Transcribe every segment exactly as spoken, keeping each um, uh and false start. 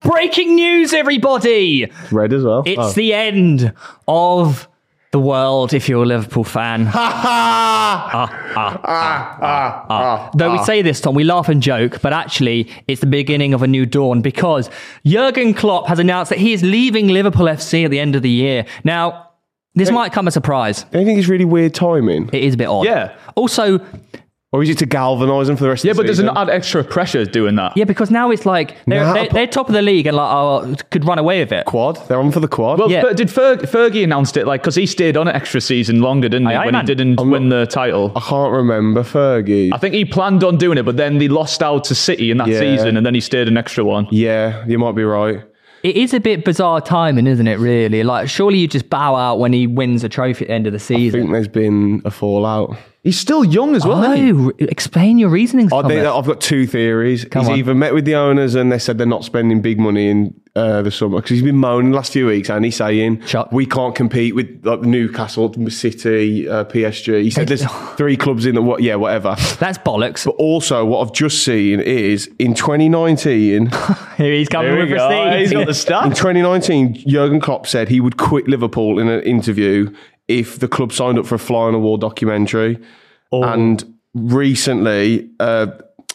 Breaking news, everybody! Red as well. It's oh. the end of the world if you're a Liverpool fan. ah, ah, ah, ah, ah. Though we say this, Tom, we laugh and joke, but actually it's the beginning of a new dawn because Jurgen Klopp has announced that he is leaving Liverpool F C at the end of the year. Now, this might come as a surprise. Don't you think it's really weird timing? It is a bit odd. Yeah. Also... Or is it to galvanise them for the rest Yeah, of the but does it season? not add extra pressure doing that? Yeah, because now it's like they're, Now- they're, they're top of the league and like oh, could run away with it. Quad? They're on for the quad? Well, Yeah. Fer- did Fer- Fergie announced it like because he stayed on an extra season longer, didn't he? Aye, aye, when man. he didn't I'm win not- the title. I can't remember Fergie. I think he planned on doing it, but then they lost out to City in that Yeah. season, and then he stayed an extra one. yeah, you might be right. It is a bit bizarre timing, isn't it, really? Like, surely you just bow out when he wins a trophy at the end of the I season. think there's been a fallout. He's still young as well. isn't he? Oh, explain your reasonings, I think Thomas. that I've got two theories. Come he's on. either met with the owners and they said they're not spending big money in uh, the summer because he's been moaning the last few weeks and he's saying Shut- we can't compete with like Newcastle, City, uh, P S G. He said there's three clubs in the what? Yeah, whatever. That's bollocks. But also, what I've just seen is in twenty nineteen. Here he's coming Here we with go. receipts. He's got the In stats. twenty nineteen, Jurgen Klopp said he would quit Liverpool in an interview if the club signed up for a Fly on the Wall documentary. And recently, uh,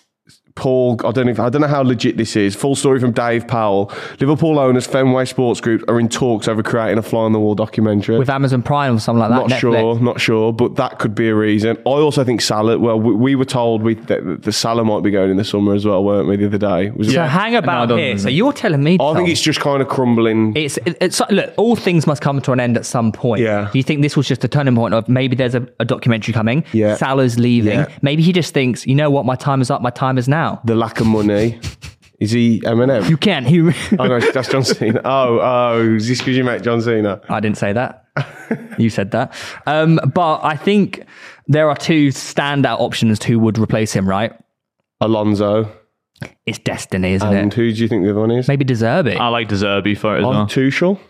Paul, I don't know if, I don't know how legit this is. Full story from Dave Powell. Liverpool owners Fenway Sports Group are in talks over creating a Fly on the Wall documentary. With Amazon Prime or something like that. Not Netflix. sure, not sure, but that could be a reason. I also think Salah. Well, we, we were told we, that the Salah might be going in the summer as well, weren't we? The other day. Was it- So hang No, I about don't here. think So so. you're telling me, I Tom, think it's just kind of crumbling. It's, it- it's look, all things must come to an end at some point. Yeah. Do you think this was just a turning point of maybe there's a, a documentary coming? Yeah. Salah's leaving. Yeah. Maybe he just thinks, you know what, my time is up, my time is now. The lack of money. Is he Eminem? You can't. He, Oh no, that's John Cena. Oh, oh, is this because you met John Cena? I didn't say that. You said that. Um, but I think there are two standout options who would replace him, right? Alonso. It's destiny, isn't And it? who do you think the other one is? Maybe Deserby. I like De Zerbi for it as On well. Tuchel.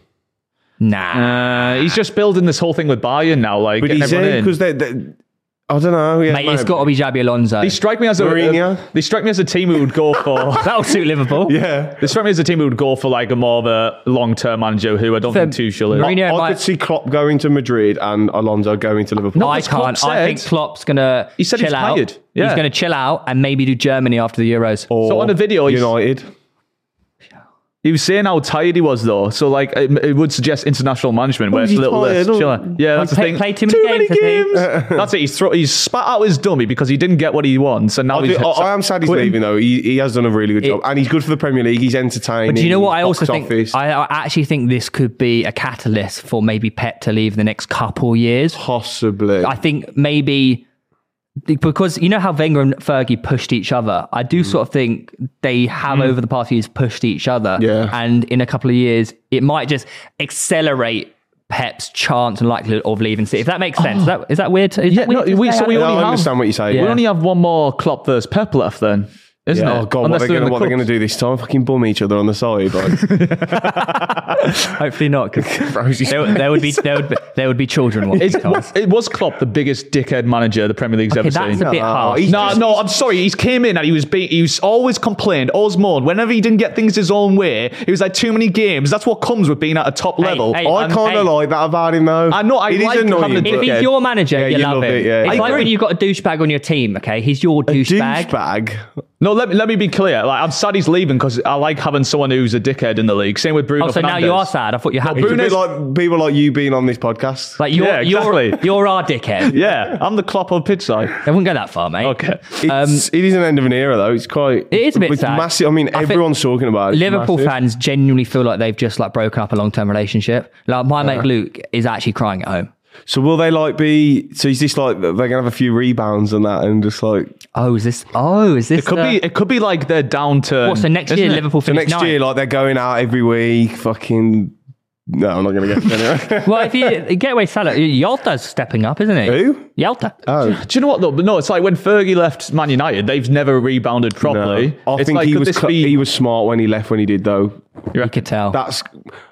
Nah. Uh, he's just building this whole thing with Bayern now, like But getting he's everyone in in. because they, they, I don't know. Yeah, Mate, it's maybe. got to be Xabi Alonso. They strike me as a Mourinho? they strike me as a team who would go for. That'll suit Liverpool. Yeah. They strike me as a team who would go for like a more of a long term manager who I don't For think Tuchel is. Mourinho- I might- could see Klopp going to Madrid and Alonso going to Liverpool. I That's Klopp can't. I said. think Klopp's going to He said chill he's out. tired. Yeah. He's going to chill out and maybe do Germany after the Euros. So on the video, he's- United. He was saying how tired he was though, so like it, it would suggest international management where is it's a he little less tired? chiller. Yeah, that's the play- thing. play too many games, I think. That's it. He's throw, he's spat out his dummy because he didn't get what he wants, and now I, he's. do- I, I am sad he's quitting. leaving though. He, he has done a really good job, and he's good for the Premier League. He's entertaining. But do you know what I also box think? office. I, I actually think this could be a catalyst for maybe Pep to leave in the next couple years. Possibly. I think maybe because you know how Wenger and Fergie pushed each other. I do sort of think they have over the past years pushed each other. Yeah. And in a couple of years, it might just accelerate Pep's chance and likelihood of leaving City. If that makes sense. Is that, is that weird? To, is Yeah, that weird no, to we- say? so we I No, don't only I have- understand what you're saying. Yeah. We only have one more Klopp versus Pep left then, isn't Yeah. it? Oh God, what, Unless they're they're in gonna, the what they're cups. going to do this time? Fucking bum each other on the side, like. Hopefully not, because Rosie's there, there would be there would be, there would be children watching. Is, Thomas. it was Klopp the biggest dickhead manager the Premier League's Okay, ever that's seen. a bit No, harsh. he's- No, no, I'm sorry. He came in and he was be- he was always complained, always moaned. Whenever he didn't get things his own way, he was like, too many games. That's what comes with being at a top level. hey, I um, kind of hey. like that about him though. I know, I It is like annoying, having a but- If he's dickhead. your manager, Yeah, you, you love, love him. it, yeah. It's I like agree. when you've got a douchebag on your team, okay? He's your douchebag. douchebag. No, let me, let me be clear. Like, I'm sad he's leaving because I like having someone who's a dickhead in the league. Same with Bruno Oh, so now Fernandes. you are sad. I thought you were happy. It's a bit Bruno's- like people like you being on this podcast. Like you're, Yeah, exactly. you're, you're our dickhead. Yeah, I'm the Klopp on pitch side. I wouldn't go that far, mate. Okay. It's, it is an end of an era though. It's quite. It is a bit it's sad. massive. I mean, I think everyone's talking about it. It's Liverpool massive. fans genuinely feel like they've just like broken up a long-term relationship. Like my mate Luke is actually crying at home. So will they like be? So is this like they're gonna have a few rebounds and that, and just like Oh, is this? Oh, is this? It could the- be. It could be like they're down to. What? So next year Liverpool so finish next ninth? year, like they're going out every week, fucking. No, I'm not gonna get it anyway. Well, if you get away Salah, Yalta's stepping up, isn't he? Who? Yalta. Oh. Do you know what though? But no, it's like when Fergie left Man United, they've never rebounded properly. No. I It's think like, he could was this cl- be- he was smart when he left when he did though. You could tell. That's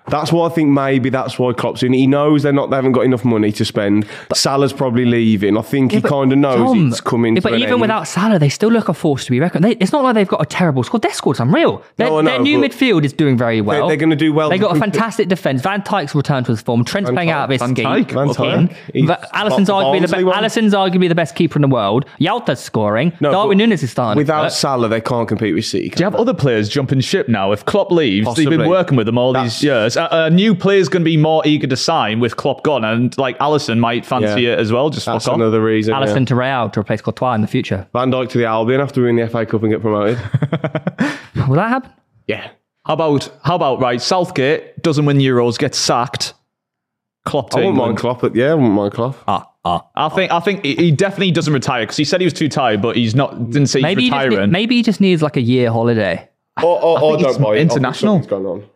That's why I think maybe that's why Klopp's in. He knows they're not. They haven't got enough money to spend. But, Salah's probably leaving. I think yeah, he kind of knows Tom, it's coming. Yeah, to but an even end. without Salah, they still look a force to be reckoned. They, it's not like they've got a terrible squad. Their squad's unreal. Their, No, I know, their new but midfield is doing very well. They're, they're going to do well. They got a fantastic defence. Van Dijk's returned to his form. Trent's Van playing Dijk- out of his Van ski. Dijk? Van Again. Dijk. He's But Alisson's got the arguably the, Barnsley be- one. Alisson's arguably the best keeper in the world. Yalta's scoring. No, Darwin but Núñez is starting. Without But- Salah, they can't compete with City. Do you have other players jumping ship now? If Klopp leaves, Possibly. they've been working with them all That's- these years. A, a new player's going to be more eager to sign with Klopp gone, and like Alisson might fancy Yeah. it as well. Just That's fuck off. another reason. Alisson yeah. to Real to replace Courtois in the future. Van Dijk to the Albion after winning the F A Cup and get promoted. Will that happen? yeah. How about how about right? Southgate doesn't win Euros, gets sacked. Klopp to I wouldn't England. mind Klopp, but yeah, I wouldn't mind Klopp. Ah, ah. I think I think he- he definitely doesn't retire because he said he was too tired, but he's not. Didn't say Maybe he's he, just retiring. need, maybe he just needs like a year holiday. Or, or, or think it's don't buy it. I think international. something's going on.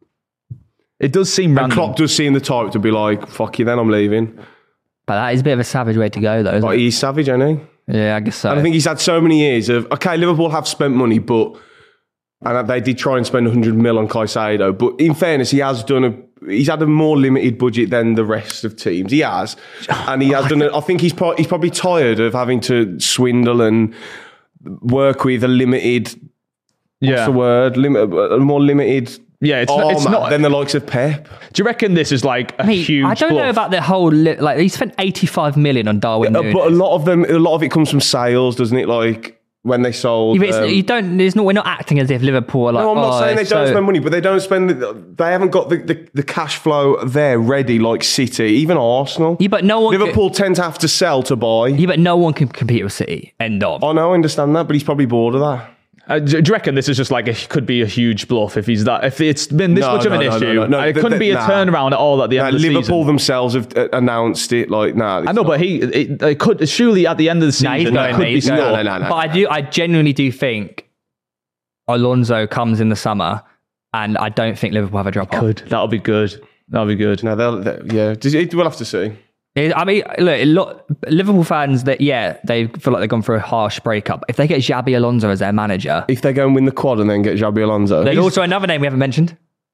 It does seem And random. Klopp does seem the type to be like, fuck you, then I'm leaving. But that is a bit of a savage way to go, though, isn't Like, it? he's savage, isn't he? Yeah, I guess so. And I think he's had so many years of, okay, Liverpool have spent money, but, and they did try and spend one hundred mil on Caicedo, but in fairness, he has done a, he's had a more limited budget than the rest of teams. He has. And he has done, a, I think he's, pro- he's probably tired of having to swindle and work with a limited, yeah, what's the word? Lim- a more limited yeah. It's not. It's armour not. than the likes of Pep. Do you reckon this is like a Mate, huge? I don't know bluff? about the whole, li- like, he spent eighty-five million on Darwin Uh, Núñez. but a lot of them, a lot of it comes from sales, doesn't it? Like when they sold. Yeah, but it's, um, you don't. There's not. We're not acting as if Liverpool are like. no, I'm not oh, saying they it's don't so- spend money, but they don't spend. The, they haven't got the, the, the cash flow there ready, like City, even Arsenal. Yeah, but no one. Liverpool tend to have to sell to buy. Can, yeah, but no one can compete with City. End of. I know, I understand that, but he's probably bored of that. Uh, do do you reckon this is just like a, could be a huge bluff if he's that? If it's been this No, much of no, an no, issue, no, no, no. it The- couldn't the- be a nah. turnaround at all at the end Nah, of the Liverpool season. themselves have uh, announced it. Like, nah, I know, but he it, it could surely at the end of the season Nah, he's that going, could mate, be he's going. still. No, no, no, no. But I do. I genuinely do think Alonso comes in the summer, and I don't think Liverpool have a drop off. Could that'll be good. That'll be good. no, they'll, they'll, yeah, Does it- we'll have to see. I mean, look, a lot, Liverpool fans that yeah, they feel like they've gone through a harsh breakup. If they get Xabi Alonso as their manager, If they go and win the quad and then get Xabi Alonso, there's also another name we haven't mentioned.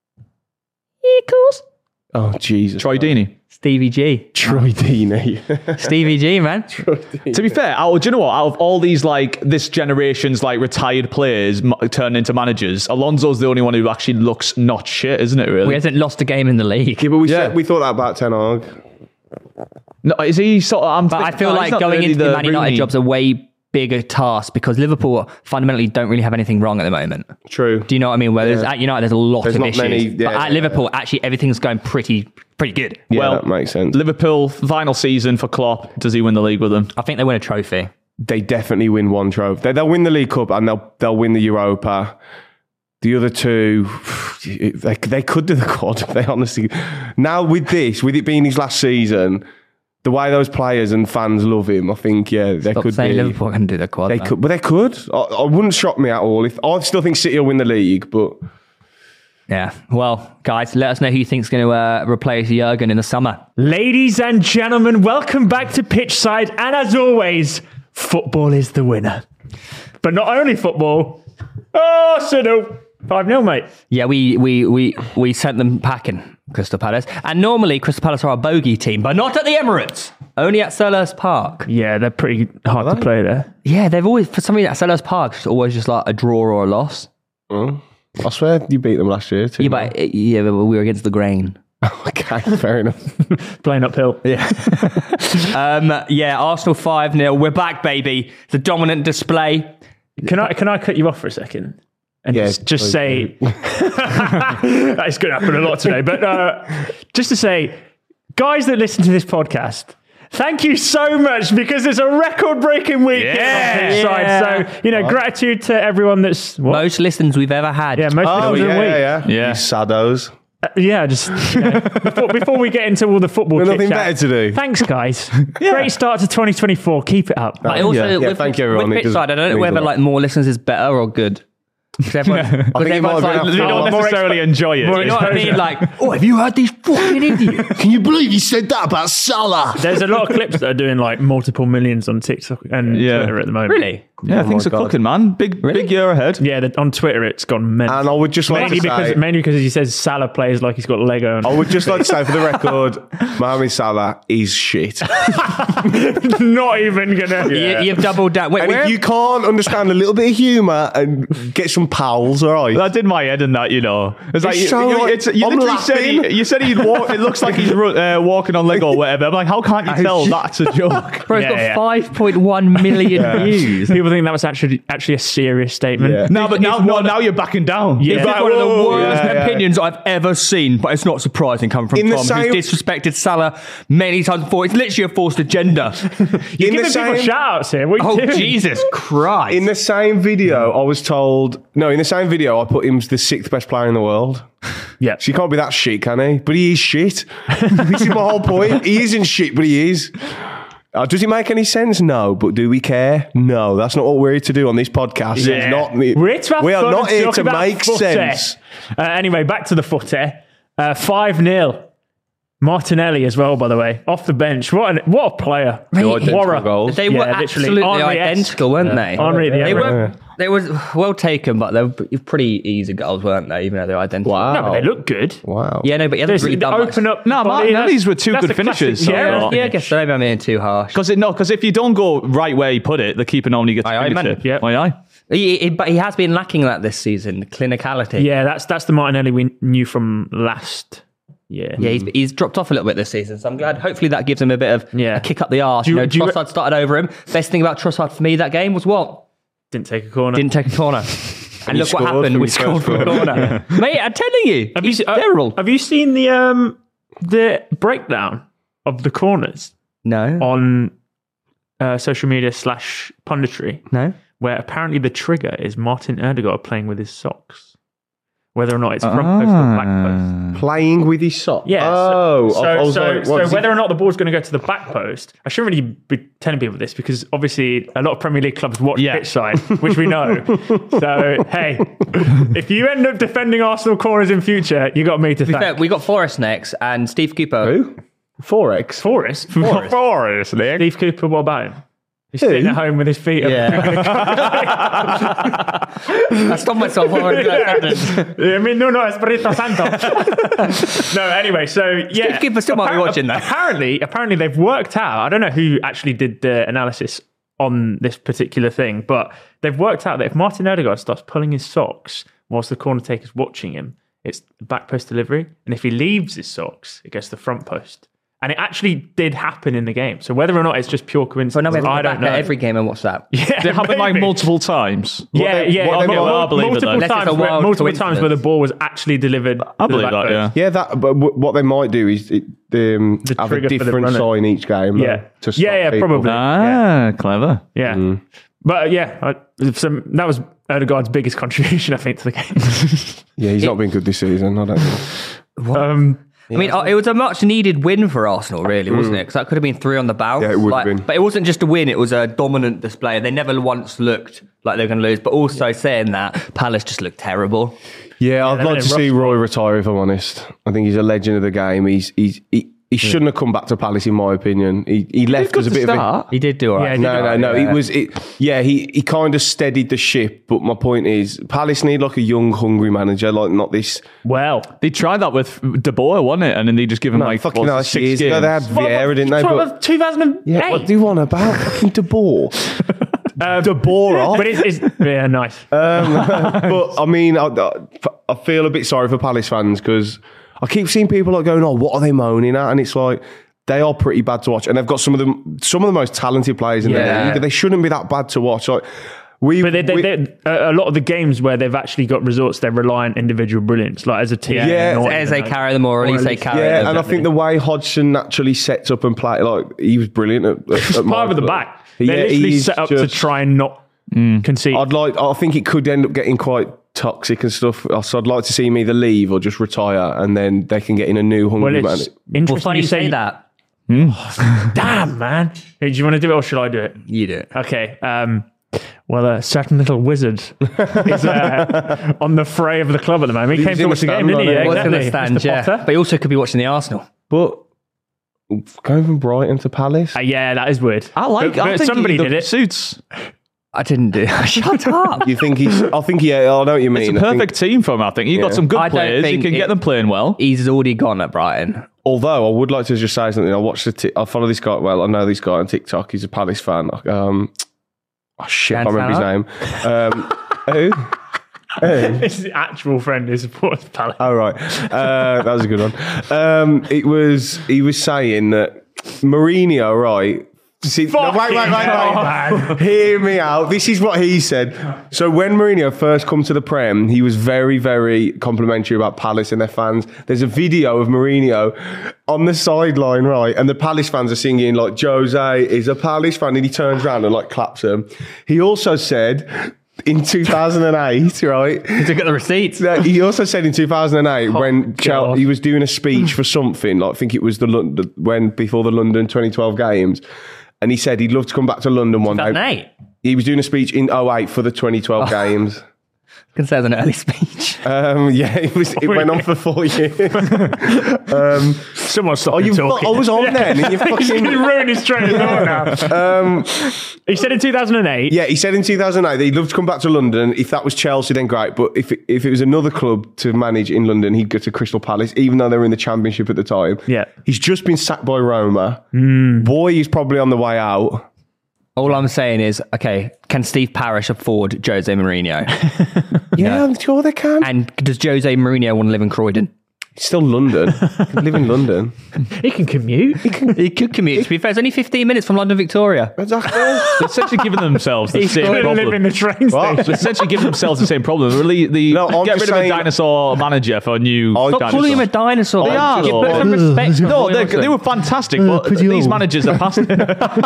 Eagles. oh Jesus, Troy Deeney. Stevie G. Troy Deeney. Stevie G, man. To be fair, out, do you know what? Out of all these, like this generation's like retired players m- turned into managers, Alonso's the only one who actually looks not shit, isn't it? Really? We hasn't lost a game in the league. Yeah, but we Yeah. said we thought that about Ten Hag. No, is he sort of? I'm But I thinking- feel no, he's like not going really into the Man United Rooney. job's a way bigger task because Liverpool fundamentally don't really have anything wrong at the moment. True. Do you know what I mean? Where there's, Yeah. at United, there's a lot There's of not issues. many- but yeah, at yeah, Liverpool, actually, everything's going pretty pretty good. Yeah, Well, that makes sense. Liverpool final season for Klopp. Does he win the league with them? I think they win a trophy. They definitely win one trophy. They, they'll win the League Cup and they'll they'll win the Europa. The other two, they, they could do the quad. They honestly. Now with this, with it being his last season, the way those players and fans love him, I think yeah, they Stop could saying be. Liverpool can do the quad. They man. could, but they could. I, I wouldn't shock me at all. If I still think City will win the league, but Yeah. Well, guys, let us know who you think's going to uh, replace Jurgen in the summer. Ladies and gentlemen, welcome back to Pitchside. And as always, football is the winner. But not only football. Oh, Arsenal. five nil, mate. Yeah, we we we we sent them packing, Crystal Palace. And normally Crystal Palace are a bogey team, but not at the Emirates. Only at Selhurst Park. Yeah, they're pretty hard to play there. Yeah, they've always, for some reason, at Selhurst Park, it's always just like a draw or a loss. oh, I swear you beat them last year too. Yeah, but, uh, yeah, but we were against the grain. okay, fair enough. Playing uphill. Yeah. um, yeah, Arsenal five nil. We're back, baby. It's a dominant display. Can I can I cut you off for a second? And Yeah, just, just please say that is going to happen a lot today. But uh, just to say, guys that listen to this podcast, thank you so much because it's a record-breaking week here on Pitchside. Yeah. So you know, gratitude to everyone that's what? Most listens we've ever had. yeah, most Oh of yeah, the week. yeah, yeah, Yeah. You saddos. Uh, yeah, just you know, before, before we get into all the football, We've nothing chit-chat, better to do. Thanks, guys. Great start to twenty twenty-four. Keep it up. But also, Yeah, yeah, with, thank you, everyone. with It does- Pitchside, I don't know means whether a lot. like more listeners is better or good. Because everyone's, I think it might everyone's have like, been They Oh, don't more necessarily enjoy it. you know what I mean? Like, oh, have you heard these fucking idiots? Can you believe you said that about Salah? There's a lot of clips that are doing like multiple millions on TikTok and Yeah. Twitter at the moment. Really? Yeah, Oh things my are God. cooking, man. Big, big year ahead. Yeah, the, on Twitter it's gone mental. And I would just like Mainly to because say, mainly because he says Salah plays like he's got Lego. And I would just like to say for the record, Mohamed Salah is shit. not even gonna. You, you've doubled down. Wait, And where? if you can't understand a little bit of humour and get some pals, all right? That did my head in that, you know. It's like It's you, so you, like- it's, you I'm literally said he, laughing. you said he'd walk. It looks like he's ru- uh, walking on Lego or whatever. I'm like, how can't you tell that's a joke? Bro, it's Yeah, got yeah. five point one million views. People think that was actually actually a serious statement. Yeah. No, but now, It's no, not- now you're backing down. Yeah. You're This like, is one of the whoa, worst yeah, yeah. opinions I've ever seen, but it's not surprising coming from In the Tom, same- who's disrespected Salah many times before. It's literally a forced agenda. You're In the giving people same- shout outs here. What are you Oh, doing? Jesus Christ. In the same video, I was told, no, in the same video, I put him as the sixth best player in the world. Yeah. So he can't be that shit, can he? But he is shit. This is my whole point. He isn't shit, but he is. Uh, does it make any sense? No. But do we care? No. That's not what we're here to do on this podcast. It's Yeah. not, We're here to have we are fun not and here talk to about make footy. sense. Uh, anyway, back to the footy. Uh, five nil. Martinelli as well, by the way, off the bench. What an, what a player! identical What a- goals. They Yeah, were literally. absolutely Henri-esque. identical, weren't they? Henri the They Ever. were, they were well taken, but they were pretty easy goals, weren't they? Even though they were identical. Wow. No, but they look good. Wow. Yeah, no, but he hasn't There's- really they done open much. up. No, the body, Martinelli's that's- were two that's good a classic- finishes, so- Yeah, Yeah, yeah, I guess so. Maybe I'm being too harsh. Because it no, because if you don't go right where he put it, the keeper normally gets Aye, aye, a man. fingertip. Yep. Aye, aye. He, he, but he has been lacking that this season, the clinicality. yeah, that's that's the Martinelli we knew from last year. Yeah, he's, he's dropped off a little bit this season, so I'm glad. Hopefully, that gives him a bit of Yeah. a kick up the arse. Do You, you- know, do you re- Trossard started over him. Best thing about Trossard for me that game was what? Didn't take a corner. Didn't take a corner. And he look what scored happened. from We his scored first from a corner. corner. Mate, I'm telling you, Have he's you, se- uh, terrible. have you seen the um the breakdown of the corners No, on uh, social media slash punditry, no. where apparently the trigger is Martin Erdegaard playing with his socks, whether or not it's front post or back post. Playing with his sock. Yeah. Oh. So, I- I so, was so, like, so what, is he- whether or not the ball's going to go to the back post, I shouldn't really be telling people this because obviously a lot of Premier League clubs watch Yeah. pitch side, which we know. So hey, if you end up defending Arsenal corners in future, you got me to To be fair, thank. we got Forrest next and Steve Cooper. Who? Forex. Forrest, Forest. Forest, Nick. Steve Cooper. What about him? He's Who? sitting at home with his feet up. I stopped myself. I mean, no, no, Espirito Santo. no, anyway, so yeah, Steve Cooper still might be watching that. Apparently, apparently they've worked out. I don't know who actually did the analysis on this particular thing, but they've worked out that if Martin Odegaard starts pulling his socks whilst the corner taker's watching him, it's back post delivery, and if he leaves his socks, it goes to the front post. And it actually did happen in the game. So whether or not it's just pure coincidence, But no, we have to I go don't back know. at every game and watch that. Yeah, Did it happen like maybe. multiple times? Yeah, they- yeah, what okay, they- well, I'll believe it multiple then. Unless it's times, a where, wild multiple times coincidence. where the ball was actually delivered. I to the believe back that, yeah. post. Yeah, that. But w- what they might do is it, um, The have a trigger for the different runner. sign each game. though, Yeah. to stop Yeah, yeah, people. probably. Ah, clever. Yeah, Mm. but uh, yeah, I, some, that was Odegaard's biggest contribution, I think, to the game. Yeah, he's not been good this season. I don't think. um, I mean, it was a much needed win for Arsenal, really, wasn't it? Because that could have been three on the bounce. Yeah, it would have Like, been. But it wasn't just a win, it was a dominant display. They never once looked like they were going to lose. But also saying that, Palace just looked terrible. Yeah, I'd they're like in to rough see spot. Roy retire. If I'm honest, I think he's a legend of the game. He's he's he, he shouldn't have come back to Palace, in my opinion. He he left as a bit of a. He did do all Yeah, right. he did No, no, alright, no. yeah. It was it. Yeah, he he kind of steadied the ship. But my point is, Palace need like a young, hungry manager, like not this. well, They tried that with De Boer, wasn't it? And then they just give him No, like fucking what, hell, six years games. ago they had Vieira, didn't they? But, two thousand eight. yeah, what do you want about fucking De Boer? De Boer off. But it's, it's yeah, nice. But I mean, I, I feel a bit sorry for Palace fans because I keep seeing people like going, "Oh, what are they moaning at?" And it's like they are pretty bad to watch, and they've got some of them, some of the most talented players in Yeah. the league. They shouldn't be that bad to watch. Like we, But they, they, we- they, a a lot of the games where they've actually got results, they're relying on individual brilliance, like as a team. Yeah, not Eze even, like- carry them or or Elise at least- carry yeah, them. and I think the way Hodgson naturally sets up and play, like he was brilliant at, at, at part of the Michael. back. They Yeah, literally he's set up to just- try and not concede. I'd like. I think it could end up getting quite toxic and stuff. So I'd like to see him either leave or just retire, and then they can get in a new well, hungry man. it's interesting Well, funny you you say that. Damn, man. Hey, do you want to do it or shall I do it? You do it. Okay. Um, well, a certain little wizard is uh, on the fray of the club at the moment. He He's came to in watch the the game, stand, didn't he? wasn't he? Well, it's in the exactly. stand, Mister yeah. Potter. But he also could be watching the Arsenal. But going from Brighton to Palace, Uh, yeah, that is weird. I like. But, I but think somebody the did it. Suits. I didn't do. Shut up. You think he's? I think he. I know what you mean. It's a I think- perfect team for him, I think. You've got Yeah. some good I don't players. You think can it- get them playing well. He's already gone at Brighton. Although I would like to just say something. I watched the. T- I follow this guy. Well, I know this guy on TikTok. He's a Palace fan. Um, oh shit, I Dan can't remember his name. Um, who? Who? His actual friend who supports Palace. Oh right, uh, that was a good one. Um, it was. He was saying that Mourinho, right? See, no, wait, wait, wait, wait. Fucking hell, man. Hear me out. This is what he said. So when Mourinho first come to the Prem, he was very, very complimentary about Palace and their fans. There's a video of Mourinho on the sideline, right? And the Palace fans are singing like, Jose is a Palace fan. And he turns around and like claps them. He also said in two thousand eight, right? He took at the receipts. No, he also said in two thousand eight when Chel- God. he was doing a speech for something, like I think it was the London, when before the London twenty twelve games, and he said he'd love to come back to London one two thousand day. eight. He was doing a speech in oh eight for the twenty twelve games. I can say it was an early speech. Um, yeah, it was. It went on for four years. um, Someone stop oh, him you! talking. I was on then. And you He's fucking. ruined his train of thought now. Um, He said in two thousand eight. yeah, he said in two thousand eight that he'd love to come back to London. If that was Chelsea, then great. But if it, if it was another club to manage in London, he'd go to Crystal Palace, even though they were in the Championship at the time. Yeah. He's just been sacked by Roma. Hmm. Boy, he's probably on the way out. All I'm saying is, okay, can Steve Parish afford Jose Mourinho? Yeah, I'm sure they can. And does Jose Mourinho want to live in Croydon? It's still London. He can live in London. He can commute. He could commute. To be fair, it's only fifteen minutes from London Victoria. Exactly. They're essentially giving themselves the He's same going to problem. live in the train What? station. They're essentially giving themselves the same problem. Really, the No, I'm get just rid of saying- a dinosaur manager for a new Stop Stop dinosaur. calling him a dinosaur. They are, You though. put some respect. No, on they, Wilson. they were fantastic, but these managers are past. I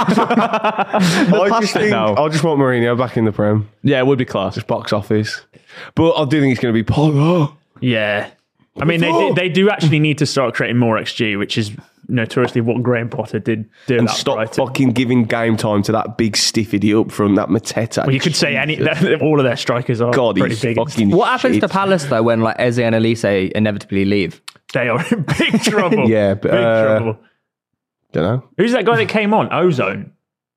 just, past it think, now. I just want Mourinho back in the Prem. Yeah, it would be class. Box office. But I do think it's going to be Pogba. Yeah. I mean, they, they they do actually need to start creating more X G, which is notoriously what Graham Potter did do. And at stop Brighton. fucking giving game time to that big stiff idiot up front, that Mateta. Well, you could say any all of their strikers are God, pretty he's big. fucking What happens shit. to Palace though when like Eze and Elise inevitably leave? They are in big trouble. Yeah, but, big uh, trouble. Don't know. Who's that guy that came on? Ozone.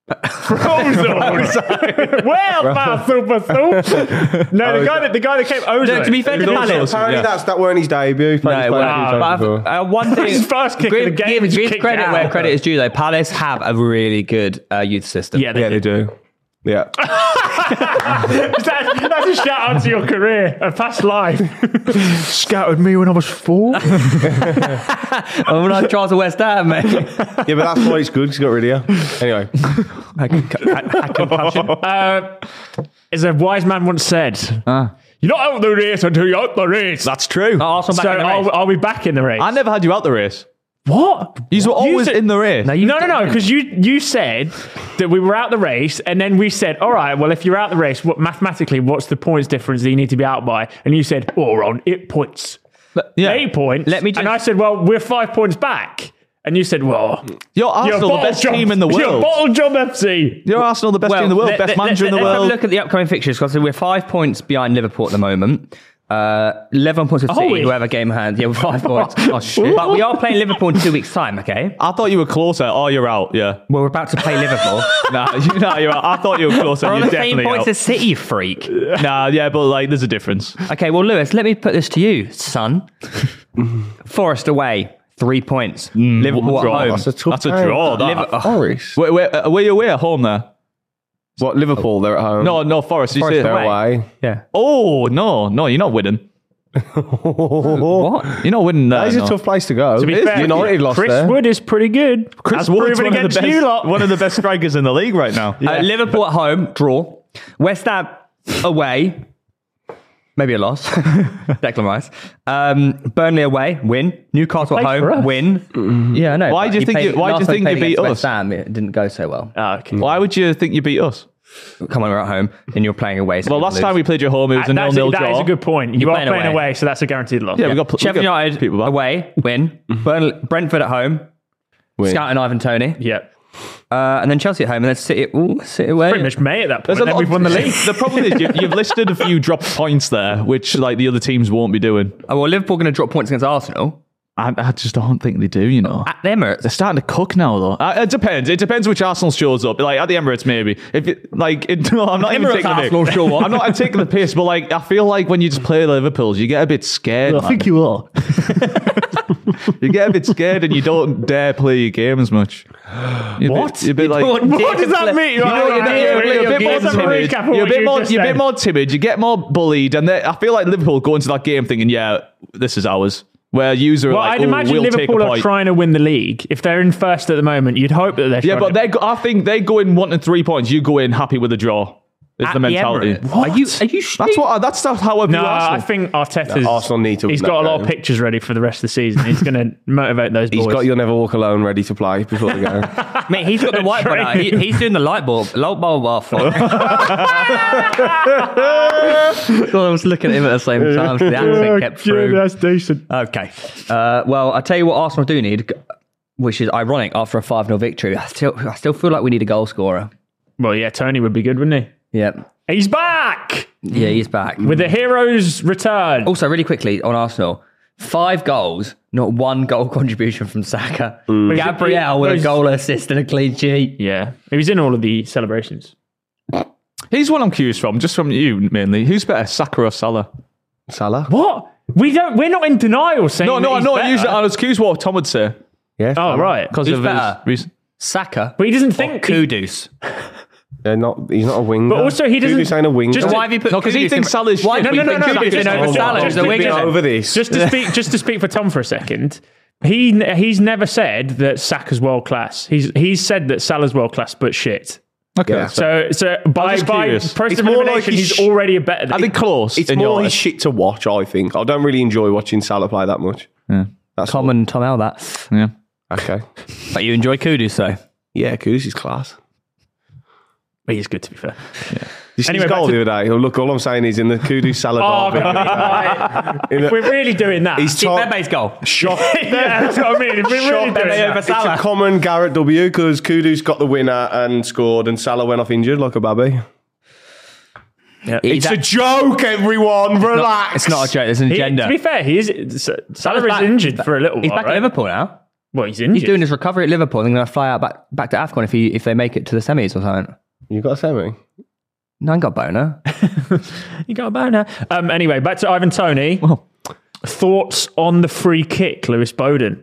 Ozone. Well, pal, super soup. No, the guy that the guy that came Ozone. No, to be fair to Who's also- Palace, Apparently Yeah. that's, that weren't his debut. He played- No, he's played well, a few times but before. I've- uh, one thing, His first kick of the give, game give, was give kicked credit out. where credit is due though. Palace have a really good uh, youth system. yeah, they, Yeah, they do. do. Yeah. That's, that's a shout out to your career, a past life. Scouted me when I was four. Oh, when I Charles of West Ham, mate. Yeah, but that's why it's good. He's got rid of you. Anyway. I can, I, I can punch him. Uh, as a wise man once said, you're not out the race until you're out the race. That's true. Oh, Arsenal back so in the are, race. are we back in the race? I never had you out the race. What? You were always said- in the race. No, you No, no, no, because you you said that we were out the race, and then we said, all right, well, if you're out the race, what mathematically, what's the points difference that you need to be out by? And you said, oh, we're on eight points. Yeah. Eight points. Let me just- And I said, well, we're five points back. And you said, well, You're you're Arsenal, the bottle best job, team in the You're world. bottle job F C. You're Arsenal, the best team in the world, let- best let- manager let- in the let's have a world. look at the upcoming fixtures because we're five points behind Liverpool at the moment. Uh, eleven points with Are City, we? who have a game in hand. Yeah, we're five points. Oh, shit. But we are playing Liverpool in two weeks' time, okay? I thought you were closer. Oh, you're out. Yeah. Well, we're about to play Liverpool. Nah, you, nah, you're out. I thought you were closer. We're on You're the same definitely points out. as City, you freak. Nah, yeah, but like, there's a difference. Okay, well, Lewis, let me put this to you, son. Forest away, three points. Liverpool at draw. home. That's a tough That's a game. draw. That. Liver- oh, Forest. Wait, wait, uh, were you away at home there? What, Liverpool? They're at home. No, no, Forest. You Forest see it? They're away. away. yeah. Oh, no, no, you're not winning. What? You're not winning there. That is no. a tough place to go. To be fair, United lost Chris there. Wood is pretty good. Chris As Wood's proven one of, the against you best, lot. one of the best strikers in the league right now. Uh, Liverpool at home, draw. West Ham away, maybe a loss. Declan Rice. Um, Burnley away, win. Newcastle at Played for home, us. win. Yeah, I know. Why but do you he think played- you- why do last you time think he you played beat against us? West Ham, it didn't go so well. Ah, okay. Why would you think you beat us? Come on, we're at home, and you're playing away. So Well, you're last gonna time we lose. played your home, it was a That's- nil-nil that draw. is a good point. You You're are playing playing away. away, so that's a guaranteed loss. Yeah, we got pl- we Sheffield got United people back. away, win. Burnley, Brentford at home, Win. Scout and Ivan Toney. Yeah. Uh, and then Chelsea at home, and then City, ooh, City away. Pretty much May at that point. There's a Then lot we've of- won the league. The problem is you, you've listed a few dropped points there, which like the other teams won't be doing. Oh, well, Liverpool going to drop points against Arsenal. I, I just don't think they do, you know. At the Emirates. They're starting to cook now, though. Uh, it depends. It depends which Arsenal shows up. Like, at the Emirates, maybe. If it, like, it, no, I'm not even Emirates taking Arsenal the show up. I'm not taking the piss, but like, I feel like when you just play Liverpool's, you get a bit scared. I think you are. You get a bit scared and you don't dare play your game as much. You're What? Bit, you're a bit like, don't What does that mean? you know, you're, you're, you're, you're a bit more Let's have a timid. recap of You're a what bit you more. just You're a bit said. more timid. You get more bullied, and they- I feel like Liverpool go into that game thinking, "Yeah, this is ours." Where user Well, like, I'd "Oh, imagine we'll Liverpool take a are point." trying to win the league. If they're in first at the moment, you'd hope that they're Yeah, trying but to... they. Go, I think they go in wanting three points. You go in happy with a draw. Is At the mentality? Emirates. Are you? Are you? That's what. That's not how I view No, I Arsenal. think Arteta's... Arsenal need to He's win got a that lot of game. pictures ready for the rest of the season. He's going to motivate those boys. He's got You'll Never Walk Alone ready to play before the game. Mate, he's got the whiteboard out. He, he's doing the light bulb. Light bulb off. I was looking at him at the same time. So the accent kept through. that's decent. Okay. Uh, well, I'll tell you what Arsenal do need, which is ironic after a five nil victory. I still, I still feel like we need a goal scorer. Well, yeah, Tony would be good, wouldn't he? Yeah. He's back! Yeah, he's back. With the hero's return. Also, really quickly on Arsenal, five goals, not one goal contribution from Saka. Gabriel with a He's- goal assist and a clean sheet. Yeah, he was in all of the celebrations. Here's what I'm curious from, just from you mainly. Who's better, Saka or Salah? Salah? What? We don't. We're not in denial saying. No, that no, he's no. better. Usually, I was curious what Tom would say Yeah. Oh, Salah. right. because Who's of better? his reason. Saka. But he doesn't Or think. he- Kudus. Yeah, not, he's not a winger. But also he doesn't- Kudus ain't a winger. just- Why have you put No, because he Kudus thinks in- Salah's Why shit. do No, we no, put no, no, Kudus just- in over just- Salah? just- The just- winger. just- over this. Just to speak, just to speak for Tom for a second. He he's never said that Saka's world class. He's he's said that Salah's world class, but shit. Okay. Yeah. So So so by just by curious. process It's of more like elimination, he's he's sh- already a better. I think close. It's in more your his eyes. shit to watch, I think. I don't really enjoy watching Salah play that much. Yeah. That's Common Tom L that. Yeah. all. Okay. But you enjoy Kudus, though. Yeah, Kudus is class. he's good to be fair. You see Anyway, his goal back to- the other day? Oh, look, all I'm saying is in the Kudus Salah Oh, derby. God. in If the- we're really doing that. He's See top Bebe's goal. shot. yeah, that's what I mean. If we're really Shot doing Bebe that. over It's a Salah. common Garrett W because Kudus got the winner and scored, and Salah went off injured like a baby. Yeah, It's a joke, everyone. Relax. It's not a joke. There's an He- agenda. to be fair, he is. Salah is back. injured for a little He's while. back right? at Liverpool now. Well, he's injured. He's doing his recovery at Liverpool and then going to fly out back, back to AFCON if he if they make it to the semis or something. You got a semi? No, I ain't got boner. You got a boner. Um, anyway, back to Ivan Toney. Thoughts on the free kick, Lewis Bowden?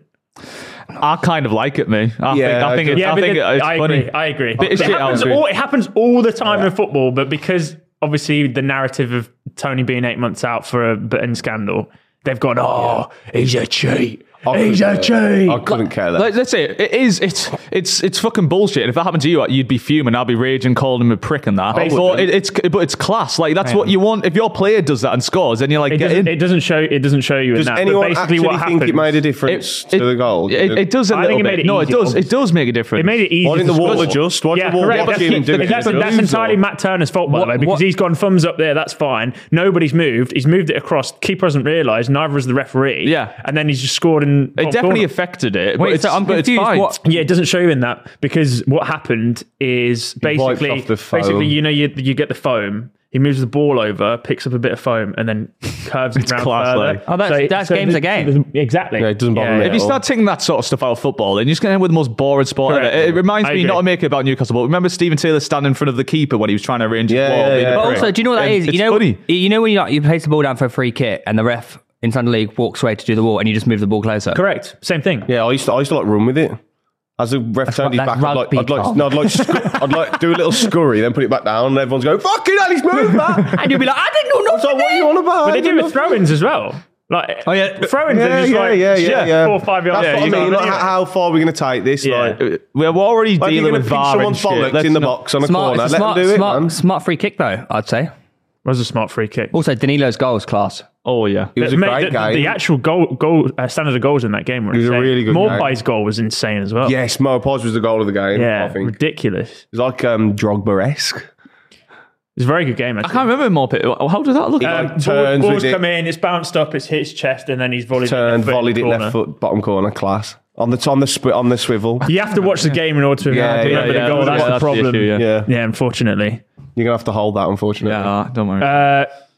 I kind of like it, me. I Yeah, think. I think. I It's, Yeah, I but think the- it's I funny. agree. I agree. Bit of It shit, I happens, agree. all, it happens all the time in football, but because obviously the narrative of Tony being eight months out for a betting scandal, they've gone, oh, he's a cheat. I He's a couldn't- cheat. I couldn't care less. Like, let's say it is. It's it's it's fucking bullshit. And if that happened to you, you'd be fuming. I'd be raging, calling him a prick and that. Basically. But it, it's but it's class. Like that's what you want. If your player does that and scores, then you're like, It get doesn't, in. it doesn't show. It doesn't show you in Does that. anyone but basically, actually what think happened? it made a difference It- to the goal? It, it does a I little think it bit. made it no, it easier, does. It does make a difference. It made it easy. Why didn't to the wall score. adjust? Why did yeah, the wall correct. watch That's, him do it? that's, that's Lose, entirely or- Matt Turner's fault, by the What- way, because what- he's gone thumbs up there. That's fine. Nobody's moved. He's moved it across. Keeper hasn't realised. Neither has the referee. Yeah. and then he's just scored and It definitely affected it. But Wait, it's, so I'm but it's confused. fine. What- Yeah, it doesn't show you in that because what happened is wiped basically, off the foam. basically, you know, you you get the foam. He moves the ball over, picks up a bit of foam, and then curves it round class, further. like. Oh, that's- that's game's a game. there's- Exactly. Yeah, it doesn't bother me. If you start taking that sort of stuff out of football, then you're just going to end with the most boring sport Correct. ever. It reminds I me agree. not to make it about Newcastle, but remember Stephen Taylor standing in front of the keeper when he was trying to arrange Yeah, his ball. yeah, being a yeah. But prick. also, do you know what that And is? it's You know, funny. you know when you, like, you place the ball down for a free kick and the ref in Sunday League walks away to do the wall and you just move the ball closer. Correct. Same thing. Yeah, I used to, I used to like run with it. As the ref turned his that's back, I'd like, rugby, I'd like, Tom. no, I'd like, scu- I'd like do a little scurry, then put it back down, and everyone's going, "Fucking hell, he's moved that!" And you'll be like, I didn't know So nothing. what are you on about? But they do it with throw-ins as well. Like, Oh, yeah. throw-ins Yeah, are just yeah, like yeah, yeah, yeah. four or five yards. That's Yeah, what I you mean. got- Like, how, how far are we going to take this? Yeah. Like, We're already like, you're dealing going with to pinch V A R and someone's shit. bollocks Let's in the not- box on a Smart, corner. it's Let a smart, them do it, smart, man. smart free kick though, I'd say. was a smart free kick. Also, Danilo's goal was class. Oh, yeah. It was a Mate, great the, game. the actual goal, goal uh, standard of goals in that game were It was a insane. really good Morpai's goal was insane as well. Yes, Mo Pos was the goal of the game. yeah, I think it ridiculous. was like um, Drogba-esque. It was a very good game. I Actually. can't remember more. How did that look? It, Uh, like, ball, turns balls with it. come in, it's bounced up, it's hit his chest, and then he's volleyed Turned, it left foot in volleyed the it corner. left foot, bottom corner, class. On the on the swi- on the swivel. You have to watch the game in order to Yeah, remember yeah, the yeah. goal. That's Yeah, the problem. issue, yeah. Yeah, Yeah, unfortunately. you're gonna have to hold that. Unfortunately, Yeah, don't worry. Uh,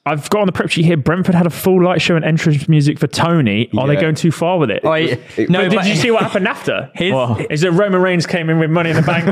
I've got on the prep sheet here. Brentford had a full light show and entrance music for Tony. Are Yeah. they going too far with it? Oh, yeah. It- no, But did but you see what happened after? His- Well, is it Roman Reigns came in with Money in the Bank?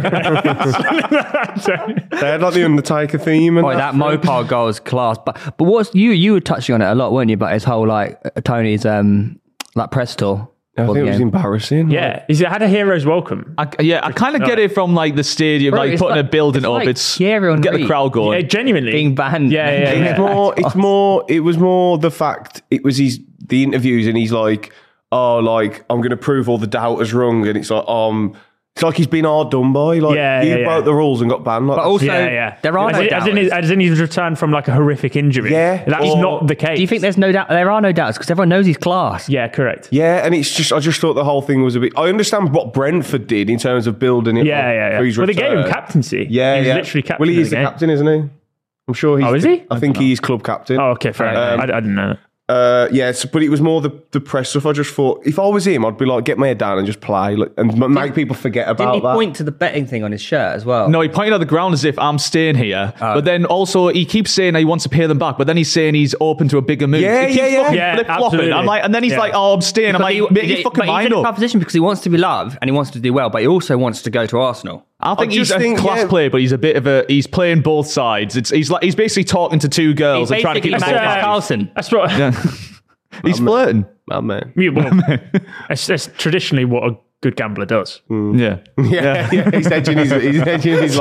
They had like the Undertaker theme and Boy, that Mopar goal is class. But but what's you you were touching on it a lot, weren't you? But his whole like uh, Tony's um like press tour. I for think the it was game. embarrassing. yeah, is it had a hero's welcome? I, yeah, I kind of get it from like the stadium, Bro, like it's putting like- a building it's up. like It's Thierry get the Henry. crowd going. Yeah, genuinely being banned. Yeah, yeah, It's yeah. more. It's more. It was more the fact. It was his the interviews, and he's like, "Oh, like I'm going to prove all the doubters wrong," and it's like, um, it's like he's been hard done by. Like Yeah, he yeah, broke yeah. the rules and got banned. Like, But also, yeah, yeah. there are as, no in, as, in his, doubters. as in he's returned from like a horrific injury. Yeah, that's or- not the case. Do you think there's no doubt? There are no doubts because everyone knows he's class. Yeah, correct. yeah, and it's just. I just thought the whole thing was a bit. I understand what Brentford did in terms of building it. Yeah, up yeah, yeah. for his Well, they gave him return. captaincy. Yeah, he was yeah. literally captain. Well, he of is the game. captain, isn't he? I'm sure he's. Oh, is the- he? I think he is club captain. Oh, okay, fair enough. I, I didn't know that. Uh, yeah, so, but it was more the, the press stuff. I just thought if I was him, I'd be like, get my head down and just play, like, and m- make people forget Didn't about he that. point to the betting thing on his shirt as well? No, he pointed at the ground as if I'm staying here. But then also he keeps saying that he wants to pay them back. But then he's saying he's open to a bigger move. Yeah, he keeps yeah, yeah. fucking Yeah, flip-flopping. absolutely. I'm like, and then he's Yeah. like, oh, I'm staying. I'm But like, he- mate, he- you fucking but he's mind in a tough up. position because he wants to be loved and he wants to do well, but he also wants to go to Arsenal. I think I he's just a think, class yeah. player, but he's a bit of a. He's playing both sides. It's he's like he's basically talking to two girls and trying to keep them basically both Magnus happy. Carlsen. That's what. Yeah. He's flirting. Oh, man. Yeah, well, that's, that's traditionally what a good gambler does. Yeah. Yeah, yeah, he's edging his, he's edging his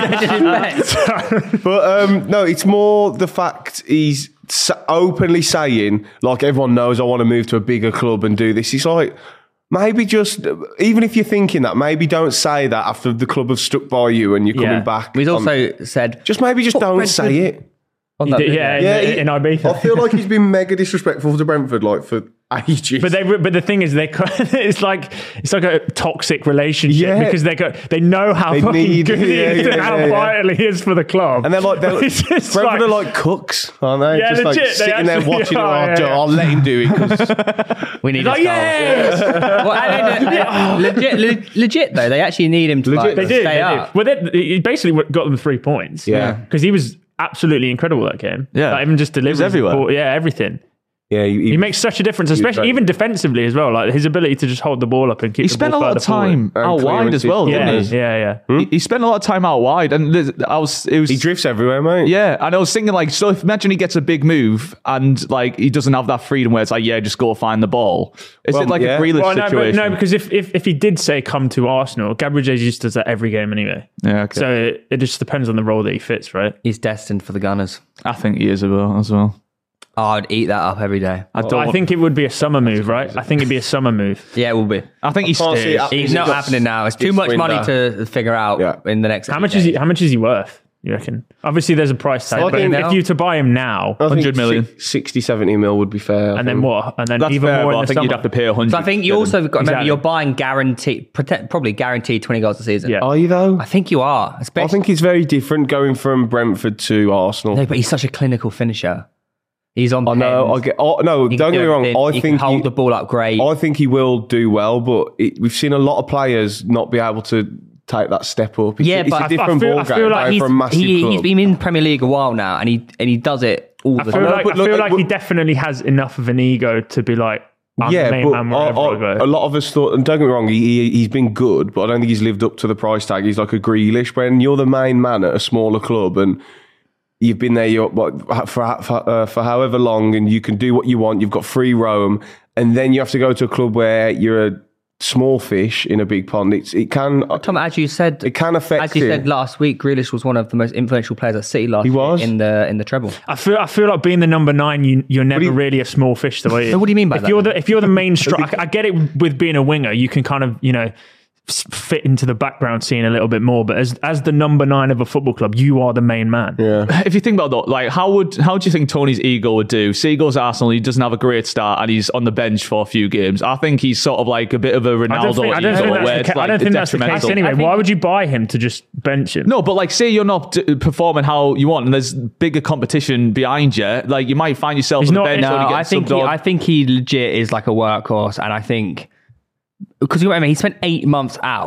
life. But um, no, it's more the fact he's sa- openly saying, like, everyone knows I want to move to a bigger club and do this. He's like, maybe just, even if you're thinking that, maybe don't say that after the club have stuck by you and you're coming Yeah. back. He's on- also said, just maybe just don't Brentford- say it. on He that did- video. yeah, Yeah, in, he- in Ibiza. I feel like he's been mega disrespectful to Brentford, like, for ages. But they, but the thing is, they it's like it's like a toxic relationship Yeah. because they go, they know how They fucking need- good he yeah, is yeah, and how yeah, yeah. vital he is for the club. And they're like, they're, It's just Brentford are like- like cooks, aren't they? Yeah, just like legit, they sitting there actually watching it. are, Oh, yeah, Joe, yeah. I'll let him do it. 'cause- We need like, his goal. yes! Well, I mean, uh, legit, le- legit though, they actually need him to Legit. like, They They did. stay They up. did. Well, they, he basically got them three points. Yeah. because he was absolutely incredible that game. Yeah. like, even just delivering everywhere. the ball, yeah, everything. yeah, he, He makes such a difference, was especially great. even defensively as well. Like his ability to just hold the ball up and keep. He the spent a ball lot of further forward. time And out wide as clearances. well. Yeah, didn't he? yeah, yeah. He, he spent a lot of time out wide, and there's- I was. It was. he drifts everywhere, mate. Yeah, and I was thinking like, so if imagine he gets a big move and like he doesn't have that freedom where it's like, yeah, just go find the ball. Is Well, it like yeah. a Grealish Well, no, but, situation? no, because if, if if he did say come to Arsenal, Gabriel Jesus does that every game anyway. yeah, okay. So it, it just depends on the role that he fits, right? He's destined for the Gunners. I think he is as well. As well. Oh, I'd eat that up every day. I don't. I think it would be a summer move, right? I think it'd be a summer move. Yeah, it will be. I think he's. Can't see it stays. happening. He's not got happening now. It's too this much money window. to figure out Yeah. in the next. How much is he? How much is he worth? You reckon? Obviously, there's a price tag. I But think if now- you were to buy him now, I think one hundred million. six- sixty, seventy mil would be fair. I and then think. what? And then That's even fair, more but in I the think summer. you'd have to pay a hundred. So I think you also got to remember Exactly. you're buying guaranteed, prote- probably guaranteed twenty goals a season. Yeah. Are you though? I think you are. Especially, I think it's very different going from Brentford to Arsenal. no, but he's such a clinical finisher. He's on. I know. I pens. get. Oh, no, He don't can get do me wrong. everything. I he think can hold he, the ball up great. I think he will do well, but it, we've seen a lot of players not be able to take that step up. It's, yeah, a, it's but a I- different I feel- ball I feel game like going he's- for a massive he, club. he's been in Premier League a while now, and he and he does it all I the feel time. like but I look, feel like he look- definitely has enough of an ego to be like, I'm yeah, the main but man wherever I- I, I- go. a lot of us thought, and don't get me wrong, he, he, he's been good, but I don't think he's lived up to the price tag. He's like a Grealish. When you're the main man at a smaller club and you've been there you're, what, for, for, uh, for however long and you can do what you want, you've got free roam, and then you have to go to a club where you're a small fish in a big pond. It's, it can Tom, as you said, it can affect as you you. said last week, Grealish was one of the most influential players at City last He year was. in the in the treble. I feel I feel like being the number nine, you, you're never he- really a small fish. The way. So what do you mean by if that You're then? the, if you're the main striker, I get it with being a winger. You can kind of you know s- fit into the background scene a little bit more. But as as the number nine of a football club, you are the main man. Yeah. If you think about that, like how would how do you think Tony's ego would do? Say he goes to Arsenal, he doesn't have a great start, and he's on the bench for a few games. I think he's sort of like a bit of a I don't Ronaldo think, I don't ego, think where that's, it's the, ca- I like don't think that's the detrimental. case anyway. I think- Why would you buy him to just bench him? No, but like, say you're not uh, performing how you want, and there's bigger competition behind you. Like, you might find yourself He's on the not- bench. no, when you No, get I think he, subbed on. I think he legit is like a workhorse, and I think because you remember he spent eight months out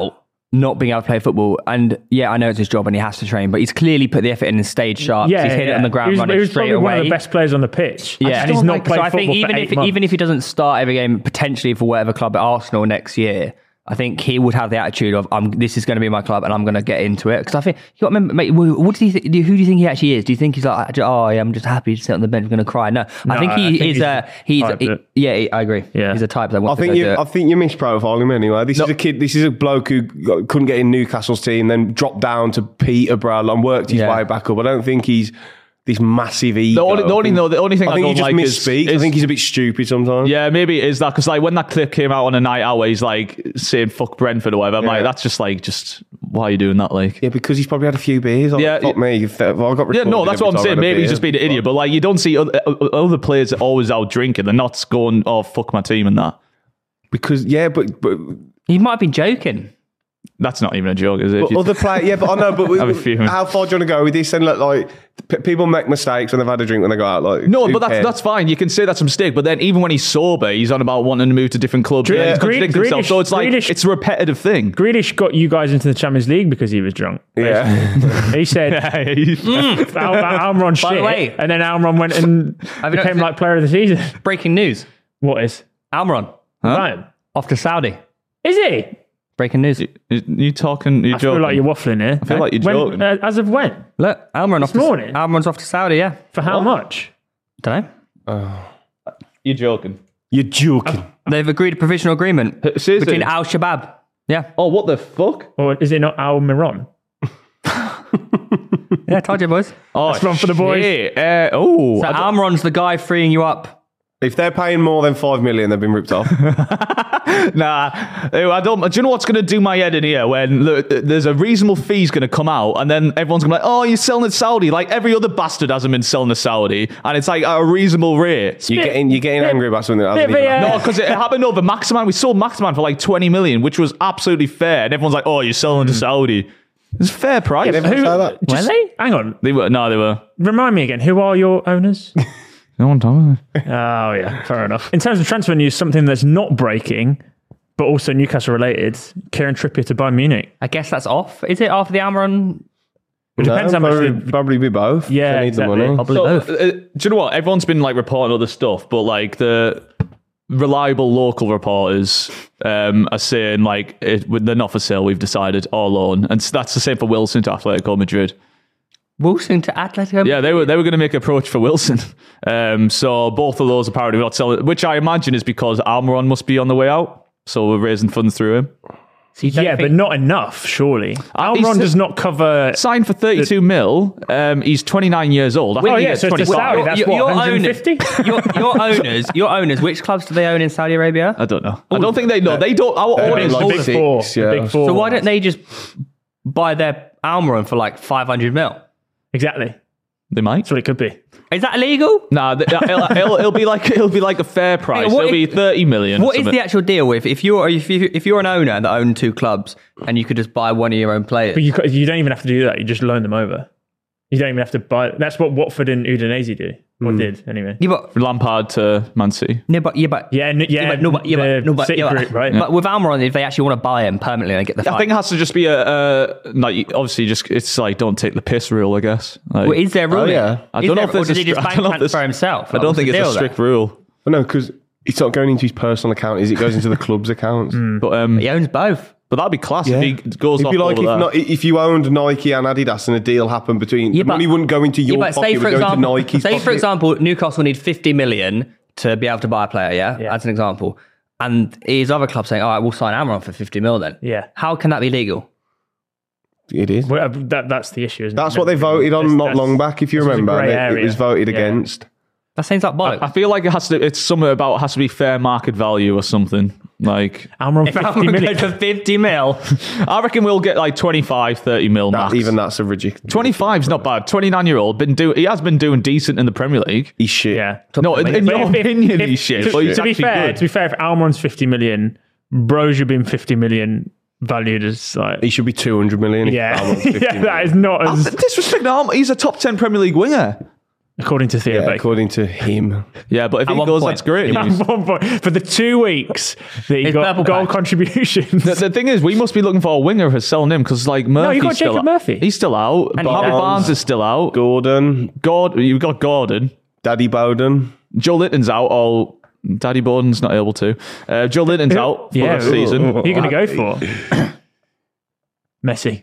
not being able to play football. And yeah, I know it's his job and he has to train, but he's clearly put the effort in and stayed sharp. Yeah, he's hit yeah. it on the ground he was, running he was straight probably away. one of the best players on the pitch. Yeah, and he's not played so I football think even for if eight months. even if he doesn't start every game, potentially for whatever club at Arsenal next year, I think he would have the attitude of, "I'm this is going to be my club and I'm going to get into it." Because I think you got to remember, mate, what do you think? Who do you think he actually is? Do you think he's like, "Oh, yeah, I'm just happy to sit on the bench, I'm going to cry"? No, No, I think he I think is. he's Uh, he's type he- that- yeah, he- I agree. Yeah. He's a type that I wants think to you. go do I it. think you misprofile him anyway. This is a kid. This is a bloke who got- couldn't get in Newcastle's team, then dropped down to Peterborough and worked his Yeah. way back up. I don't think he's this massive ego. The only, the only, no, the only thing I, I think he don't just like is, misspeaks. I is- think he's a bit stupid sometimes. yeah, maybe it is that because like when that clip came out on a night out where he's like saying "fuck Brentford" or whatever, I'm Yeah. like, that's just like, just why are you doing that? Like, Yeah, because he's probably had a few beers. Like, Yeah, fuck yeah. me. If, well, I got yeah, no, recorded that's every what I'm time I saying. had a Maybe he's beer. just being an idiot, but like you don't see other, other players are always out drinking. They're not going, "Oh fuck my team" and that. Because yeah, but but He might have been joking. That's not even a joke, is it? If But you- other players, yeah, but I know. But we, I'm fuming. how far do you want to go with this? And look, like p- people make mistakes when they've had a drink when they go out. Like No, who but that's cares? that's fine. You can say that's a mistake. But then even when he's sober, he's on about wanting to move to different clubs. Gre- and he's Gre- contradicting himself. So it's like Grealish- it's a repetitive thing. Grealish got you guys into the Champions League because he was drunk. Yeah. He said, Mm. Al- Al- Almiron shit, the way- and then Almiron went and Have you became not- like player of the season. Breaking news: What is? Almiron Right. off to Saudi. Is he? Breaking news. You, you talking? You I feel joking? like you're waffling here. I feel like you're when, joking. Uh, as of when? Look, Almiron off to morning? Almiron's off to Saudi. Yeah, For how much? don't know. You're joking. You're joking. They've agreed a provisional agreement seriously? between Al Shabab. Yeah, Oh, what the fuck? Or is it not Almiron? yeah, I told you, boys. Oh, That's one for the boys. shit. Uh, oh, So I don't- Almiron's the guy freeing you up. If they're paying more than five million, they've been ripped off. nah. I don't. Do you know what's going to do my head in here when look, there's a reasonable fee's going to come out, and then everyone's going to be like, "Oh, you're selling to Saudi." Like every other bastard hasn't been selling to Saudi, and it's like at a reasonable rate. You're getting you're getting angry about something that hasn't bit, even yeah. happened. No, because it happened over Maximan. We sold Maximan for like twenty million, which was absolutely fair. And everyone's like, "Oh, you're selling to Saudi." It's a fair price. Everyone Who- say that. Were they? Hang on. They were no, they were. Remind me again. Who are your owners? No one told me. Oh, yeah. Fair enough. In terms of transfer news, something that's not breaking, but also Newcastle related, Kieran Trippier to Bayern Munich. I guess that's off. Is it after the Almiron? It depends how much probably, they- probably be both. Yeah, They need exactly. the money. Probably So, both. uh, do you know what? Everyone's been like reporting other stuff, but like the reliable local reporters um, are saying like it, they're not for sale. We've decided all loan, and so that's the same for Wilson to Atletico Madrid. Wilson to Atletico. Yeah, they were they were going to make an approach for Wilson. Um, so both of those apparently not selling, which I imagine is because Almiron must be on the way out. So we're raising funds through him. So you don't Yeah, think- but not enough, surely. Uh, he's- Almiron does not cover... Signed for thirty-two mil. Um, he's twenty-nine years old. I think Oh, he yeah, gets so it's to twenty-five. Saudi. That's your, what, your one hundred owners, fifty? your, your owners, your owners. Which clubs do they own in Saudi Arabia? I don't know. I don't think they know. They don't. Our They're audience. like The big six, four. yeah. The big four. So why don't they just buy their Almiron for like five hundred mil? Exactly. They might. That's what it could be. Is that illegal? Nah, th- it'll, it'll, it'll be like it'll be like a fair price. What It'll be if- thirty million. or What is something. the actual deal with if you're if you if you're an owner that own two clubs and you could just buy one of your own players? But you, ca- you don't even have to do that. You just loan them over. You don't even have to buy... That's what Watford and Udinese do. Or did, anyway. yeah, but Lampard to Man City? no, but yeah, but Yeah, n- yeah, but no, but yeah, but the no, but, City yeah, but, group, right? But with Almiron, if they actually want to buy him permanently, they get the. I think it has to just be a, a like obviously just it's like don't take the piss rule, I guess. Like, Well, is there a rule? Oh, yeah. I Is don't know there- if there's or a did he just stri- I bank don't know if transfer there's- himself? I don't What's think the it's a deal strict there? rule, But no, because it's not going into his personal account, is it? It goes into the club's accounts. but um, He owns both. but that'd be class Yeah. if he goes It'd off be like all if, of not, that. if you owned Nike and Adidas and a deal happened between Yeah, the but- money wouldn't go into Yeah, your but pocket, say it for would go example, into Nike's say pocket. for example, Newcastle need fifty million to be able to buy a player. Yeah, Yeah. as an example, and his other club saying, "All right, we'll sign Almiron for fifty mil." Then, Yeah. how can that be legal? It is. Well, uh, that, that's the issue, isn't That's it? what they voted on That's- not that's- long back, if you that's a remember. grey It- It area. was voted Yeah. against. That seems like bollocks. I feel like it has to. It's something about it has to be fair market value or something. Like Almiron If fifty Almiron million. goes for fifty mil, I reckon we'll get like twenty-five, thirty mil That, max. even that's a ridiculous. twenty-five's not bad. twenty-nine year old been do. He has been doing decent in the Premier League. He's shit. Yeah. No, in, in But your if- if- opinion, if- he's shit. To, but he's to be actually fair, good. to be fair, if Almiron's fifty million, Broja been fifty million valued as like He should be two hundred million. if yeah, Almiron's fifty yeah, million. that is not Oh, as disrespect. No, he's a top ten Premier League winger. according to Theo Yeah, Baker. according to him. Yeah, but if At he one goes, point, that's great. he news. At one point, for the two weeks that he His got purple goal patch. contributions. The, the thing is, we must be looking for a winger for selling him because, like, Murphy's you got still Jacob out. Murphy. He's still out. And Harvey Barnes. Barnes is still out. Gordon, Gordon, you've got Gordon. Daddy Bowden. Joe Litton's out. Oh, Daddy Bowden's not able to. Uh, Joe Litton's out for Yeah, the season. Who are you going to go for? Messi.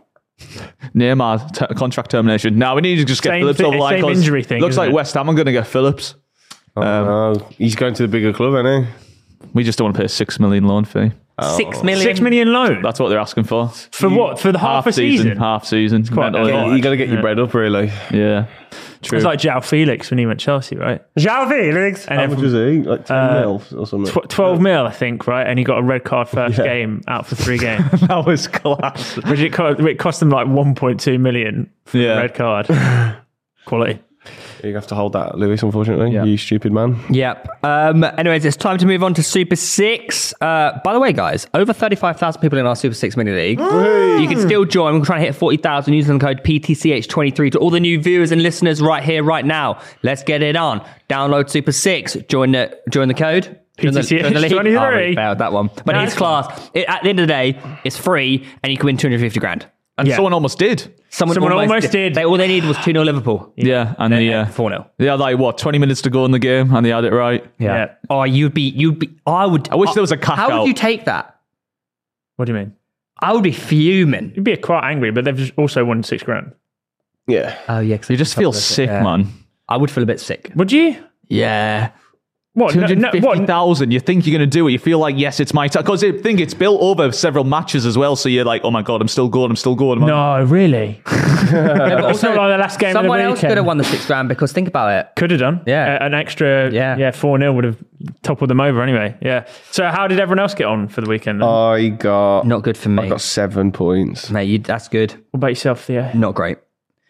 Neymar t- contract termination. Now we need to just get Same Phillips thi- over the line. same 'cause injury thing, Looks isn't like it? West Ham are going to get Phillips. Oh, no. He's going to the bigger club, isn't he? We just don't want to pay a six million loan fee. Six million. Six million loan? That's what they're asking for. For what? For the half, a season? Half season. quite Mental a lot. lot. You got to get your Yeah. bread up, really. Yeah. True. It's like João Felix when he went Chelsea, right? João Felix. And How much everyone- was he? Like ten Uh, mil or something. Tw- twelve mil, I think, right? And he got a red card first game, out for three games. that was class. Which it cost, it cost them like one point two million for Yeah. the red card. Quality. You have to hold that, Lewis, unfortunately. Yeah. You stupid man. Yep. Um, anyways, it's time to move on to Super Six. Uh, by the way, guys, over thirty-five thousand people in our Super Six Mini League. You can still join. We're trying to hit forty thousand using the code P T C H twenty-three to all the new viewers and listeners right here, right now. Let's get it on. Download Super Six. Join the join the code. Join the- P T C H join the league. twenty-three. Oh, we failed that one. But No, it's it's class. It, at the end of the day, it's free and you can win two hundred fifty grand. And Yeah. someone almost did. Someone, Someone almost did. They, all they needed was two nil Liverpool. Yeah. And the, uh, four nil. they had like, what, twenty minutes to go in the game and they had it right. Yeah. Oh, you'd be, you'd be, I would. I wish there was a cash How out. would you take that? What do you mean? I would be fuming. You'd be quite angry, but they've just also won six grand. Yeah. Oh, yeah. 'cause You just feel sick, yeah. man. I would feel a bit sick. Would you? Yeah. What? two No, hundred no, fifty what? thousand. You think you're going to do it. You feel like, yes, it's my time. Because I think it's built over several matches as well. So you're like, oh my God, I'm still going. I'm still going. I'm No, really? Yeah, but It's not like the last game of the someone else weekend. could have won the six grand because think about it. Could have done. Yeah. A- an extra, Yeah. yeah, four nil would have toppled them over anyway. Yeah. So how did everyone else get on for the weekend then? I got, Not good for I me. got seven points. Mate, you, that's good. what about yourself, Theo? Not great.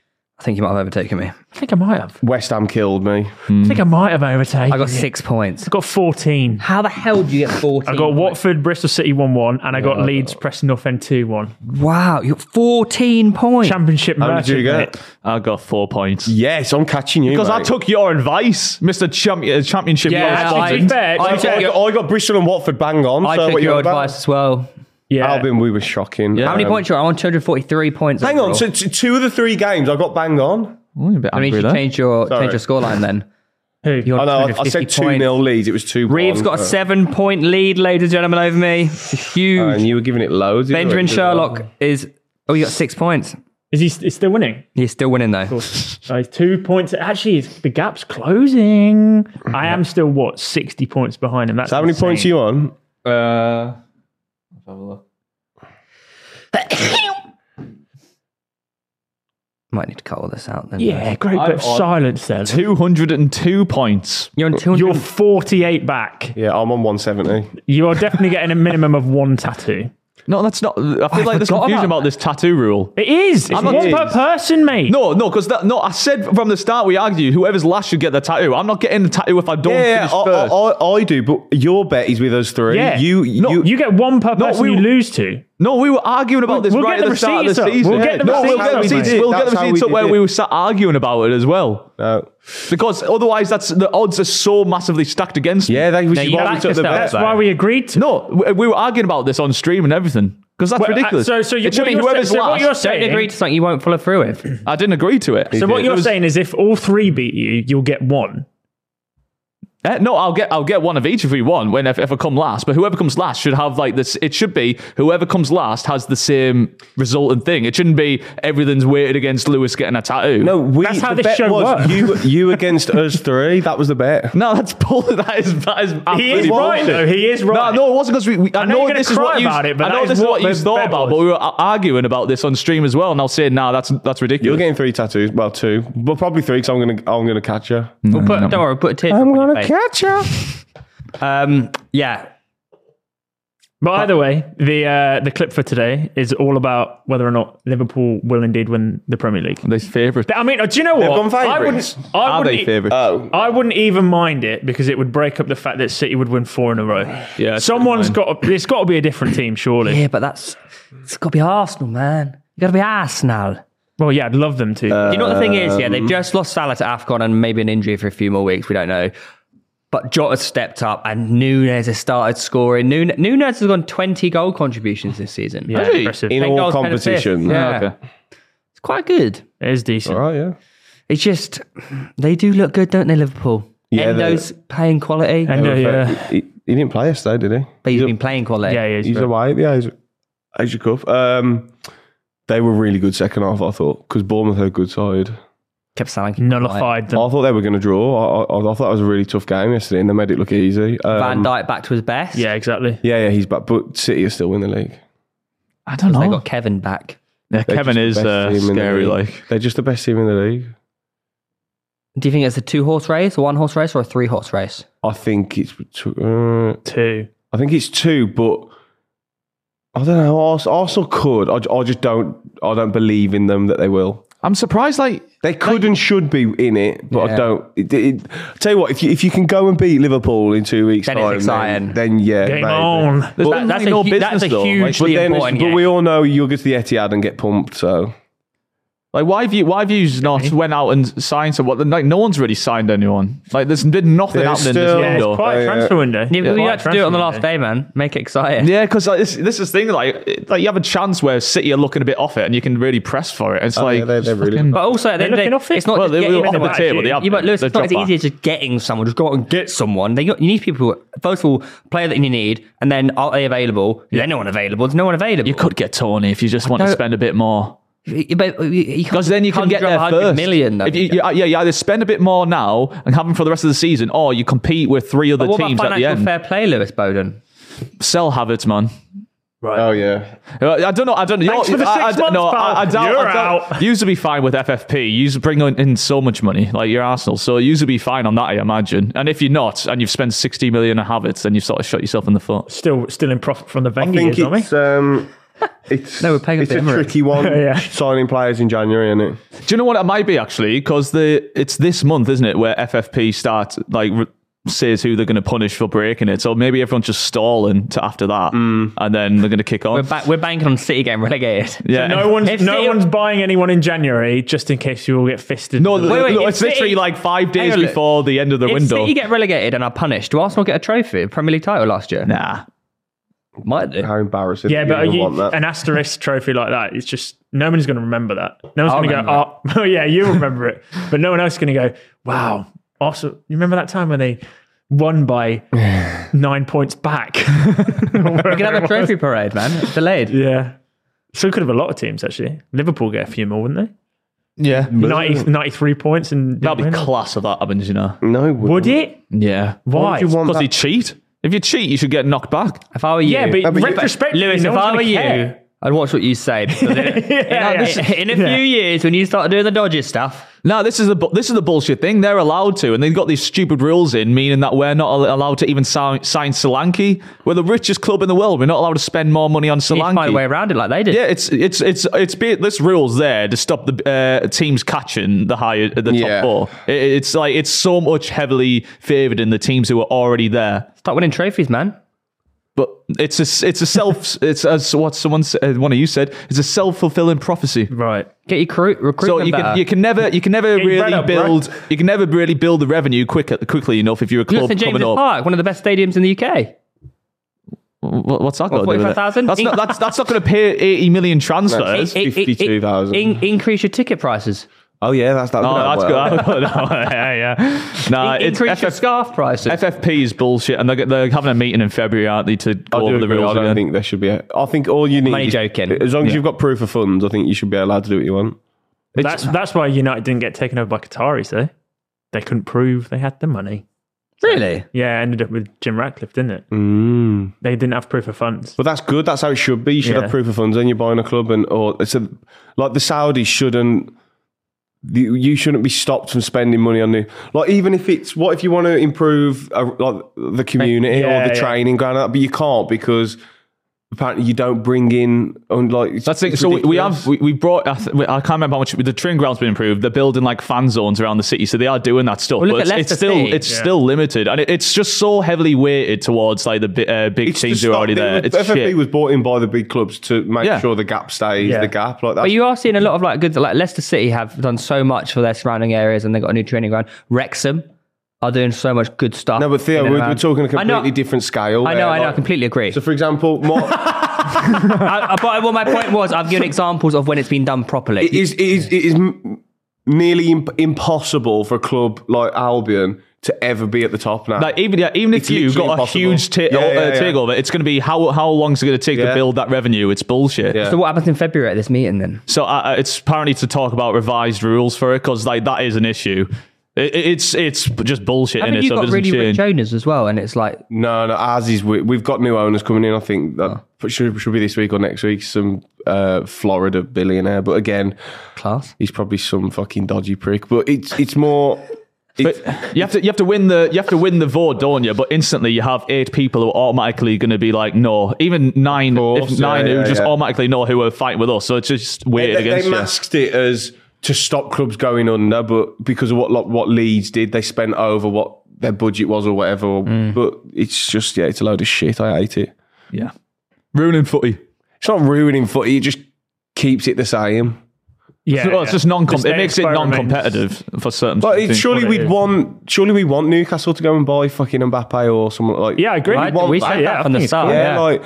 I think you might have overtaken me. I think I might have. West Ham killed me. I think I might have overtaken. I got you. six points. I got fourteen. How the hell do you get fourteen? I got Watford, Bristol City one one, and I got Leeds, Preston North End two one. Wow, you got fourteen points. Championship How did you merchant, get? mate. I got four points. Yes, I'm catching you. Because I mate. took your advice, Mister Champion, Championship. Yeah, Young actually, to be Scotland. fair, to I be took fair, your- I got Bristol and Watford bang on. I so took what your you on about? advice as well. yeah. Albion, we were shocking. How many Um, points are you on? I'm on two hundred forty-three points. Hang on, overall. so t- two of the three games I got bang on. Oh, you're a bit I mean, angry you there. changed your, Sorry. change your scoreline then. Who? You're I on know, I, I 250 said two points. nil Leeds, it was two Reeves got a seven point lead, ladies and gentlemen, over me. It's huge. And you were giving it loads. didn't you? Benjamin Sherlock is. Oh, you got six points. Is he st- still winning? He's still winning though. So he's two points. Actually, it's- the gap's closing. I am still, what, sixty points behind him. That's So how many insane. points are you on? Uh, let's have a look. Might need to cut all this out then. Yeah, great I'm bit of on silence there. two hundred two points. You're on two You're hundred. forty-eight back. Yeah, I'm on one seventy. You are definitely getting a minimum of one tattoo. No, that's not. I feel I like there's forgot confusion about about this tattoo rule. It is. It's I'm not- one it per is. person, mate. No, no, because that. No, I said from the start we argued whoever's last should get the tattoo. I'm not getting the tattoo if I don't Yeah, finish I, first. I, I, I do, but your bet is with us three. Yeah. You, No, you, You get one per person we- you lose to. No, we were arguing about We'll- this we'll right get at the the start of the receipts up. season. We'll get the no, we'll receipts get the up, receipts. mate. We'll get the That's how receipts we up where did we it. will start arguing about it as well. no. Because otherwise, that's the odds are so massively stacked against. me. Yeah, that was No, you why we backed took the yourself. bet. That's why we agreed to. No, we we were arguing about this on stream and everything. Because that's Well, uh, ridiculous. so- so you- it should what be you're whoever's saying- so what last. you're Don't saying- agree to something you won't follow through with. I didn't agree to it. So what did. you're It was- saying is if all three beat you, you'll get one. Eh, no, I'll get I'll get one of each if we won. When if, if I come last, but whoever comes last should have like this. It should be whoever comes last has the same resultant thing. It shouldn't be everything's weighted against Lewis getting a tattoo. No, we, That's how the this bet show was works. you, you against us three. That was the bet. no, that's bull. That is that is. He is absolutely right, bullshit. though. He is No, right. no, it wasn't because we. we I, know know, you're gonna this is cry what you. about it, but I that know is this is what what you the thought bet about, was. but we were a- arguing about this on stream as well. And I'll say, nah, that's that's ridiculous. You're getting three tattoos. Well, two, but probably three because I'm gonna I'm gonna catch you. We'll put, don't worry, we'll put a teardrop on your face. catch you. Um, yeah. But either way, the uh, the clip for today is all about whether or not Liverpool will indeed win the Premier League. This favourite. I mean, do you know what? gone I favourites. wouldn't. I Are wouldn't they e- favourites? Oh, I wouldn't even mind it because it would break up the fact that City would win four in a row. Yeah, it's someone's fine. got. To, it's got to be a different team, surely. Yeah, but that's. It's got to be Arsenal, man. You got to be Arsenal. Well, yeah, I'd love them to. Do you know what the thing is? Yeah, they've just lost Salah to AFCON and maybe an injury for a few more weeks. We don't know. But Jota's stepped up and Nunez has started scoring. Nunez, Nunez has gone twenty goal contributions this season. Yeah, Really? impressive. In ten all goals, ten competitions. assists. Yeah. Oh, okay. It's quite good. It is decent. All right, yeah. It's just, they do look good, don't they, Liverpool? Yeah, Endo's playing quality. And- They were yeah. fair- He, he didn't play yesterday, did he? but he's He's, been playing quality. Yeah, he is. he's but- away at the Asia, Asia Cup. Um, they were really good second half, I thought, because Bournemouth had a good side. Kept sounding Nullified them. I thought they were going to draw. I, I, I thought it was a really tough game yesterday, and they made it look easy. Van Um, Dijk back to his best. Yeah, exactly. Yeah, yeah, he's back. But City are still in the league. I don't know. They got Kevin back. Yeah, They're Kevin just is the uh, best team in the scary. league. Like, They're just the best team in the league. Do you think it's a two horse race, a one horse race, or a three horse race? I think it's. Uh, Two. I think it's two, but I don't know. Arsenal, Arsenal could. I, I just don't. I don't believe in them that they will. I'm surprised. Like, They could and should be in it, but Yeah. I don't. It, it, tell you what, if you if you can go and beat Liverpool in two weeks' Then it's time, exciting. Then, then yeah, Game maybe. on. there's But not that's really a no hu- business that's a though. Like, hugely But then, it's, important but game. we all know you'll get to the Etihad and get pumped. So Like, why have you why have you not went out and signed someone? Like, no one's really signed anyone. Like, there's been nothing There's happening still- this Yeah, window. it's quite a Yeah, yeah. transfer window. Yeah, but we Quite had to a do it on the transfer last window. day, man. Make it exciting. Yeah, because like, this, this is the thing. Like, like you have a chance where City are looking a bit off it, and you can really press for it. It's Oh, like yeah, they're- they're really- fucking- But also, at the They're end of the looking day, off it? it's not well, just they getting were off the someone. table. They have Yeah, but Lewis, they it's not as dropped easy as just getting someone. Just go out and get someone. They got, you need people, who- first of all, player that you need, and then are they available? Is there no one available? There's no one available. You could get Tony if you just want to don't- spend a bit more. Because Because then you can get there first. Million, though. If you, you, yeah, you either spend a bit more now and have them for the rest of the season, or you compete with three other But what teams about at the financial end. fair play, Lewis Bowden? Sell Havertz, man. Right. oh yeah, Uh, I don't know. I don't know. Thanks You're- for the I, I six don't know. months, I, I pal. doubt. You're I doubt. out. Yous will be fine with F F P. Yous bring in so much money, like you're Arsenal. So yous will be fine on that, I imagine. And if you're not, and you've spent sixty million on Havertz, then you've sort of shot yourself in the foot. Still, still in profit from the I Wenger think years, aren't we? it's um, it's No, we're paying a it's bit a of it. tricky one. Yeah. Signing players in January, isn't it? Do you know what it might be actually? Because the it's this month, isn't it, where F F P starts like re- says who they're going to punish for breaking it. So maybe everyone's just stalling to after that, and then they're going to kick on. We're, ba- we're banking on City getting relegated. yeah, No one's If no City- one's buying anyone in January just in case you all get fisted. No, Wait, wait, look, if it's literally City- like five days Hang on, before the end of the If window. City get relegated and are punished, do Arsenal get a trophy, a Premier League title last year? nah. Might do. How embarrassing! Yeah, You but are even you, want that. an asterisk trophy like that, it's just no one's going to remember that. No one's I'll going to go, remember oh, oh, yeah, you remember it, but no one else is going to go, wow. Also, you remember that time when they won by nine points back? We can have a trophy parade, man. It's delayed. Yeah, so could have a lot of teams actually. Liverpool get a few more, wouldn't they? Yeah, ninety, ninety-three points and that'd be class if that happens. You know. no, Would it? Yeah. Why? would you want Because that? they cheat. If you cheat, you should get knocked back. If I were you, Yeah, but but you- retrospectively, Lewis, no if one's I gonna were you, care. I'd watch what you say. Because in, Yeah, in, yeah. in a Yeah. few years, when you start doing the dodgy stuff, No, this is the bu- this is the bullshit thing. They're allowed to, and they've got these stupid rules in, meaning that we're not al- allowed to even sign, sign Solanke. We're the richest club in the world. We're not allowed to spend more money on you need to find a way Solanke. around it like they did. Yeah, it's it's it's it's be, this rules there to stop the uh, teams catching the higher the top Yeah. four. It, it's like it's so much heavily favoured in the teams who are already there. Start winning trophies, man. But it's a it's a self it's as what someone said, one of you said, it's a self fulfilling prophecy. Right. Get your crew, So recruitment you better. can you can never you can never Get your bread really up, bro. build you can never really build the revenue quick quickly enough if you're a Look club at Saint coming James's up. Park, one of the best stadiums in the U K. What, what's that got to do with forty-five it? thousand? That's not that's that's not going to pay eighty million transfers. It- it- it- fifty-two thousand. in- increase your ticket prices. Oh yeah, that's that. Oh, that's well. good. yeah, yeah. No, In- it's increase your F F, scarf prices. F F P is bullshit, and they're, they're having a meeting in February, aren't they, to I go do over the agree. rules I don't again. think there should be. A, I think all you need. only is- joking. As long as Yeah. you've got proof of funds, I think you should be allowed to do what you want. That's that's why United didn't get taken over by Qataris, though. They couldn't prove they had the money. Really? Yeah, it ended up with Jim Ratcliffe, didn't it? Mm. They didn't have proof of funds. But that's good. That's how it should be. You should Yeah. have proof of funds, and you're buying a club, and or it's a like the Saudis shouldn't. You you shouldn't be stopped from spending money on the like even if it's what if you want to improve uh, like the community Yeah, or the yeah. training ground, but you can't because apparently you don't bring in like That's it. So we, we have we, we brought. I, th- I can't remember how much the training ground's been improved. They're building like fan zones around the city, so they are doing that stuff. Well, look but at it's, Leicester it's still City. it's Yeah. still limited, and it, it's just so heavily weighted towards like the bi- uh, big It's teams to who are stop- already the- there. It's F F P shit. was brought in by the big clubs to make Yeah. sure the gap stays Yeah. the gap. Like that. But you are seeing a lot of like good, like Leicester City have done so much for their surrounding areas, and they've got a new training ground. Wrexham are doing so much good stuff. No, but Theo, in and we're, around. we're talking a I know- completely different scale. I know, there, I know, I like- completely agree. So, for example, more, I, I, but what my point was, I've given examples of when it's been done properly. it is it is it is m- nearly imp- impossible for a club like Albion to ever be at the top now. Like even yeah, even if It's you've literally got a impossible. huge ta- Yeah, uh, yeah, yeah. takeover, it's going to be how how long is it going to take Yeah. to build that revenue? It's bullshit. Yeah. So what happens in February at this meeting then? So uh, it's apparently to talk about revised rules for it because like that is an issue. It, it's it's just bullshit in Haven't it. you So it got doesn't really change. rich owners as well? And it's like, No, no, ours is we, we've got new owners coming in. I think that should should be this week or next week. Some uh, Florida billionaire, but again, class. he's probably some fucking dodgy prick. But it's it's more. But you have to you have to win the you have to win the vote, don't you? But instantly you have eight people who are automatically going to be like no, even nine, course, if nine yeah, who yeah, just yeah. automatically know who are fighting with us. So it's just weighted They, against they you. masked it as to stop clubs going under, but because of what like, what Leeds did, they spent over what their budget was or whatever. But it's just yeah, it's a load of shit. I hate it. Yeah, ruining footy. It's not ruining footy. It just keeps it the same. Yeah, Well, it's yeah. just non. Just It makes it experiments. non-competitive for certain. But it's, things. surely what it we'd is. want surely we want Newcastle to go and buy fucking Mbappe or someone like Yeah, I agree. Right, want we that. said yeah, that I from the think it's start. cool. yeah, Yeah. like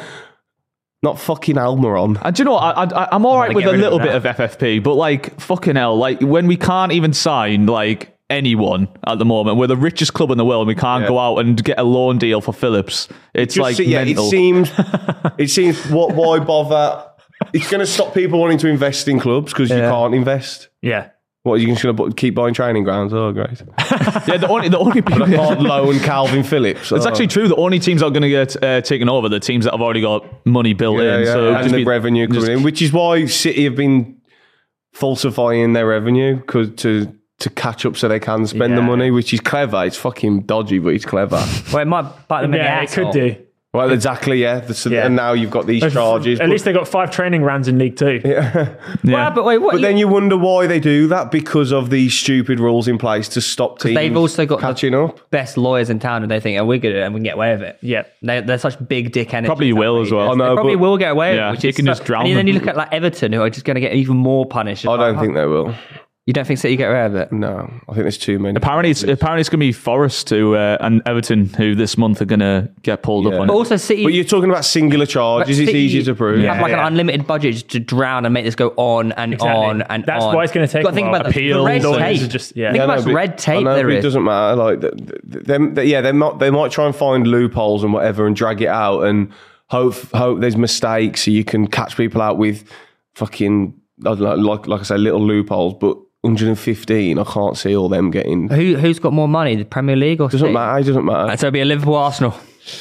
not fucking Almiron. And do you know what? I, I, I'm all right wanna with get a rid of little it bit now. of F F P, but like fucking hell, like when we can't even sign like anyone at the moment, we're the richest club in the world, and we can't Yeah. go out and get a loan deal for Phillips. It's Just like see- yeah, mental. it seems it seems what why bother? It's going to stop people wanting to invest in clubs because you Yeah. can't invest. Yeah. What, are you just going to keep buying training grounds? Oh, great. yeah, the only the only people. I can't loan Calvin Phillips. It's Oh. actually true. The only teams that are going to get uh, taken over, the teams that have already got money built Yeah, in. yeah, So and just the be- revenue coming just- in, which is why City have been falsifying their revenue because to to catch up so they can spend the Yeah. money, which is clever. It's fucking dodgy, but it's clever. Well, it might bite them in the Yeah, it asshole. could do. Well, exactly, yeah. The- so- Yeah. And now you've got these charges. At but, least they got five training rounds in League Two. yeah. Well, but wait, what? but you- then you wonder why they do that because of these stupid rules in place to stop teams they've also got the- catching up. best lawyers in town, and they think, "Oh, we're good, and we can get away with it." Yeah. They, they're such big dick energy. Probably will as well. I know, They probably but- will get away with Yeah, it. Which you is can so- just drown And then you them. look at like Everton, who are just going to get even more punished. I don't think they will. You don't think City get away with it? No, I think there's too many. Apparently, it's apparently it's going to be Forest who uh, and Everton who this month are going to get pulled Yeah. up on. But it. also City. But you're talking about singular but charges. It's City easier to prove. have like Yeah. an unlimited budget just to drown and make this go on and Exactly. on and That's on. why it's gonna take You've got to a think while. about the- the Appeals, red lawyers tape. are just- yeah. Think Yeah, about no, how much but- red I tape know, there but is. It doesn't matter. Like, th- th- them, th- yeah, they might they might try and find loopholes and whatever and drag it out and hope hope there's mistakes so you can catch people out with fucking I don't know, like like I say little loopholes. But one hundred fifteen, I can't see all them getting. Who who's got more money, the Premier League or Doesn't City? matter. It doesn't matter. So it'll be a Liverpool Arsenal,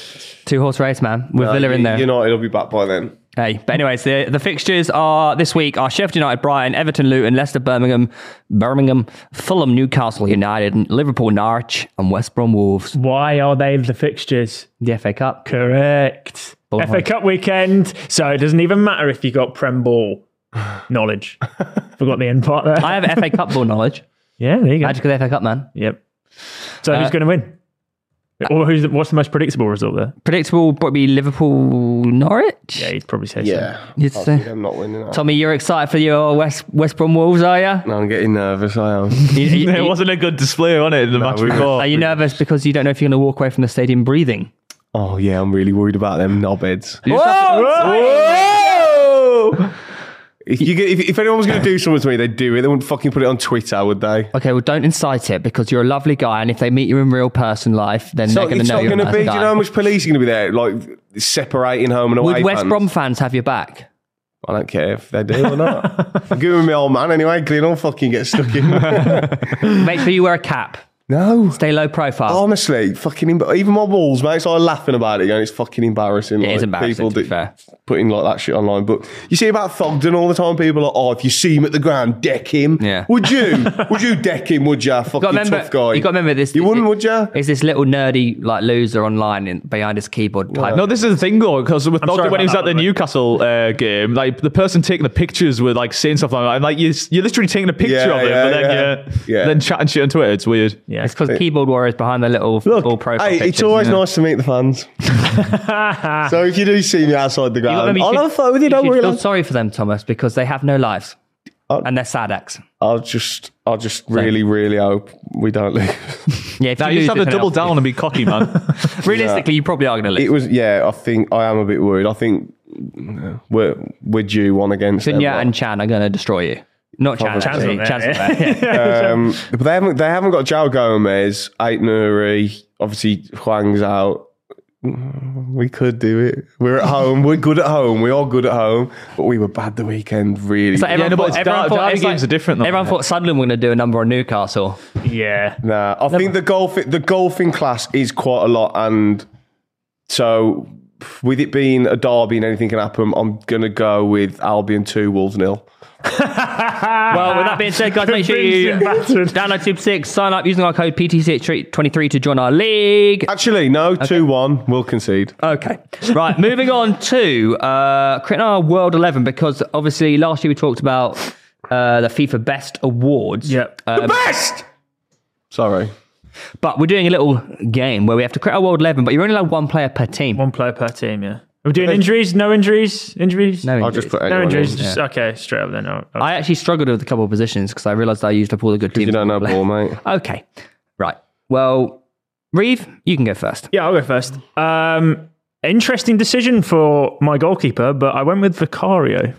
two horse race, man, with Uh, Villa in there. United will be back by then. Hey, but anyways, the, the fixtures are this week are Sheffield United, Brighton, Everton, Luton, Leicester, Birmingham, Birmingham, Fulham, Newcastle United, Liverpool, Norwich, and West Brom Wolves. Why are they the fixtures? The F A Cup. Correct. Bullhorn. F A Cup weekend. So it doesn't even matter if you got Prem Ball knowledge. Forgot the end part there. I have F A Cup ball knowledge. yeah, there you go. Magic of the F A Cup, man. Yep. So Uh, who's going to win? Or who's the, what's the most predictable result there? Predictable probably Liverpool, Norwich. Yeah, you'd probably say Yeah, You'd I say. see them not winning that. Tommy, you're excited for your West West Brom Wolves, are you? No, I'm getting nervous. I am. You- you- it you- wasn't a good display on it in the match we- before. Are you nervous because you don't know if you're going to walk away from the stadium breathing? Oh yeah, I'm really worried about them knobheads. Whoa! If you get, if, if anyone was going to do something to me, they'd do it. They wouldn't fucking put it on Twitter, would they? Okay, well, don't incite it because you're a lovely guy, and if they meet you in real person life, then So they're going to it's know not you're a going to nice be. guy. Do you know how much police are going to be there, like separating home and away? Would West fans? Brom fans have your back? I don't care if they do or not. I'm giving me old man anyway. Glenn will fucking get stuck in. Make sure you wear a cap. No. Stay low profile. Honestly, fucking, em- even my balls, mate, so I'm laughing about it, going, it's fucking embarrassing. it like, is embarrassing, People to be do, fair. putting like that shit online. But you see about Thogden all the time. People are like, oh, if you see him at the ground, deck him. Yeah. Would you? Would you deck him? Would you? Fucking remember, tough guy. You got to remember this. You wouldn't, would you? Is this little nerdy like loser online in, behind his keyboard? Type. No, this is the thing though, because with sorry Thogden, when he was about at the that, Newcastle uh, game, like the person taking the pictures were like saying stuff like that, and like you, you're literally taking a picture Yeah, of it, yeah, but then yeah. you're Yeah. then chatting shit on Twitter. It's weird. Yeah. It's because keyboard warriors behind their little football profile Hey, pictures. it's always you know? nice to meet the fans. So if you do see me outside the You gotta ground, be- I'll you have a should- photo with you. you Don't should worry. feel lads. sorry for them, Thomas, because they have no lives. Oh. And they're sad acts. I'll just, I'll just really, really hope we don't lose. Yeah, if Now you you lose, just have to it's double enough. down and be cocky, man. Realistically, you probably are going to lose. It was, yeah. I think I am a bit worried. I think we're we're due one against them. Sunya and Chan are going to destroy you. Not Chan, Chan's actually. not Chan's there, not there. Yeah. Um, but they haven't they haven't got João Gomez, Ait Nouri, obviously Huang's out. We could do it. We're at home. We're good at home. We are good at home. But we were bad the weekend, really. It's like Yeah, everyone no, but thought- it's everyone dar- thought- derby it's like- games are different, though. Everyone thought Sunderland were going to do a number on Newcastle. Yeah. Nah, I think the golf the golfing class is quite a lot, and so with it being a derby and anything can happen, I'm gonna go with Albion two, Wolves nil. Well, with that being said, guys, make sure you Battered. download Super six, sign up using our code P T C twenty-three to join our league. Actually, no, two one. We'll concede. Okay. Right, moving on to uh, creating our World eleven, because obviously last year we talked about uh, the FIFA Best Awards. Yep. Um, The best. Sorry. but we're doing a little game where we have to create our World eleven, but you're only allowed one player per team. One player per team, yeah. Are we doing injuries? No injuries? Injuries? No I'll injuries. just put No anyone injuries. in. Just, okay, straight up then. I'll, I'll- I actually struggled with a couple of positions because I realised I used up all the good teams. You don't know ball, mate. Okay. Right. Well, Reeve, you can go first. yeah, I'll go first. Um, interesting decision for my goalkeeper, but I went with Vicario,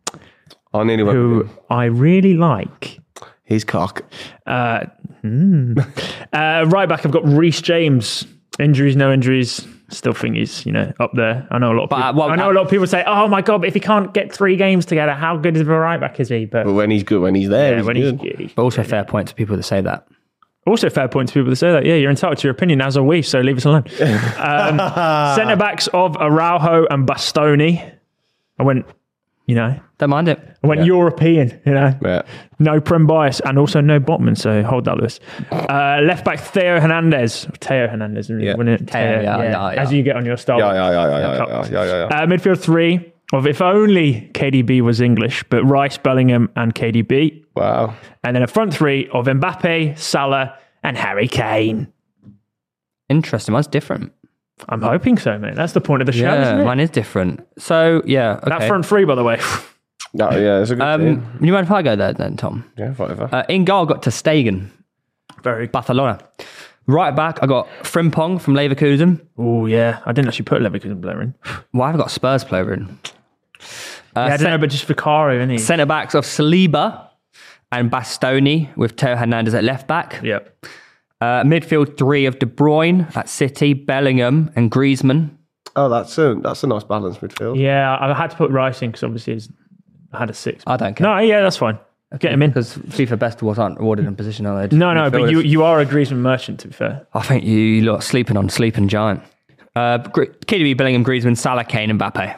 I nearly went with who him. I really like. His cock. Uh, hmm. uh, right back, I've got Reece James. Injuries, no injuries. Still think he's, you know, up there. I know a lot of But, people, uh, well, I know a lot of people say, oh my God, but if he can't get three games together, how good is a right back is he? But But when he's good, when he's there, yeah, he's when good. he's, he's But also fair point to people that say that. also fair point to people that say that. Yeah, you're entitled to your opinion, as are we, so leave us alone. um, Centre backs of Araujo and Bastoni. I went, you know, Don't mind it. I went European, you know. Yeah. No Prem bias and also no Botman, so hold that, Lewis. Uh, left back Theo Hernandez. Theo Hernandez, Yeah. wouldn't it? Theo, yeah, yeah, yeah. As you get on your style. Yeah, yeah, yeah, yeah, yeah, yeah, yeah, yeah, yeah. Uh, midfield three of if only K D B was English, but Rice, Bellingham, and K D B. Wow. And then a front three of Mbappe, Salah, and Harry Kane. Interesting. Mine's different. I'm hoping so, mate. That's the point of the show, Yeah, isn't it? mine is different. So, yeah. Okay. That front three, by the way. No, yeah, it's a good um, team. you mind if I go there then, Tom? Yeah, whatever. Uh, in goal, I got to Stegen, Very. Barcelona. Right back, I got Frimpong from Leverkusen. Oh, yeah. I didn't actually put Leverkusen player in. Well, I've got Spurs player in. Uh, Yeah, I don't cent- know, but just Vicario, isn't he? Centre backs of Saliba and Bastoni with Theo Hernandez at left back. Yep. Uh, midfield three of De Bruyne at City, Bellingham and Griezmann. Oh, that's a that's a nice balanced midfield. Yeah, I had to put Rice in because obviously he's, I had a six. I don't care. No, yeah, that's fine. Get him in. Because FIFA Best Awards aren't awarded in position, are they? No, no, but you, Midfielders. you are a Griezmann merchant, to be fair. I think you, you lot sleeping on sleeping giant. Uh, Gr- K D B, Bellingham, Griezmann, Salah, Kane, Mbappe.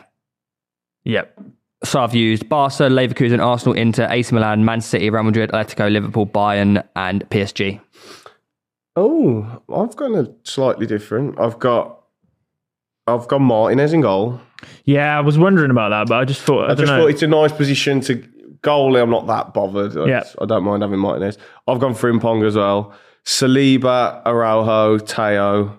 Yep. So I've used Barca, Leverkusen, Arsenal, Inter, A C Milan, Man City, Real Madrid, Atletico, Liverpool, Bayern, and P S G. Oh, I've gone a slightly different. I've got I've got Martinez in goal. Yeah, I was wondering about that, but I just thought, I, I, don't just know. thought it's a nice position to goalie. I'm not that bothered. I, Yeah. just- I don't mind having Martinez. I've gone Frimpong as well. Saliba, Araujo, Teo,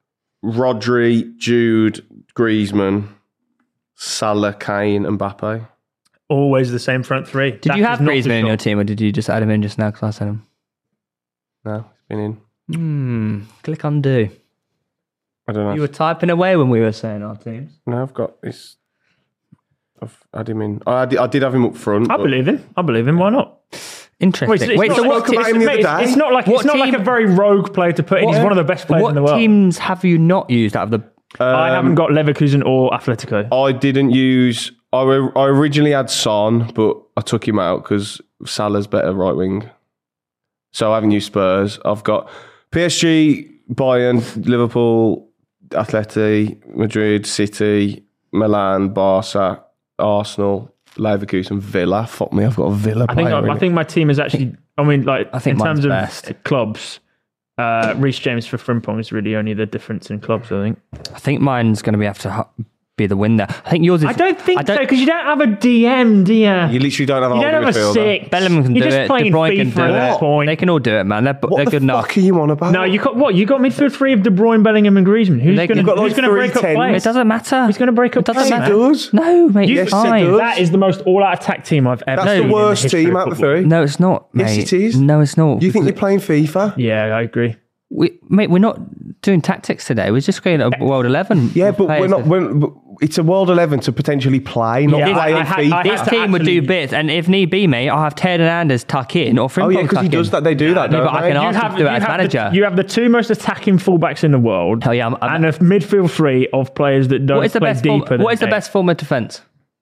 Rodri, Jude, Griezmann, Salah, Kane, Mbappe. Always the same front three. Did you have Griezmann in your team, or did you just add him in just now because I said him? No, he's been in. Hmm. Click undo. I don't know. You were typing away when we were saying our teams. No, I've got this. I've had him in. I did, I did have him up front. I but- believe him. I believe him. Why not? Interesting. it's Wait, not so like- what, spoke about te- him the Mate, other it's, day. it's not like What it's not like team- a very rogue player to put in. He's What- one of the best players what in the world. teams have you not used out of the? I Um, haven't got Leverkusen or Atletico. I didn't use. I, re- I originally had Son, but I took him out because Salah's better right wing. So I haven't used Spurs. I've got P S G, Bayern, Liverpool, Atleti, Madrid, City, Milan, Barca, Arsenal, Leverkusen, Villa. Fuck me, I've got a Villa I think player. I, I think my team is actually. I mean, like I think in terms mine's of best. clubs, uh, Reece James for Frimpong is really only the difference in clubs. I think. I think mine's going to be have to hu- be the win there. I think yours is. I don't think I don't, so because you don't have a D M, do you? You literally don't have a You don't holding have a midfielder. six. Bellingham can You're do just it. playing De Bruyne can FIFA do at that it. point. They can all do it, man. They're, What they're the good fuck enough. are you on about? No, you got what? You got midfield three of De Bruyne, Bellingham, and Griezmann. Who's They going can- to You've got like break three up tens. play? It doesn't matter. Who's going to break up It doesn't play? matter. It does. No, mate. You- it's Yes, it fine. does. That is the most all-out attack team I've ever That's seen. the in worst history team of out of football. three. No, it's not, mate. Yes, it is. No, it's not. You think you're playing FIFA? Yeah, I agree. we, mate, we're not doing tactics today. We're just going to World eleven. Yeah, but we're players. not. We're, but it's a World eleven to potentially play, not Yeah, play I- in I ha- FIFA. I This have to team would do actually- bits, and if need be, mate, I'll have Ted Hernandez tuck in or Frimpong oh yeah, because he tuck in. does that. They do that. No, Don't but I they? can You ask him have, to do you, it as have manager. the, you have the two most attacking fullbacks in the world, Hell yeah, I'm- I'm- and a midfield three of players that don't What is the play best form, deeper. What is the best form of defence?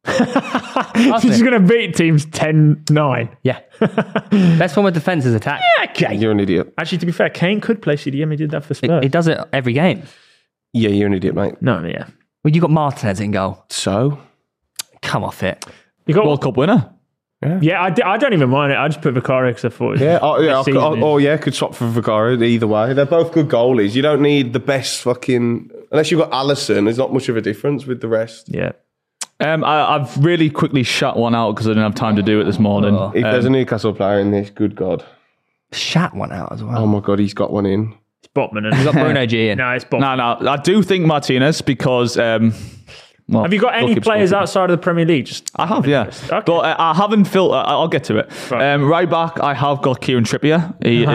He's going to beat teams ten nine. Yeah. Best form of defence is attack. Okay. You're an idiot. Actually, to be fair, Kane could play C D M. He did that for Spurs. He does it every game. Yeah, you're an idiot, mate. no, yeah. Well, you got Martinez in goal. So Come off it. You got World Cup winner. Yeah, I, d- I don't even mind it. I just put Vicario because I thought. yeah, oh yeah, I this could, season oh, oh, is- yeah, could swap for Vicario either way. They're both good goalies. You don't need the best fucking unless you've got Alisson. There's not much of a difference with the rest. Yeah. Um, I, I've really quickly shut one out because I didn't have time to do it this morning. Oh. If there's a Um, Newcastle player in this, good God, Shat one out as well. oh my God, he's got one in. It's Botman. You got Bruno G in. no, it's Botman. no, no, I do think Martinez because. Um, well, Have you got any goalkeeper's players goalkeeper. outside of the Premier League? Just I have, yeah. Okay. But uh, I haven't filled. Uh, I'll get to it. Right. Um, right back, I have got Kieran Trippier. He is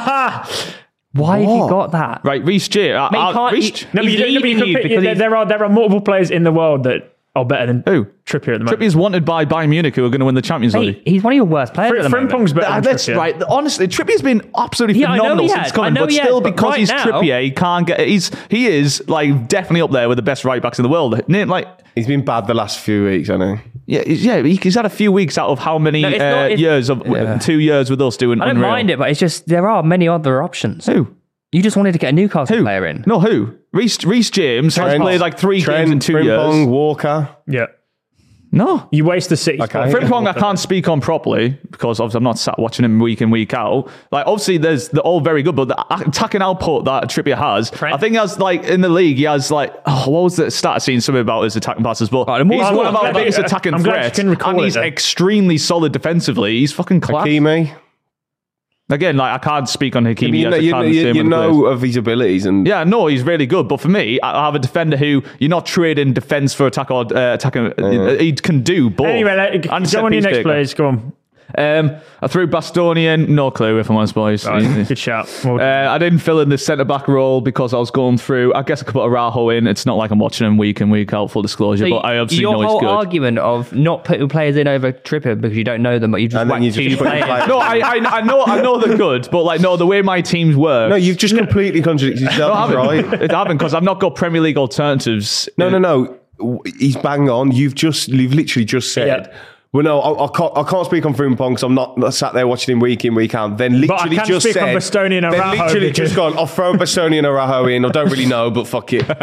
Why have you What? got that? right. Reece J. I, Mate, you I, can't- Reece, you- no, but He's you, don't- no, but you leaving can you pick, because there, he's- there are there are multiple players in the world that are better than who? Trippier at the moment. Trippier's wanted by Bayern Munich, who are going to win the Champions League. Mate, he's one of your worst players Fr- at the moment. Frimpong's better Ah, than that's Trippier. right. Honestly, Trippier's been absolutely Yeah, I know phenomenal he since has. coming, I know but he has, still, but because right he's now- Trippier, he can't get. He's he is like definitely up there with the best right backs in the world. Name, Like, He's been bad the last few weeks, hasn't he? yeah, he's- yeah, he- he's had a few weeks out of how many No, it's uh, not- it's- years of Yeah. two years with us doing. I don't unreal. mind it, but it's just there are many other options. Who? You just wanted to get a Newcastle Who? player in. No, who? Reece, Reece James has Trent, played like three Trent, games in two Frimpong, years. Walker. Yeah. No. You waste the City. Okay. spot. Frimpong, I can't speak on properly because obviously I'm not sat watching him week in, week out. Like, obviously, there's they're all very good, but the attacking output that Trippier has, Trent. I think he has, like, in the league, he has, like, oh, what was the stat? I've seen something about his attacking passes, but Right, the more he's score- one of our I'm glad biggest you- attacking I'm glad you threats, can recall and it he's then. extremely solid defensively. He's fucking class. Hakimi. Again, like, I can't speak on Hakimi. You as know, I you, can know- the you, same you with the players. know of his abilities, and Yeah, no, he's really good. But for me, I I have a defender who you're not trading defense for attack or uh, attacking. He can do both. Anyway, let, And go set on your piece next taker. players. Go on. Um, I threw Bastoni in. No clue if I'm honest, boys. Right, good shout. Well done. Uh, I didn't fill in the centre back role because I was going through. I guess I could put Araujo in. It's not like I'm watching him week in, week out, full disclosure, So but I obviously your know he's whole good. argument of not putting players in over Trippier because you don't know them, but you just And then whack you just two put your players. player- No, I, I I know I know they're good, but like no, the way my teams work. no, you've just completely contradicted No, I yourself. haven't. right? It happened because I've not got Premier League alternatives. No, no, no. He's bang on. You've just, you've literally just said. Yeah. Well, no, I, I can't. I can't speak on Frimpong because I'm not, not sat there watching him week in, week out. Then literally can just speak said. on Bastoni and then Araujo literally because- just gone. I'll throw Bastoni and Araujo in. I don't really know, but fuck it.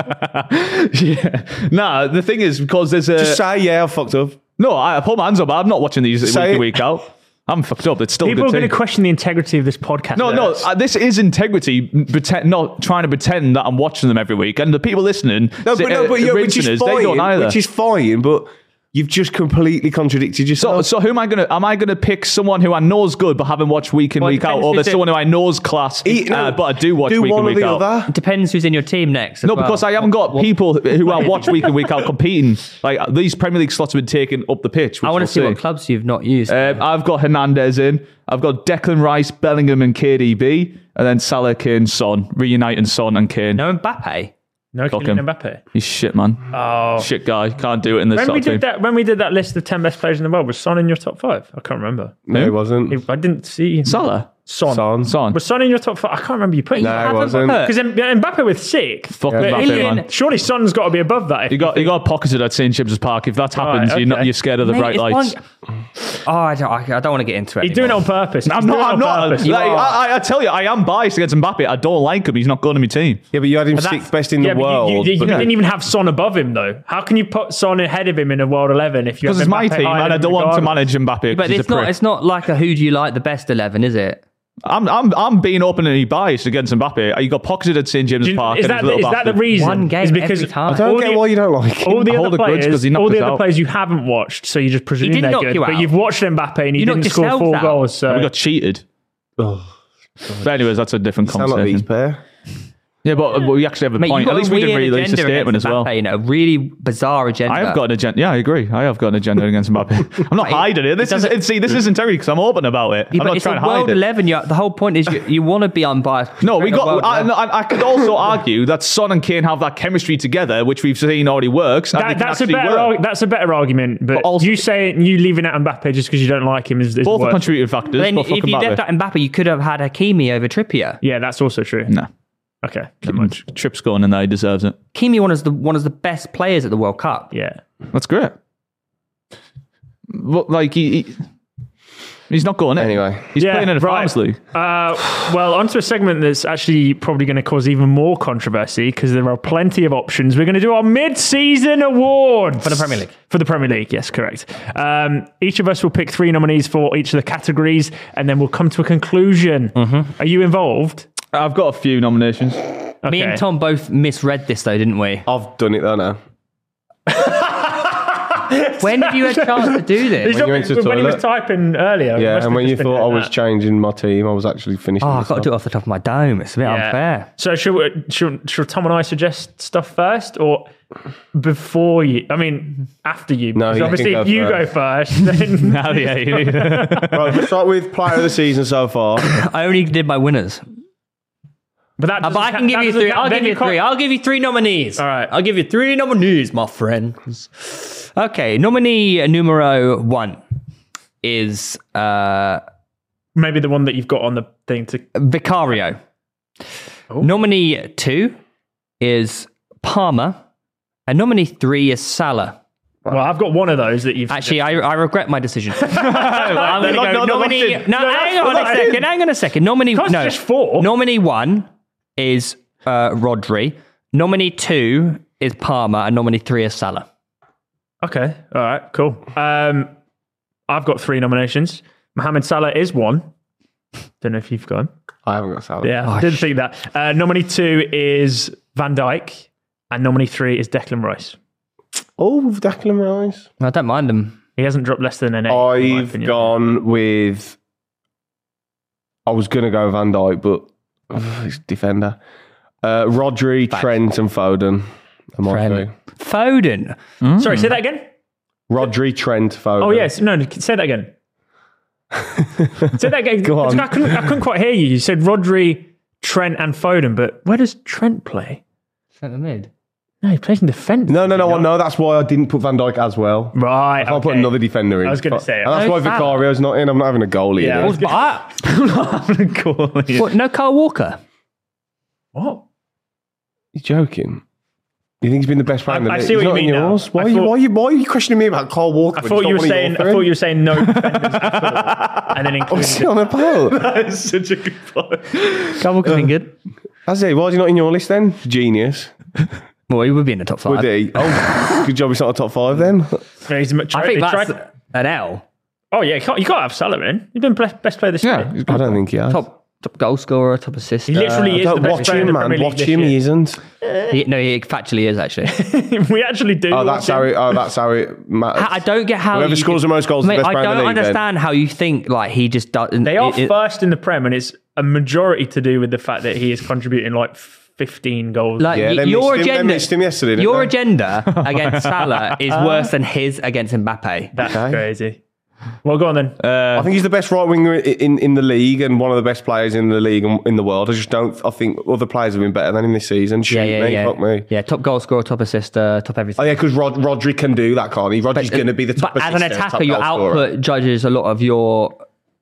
Yeah. Nah, the thing is because there's a Just say yeah, I fucked up. no. I put my hands up. I'm not watching these week Say in, it. week out. I'm fucked up. It's still People a are good going to team. question the integrity of this podcast. No, no, Yes. uh, this is integrity. Pretend, not trying to pretend that I'm watching them every week, and the people listening, No, but no, but yeah, which is rinsing us, they don't fine. either. Which is fine, but you've just completely contradicted so, yourself. so who am I gonna? Am I gonna pick someone who I know is good but haven't watched week in, Well, it week out, depends or who's there's in- someone who I know is class, He- no, uh, but I do watch do week one in, or week the out? other. It depends who's in your team next. as No, well. because I haven't got people who I watch week in, week out competing. Like these Premier League slots have been taken up the pitch. I want to which see we'll what clubs you've not used. Um, I've got Hernandez in. I've got Declan Rice, Bellingham, and K D B, and then Salah, Kane, Son, reuniting Son and Kane. no Mbappe. no fuck Kylian him. Mbappe. He's shit, man. Oh. Shit guy. Can't do it in this When sort we of team. did that, when we did that list of ten best players in the world, was Son in your top five? I can't remember. No, it wasn't. I didn't see. Salah. Son. Son. Son. Was Son in your top five? I can't remember you putting. No, have it him wasn't. hurt. Because Mbappe was sick. Fuck Yeah. Mbappe, He- man. surely Son's got to be above that. if You got think- you got pocketed at Saint James's Park. If that happens, Right, you're not okay. you're scared of the Mate, bright it's lights. one- Oh, I don't, I, I don't want to get into it. He's doing it anymore. on purpose. I'm He's not. doing it I'm on not. purpose. Like, You are. I, I tell you, I am biased against Mbappe. I don't like him. He's not good on my team. Yeah, but you had him That's- sixth best in yeah, the but you- world. You, you, but- you didn't even have Son above him, though. How can you put Son ahead of him in a World eleven if you have Because it's my Mbappe team, higher and I than don't want to regardless? manage Mbappe. 'cause But he's it's a not. prick. It's not like a who do you like the best eleven, is it? I'm I'm I'm being openly biased against Mbappe. You got pocketed at Saint James's Do you- Park. Is and that, he's a the, little is that the bastard. reason? One game Is because every time. I don't all get the- why you don't like him. All the Hold other a grudge 'cause players, he knocked all the us other out. players you haven't watched, so you just presume didn't they're knock good. you But out. you've watched Mbappe and you, You knocked didn't score yourselves four out. goals. So We got cheated. Oh, But anyways, that's a different sound like these conversation. pair. Yeah, but, but we actually have a Mate, point. you've At got least a we didn't weird release a agenda statement against as well. Mbappe, you know, a really bizarre agenda. I have got an agenda. Yeah, I agree. I have got an agenda against Mbappe. I'm not hiding it. This is doesn't- see. This is integrity because I'm open about it. Yeah, I'm but not it's trying a to hide World it. eleven. You, the whole point is you, you want to be unbiased. No, we You're got. World I, eleven. I, I could also argue that Son and Kane have that chemistry together, which we've seen already works. And they that, can that's a actually better. work. Arg- that's a better argument. But, But also- you saying you leaving out Mbappe just because you don't like him is, is Both are worse. contributing factors. Then but fuck if you Mbappe. left out Mbappe, you could have had Hakimi over Trippier. Yeah, that's also true. No, Okay, never mind. Tripp's going in there. He deserves it. Hakimi one of the one of the best players at the World Cup. Yeah. That's great. But, like he, he, he's not going in. Anyway. he's Yeah, playing in a right. Farmers League. Uh, well, onto a segment that's actually probably going to cause even more controversy because there are plenty of options. We're going to do our mid-season awards For the Premier League. For the Premier League, yes, correct. Um, each of us will pick three nominees for each of the categories, and then we'll come to a conclusion. Are you involved? I've got a few nominations. Me Okay. and Tom both misread this though, didn't we? I've done it though now. When did you have a chance to do this? He's When you not- went to the when he was toilet. typing earlier. it Yeah, must and have when you just been thought I like was that. changing my team, I was actually finishing. Oh, the I've got to stuff. do it off the top of my dome. It's a bit Yeah. unfair. So should, we, should should Tom and I suggest stuff first or before you? I mean, after you. No, Because you obviously, can if go you go first, then Oh, yeah, you need Right, let's start with player of the season so far. I only did my winners. but that Uh, doesn't But I ca- can give that you doesn't three. count. I'll Then give you can't- three. I'll give you three nominees. All right. I'll give you three nominees, my friends. Okay, nominee numero one is uh, Maybe the one that you've got on the thing to. Vicario. Oh. Nominee two is Palmer. And nominee three is Salah. Well, I've got one of those that you've. Actually, I, I regret my decision. I'm going to They're go not- they're nominee. locked in. No, No, hang that's on a fine. second. Hang on a second. Nominee. Can't No, just four. Nominee one is uh, Rodri. Nominee two is Palmer, and nominee three is Salah. Okay. All right. Cool. Um, I've got three nominations. Mohamed Salah is one. Don't know if you've got him. I haven't got Salah. Yeah, I didn't think that. Uh, nominee two is Van Dijk, and nominee three is Declan Rice. Oh, with Declan Rice. I don't mind them. He hasn't dropped less than an eight. in my I've opinion. gone with. I was gonna go Van Dijk, but oh, he's defender. Uh, Rodri, Trent, and Foden. Are my Trent. three. Foden. Sorry, say that again. Rodri, Trent, Foden. Oh yes, no, no, say that again. say that again. Go on. I couldn't, I couldn't quite hear you. You said Rodri, Trent, and Foden, but where does Trent play? Centre mid. No, he plays in defence. No, no, no. I know that's why I didn't put Van Dijk as well. Right. I'll put okay. another defender in. I was gonna say it. And that's No why Salah. Vicario's not in. I'm not having a goalie Yeah, I in. was it. But I- Cool. what, no Kyle Walker. What? You're joking. You think he's been the best player in the I- I league? see what He's you not in mean now. yours? Why, I are you, thought- why, are you, why are you questioning me about Carl Walker? I thought you were saying. I thought you were saying no defenders at all, and then I'm including. still on about. That's such a good point. Kyle Walker's been good. That's it. Why is he not in your list then? Genius. Well, he would be in the top five. Would he? Oh, good job he's not a top five then. Yeah, he's, I think that's an L. Oh yeah, you can't, you can't have Salah in. You've been best, best player this Yeah, year. he's good. I don't think he has. Top top goal scorer, top assist. He literally is Don't the best watch player in him, the man. Premier League Watch this him. He year. isn't. He, no, he factually is actually. We actually do. Oh, watch that's him. how it. Oh, that's how it matters. I don't get how Whoever you scores can- the most goals is the Mate, best I player in don't the league, then. understand how you think like he just doesn't. They are it- it- first in the Prem, and it's a majority to do with the fact that he is contributing like fifteen goals. Like Yeah, y- they your missed him- they agenda, missed him yesterday, didn't your they? agenda against Salah is worse than his against Mbappe. That's Okay. crazy. Well, go on then. I think he's the best right winger in, in in the league and one of the best players in the league and in the world. I just don't. I think other players have been better than him this season. Shoot Yeah, yeah, me, yeah. fuck me. Yeah, top goal scorer, top assister, top everything. Oh yeah, because Rod, Rodri can do that, can't he? Rodri's going to be the top But as an assister, attacker, top your goal scorer. output judges a lot of your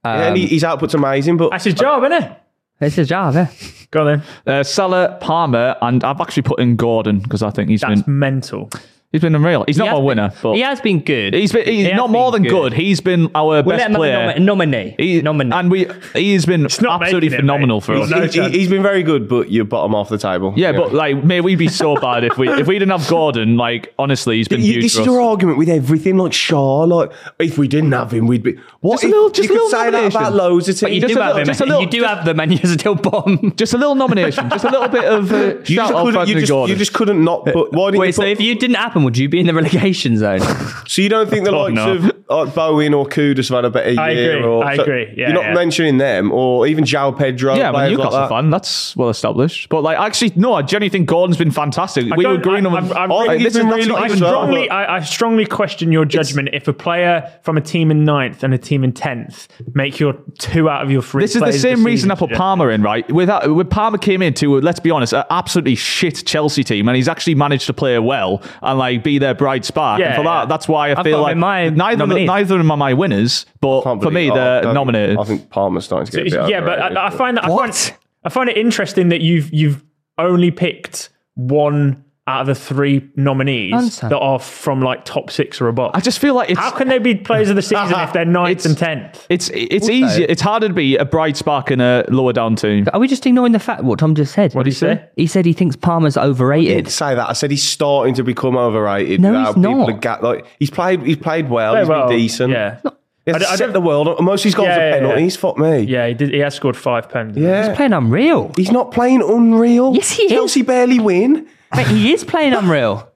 Yeah, and he, his output's amazing, but That's his job, isn't it? It's his job, yeah. Go on then. Uh, Salah, Palmer, and I've actually put in Gordon because I think he's That's been mental. he's been unreal. He's He not has a winner, been- but he has been good. he's been he's He has not more been than good. He's been our We'll best let him have player. a nomi- nominee. He, nominee. and we he's been not absolutely making it, phenomenal mate. for us. No he, chance. he's been very good, but you're bottom half the table. Yeah, but like, may we be so bad if we if we didn't have Gordon? Like, honestly, he's been You- huge this for is us. your argument with everything, like Shaw. Like, if we didn't have him, we'd be. What? Just a if- little- just you a could little say that nomination. about loads of teams. But you Just do a have little- him. just a little- you do just- have them, and you're still bottom. Just a little nomination, just a little bit of uh, You shout just, out for couldn't, you, Anthony just, Gordon. you just couldn't not put. Why didn't Wait, you so put, if you didn't happen, would you be in the relegation zone? So you don't think the Oh, likes no. of like Bowen or Kudus have had a better year? I agree, Or, I so agree, yeah, you're not yeah. mentioning them, or even João Pedro. Yeah, I'm a players Newcastle like that. fan. That's well established. But like, actually, no, I genuinely think Gordon's been fantastic. I we were don't- agreeing I- on. I'm- I'm I really- think this he's is been really really I good as well. strongly, I, I strongly question your judgment if a player from a team in ninth and a team in tenth make your two out of your three. This is the players same this reason I season, put yeah. Palmer in, right? With that, with Palmer came into, let's be honest, an absolutely shit Chelsea team, and he's actually managed to play well and like be their bright spark. Yeah, and for yeah. that, that's why I I've feel got him like in my neither nominees. neither of them are my winners, but Can't for me, believe- oh, they're don't- nominated. I think Palmer's starting to get a bit Yeah, but overrated, I, I find that I What? find, I find it interesting that you've you've only picked one out of the three nominees Understand. that are from like top six or above. I just feel like it's How can they be players of the season if they're ninth It's- and tenth? it's it's easier. It's harder to be a bright spark in a lower down team. Are we just ignoring the fact what Tom just said? What did he say? He said he thinks Palmer's I didn't overrated. say that. I said he's starting to become overrated. No, without he's people not. to Get, like he's played. He's played well. Very he's well, been decent. Yeah, He's I don't- I set don't- the world. Most of his goals Yeah, are yeah, yeah. penalties. Fuck me. yeah. He did. He has scored five pens. Yeah. He's playing unreal. He's not playing unreal. Yes, he is. Chelsea barely win. Mate, he is playing unreal.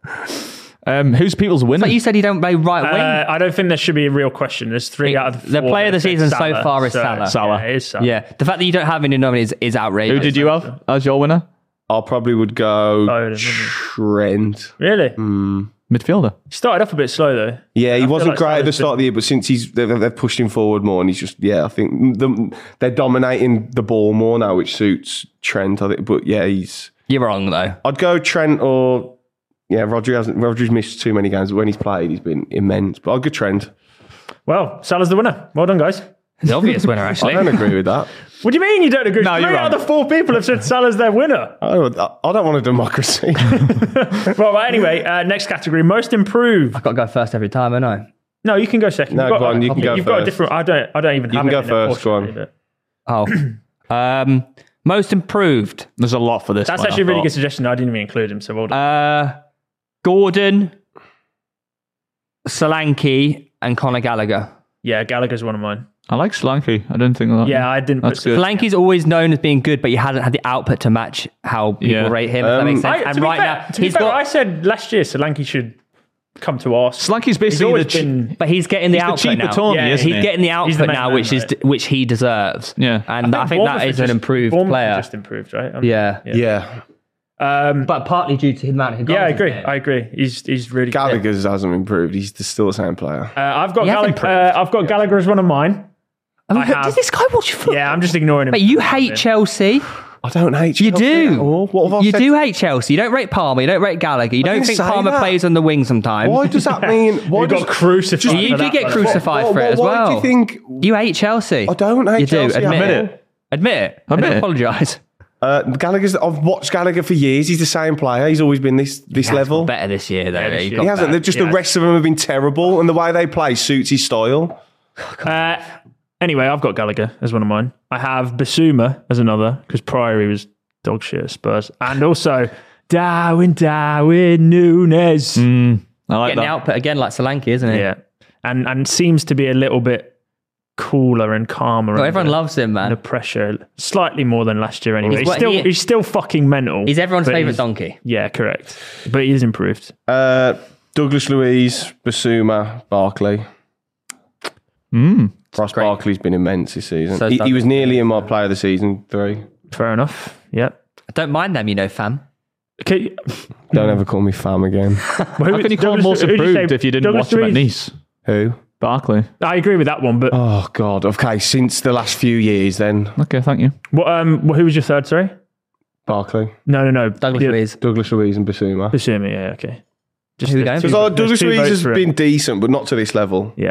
Um, who's people's winner? But you said he don't play right wing. Uh, I don't think there should be a real question. There's three It- out of the, the four player of that the said season so Salah, far is Salah. Salah. Yeah, it is Salah. yeah, the fact that you don't have any nominees is outrageous. Who did you have as your winner? I probably would go Foden, wouldn't Trent. Really? Midfielder. He started off a bit slow though. Yeah, he I feel wasn't like great at the Salah's start of the year, but since he's they've, they've pushed him forward more, and he's just yeah, I think the, they're dominating the ball more now, which suits Trent. I think, but yeah, he's. You're wrong though. I'd go Trent or yeah, Rodri hasn't. Rodri's missed too many games, but when he's played, he's been immense. But I'd go Trent. Well, Salah's the winner. Well done, guys. The obvious winner, I actually. don't agree with that. What do you mean you don't agree? No, Three you're out of right. the four people have said Salah's their winner. I don't, I don't want a democracy. Well, well anyway, uh, next category, most improved. I've got to go first every time, I know. No, you can go second. No, You've got, go on, you can go You've got a first. different. I don't. I don't even You have can it go in there, first, go on. unfortunately, Oh. um, most improved. There's a lot for this. That's one, actually I a really thought. good suggestion. I didn't even include him, so well done. Uh, Gordon, Solanke, and Conor Gallagher. yeah, Gallagher's one of mine. I like Solanke. I didn't think of that. Yeah, I didn't. That's put good. Solanke's always known as being good, but he hasn't had the output to match how people Yeah. rate him. If that Um, makes sense. I, and to be right fair, now, to be he's fair, got. I said last year Solanke should come to us. Solanke's He's basically the, always ch- been. But he's getting the He's the output cheaper now. Tony, Yeah, isn't he's he? getting the He's output the main now, man, which is right? which he deserves. Yeah. and I think, Bournemouth that have is an just- improved Bournemouth have player. Just improved, right? Um, Yeah. yeah. Um, but partly due to his amount of goals. yeah, I agree. he's getting. I agree. He's he's really good. Gallagher hasn't improved. He's still the same player. Uh, I've got He has Gallagher. improved. Uh, I've got Gallagher as one of mine. I mean, I what- have- does this guy watch football? Yeah, I'm just ignoring him. But you hate Chelsea. I don't hate You Chelsea do. at all. What have I You said? do hate Chelsea. You don't rate Palmer. You don't rate Gallagher. You don't didn't think say Palmer that. plays on the wing sometimes. Why does that mean? Why You does, got crucified. You for do that, get by the way. crucified Why- for it why- as why well. do you think? You hate Chelsea. I don't hate You do. Chelsea. Admit at it. all. Admit it. Admit and it. apologise. Uh, Gallagher's. I've watched Gallagher for years. He's the same player. He's always been this this level. Better this year, though. this He year. got He hasn't. better. They're just Yeah. the rest of them have been terrible, and the way they play suits his style. Uh, anyway, I've got Gallagher as one of mine. I have Basuma as another because Priory was dog shit at Spurs, and also Darwin Darwin Nunes. Mm, I like Getting the that. output again like Solanke, isn't he? Yeah, and and seems to be a little bit cooler and calmer. But under- everyone loves him, under man. pressure, slightly more than last year. Anyway, He's he's, what- still he- he's still fucking mental. He's everyone's but favourite he's- donkey. Yeah, correct. But he is improved. Uh, Douglas Luiz, Basuma, Barkley. Mm. Ross great. Barkley's been immense this season. So he, he Douglas was nearly in my player of the season three. Fair enough. Yep. I don't mind them, you know, fam. Okay. Don't ever call me fam again. How can you call him most improved if you didn't watch him at Nice? Who? Barkley. I agree with that one, but Oh God. Okay, since the last few years, then Okay, thank you. what? Um, who was your third? Sorry. Barkley, No, no, no. Douglas Yeah, Luiz. Douglas Luiz, and Basuma. Basuma, yeah, okay. Just Who we the going two- for? Because there's Douglas two Luiz votes has for it. been decent, but not to this level. Yeah.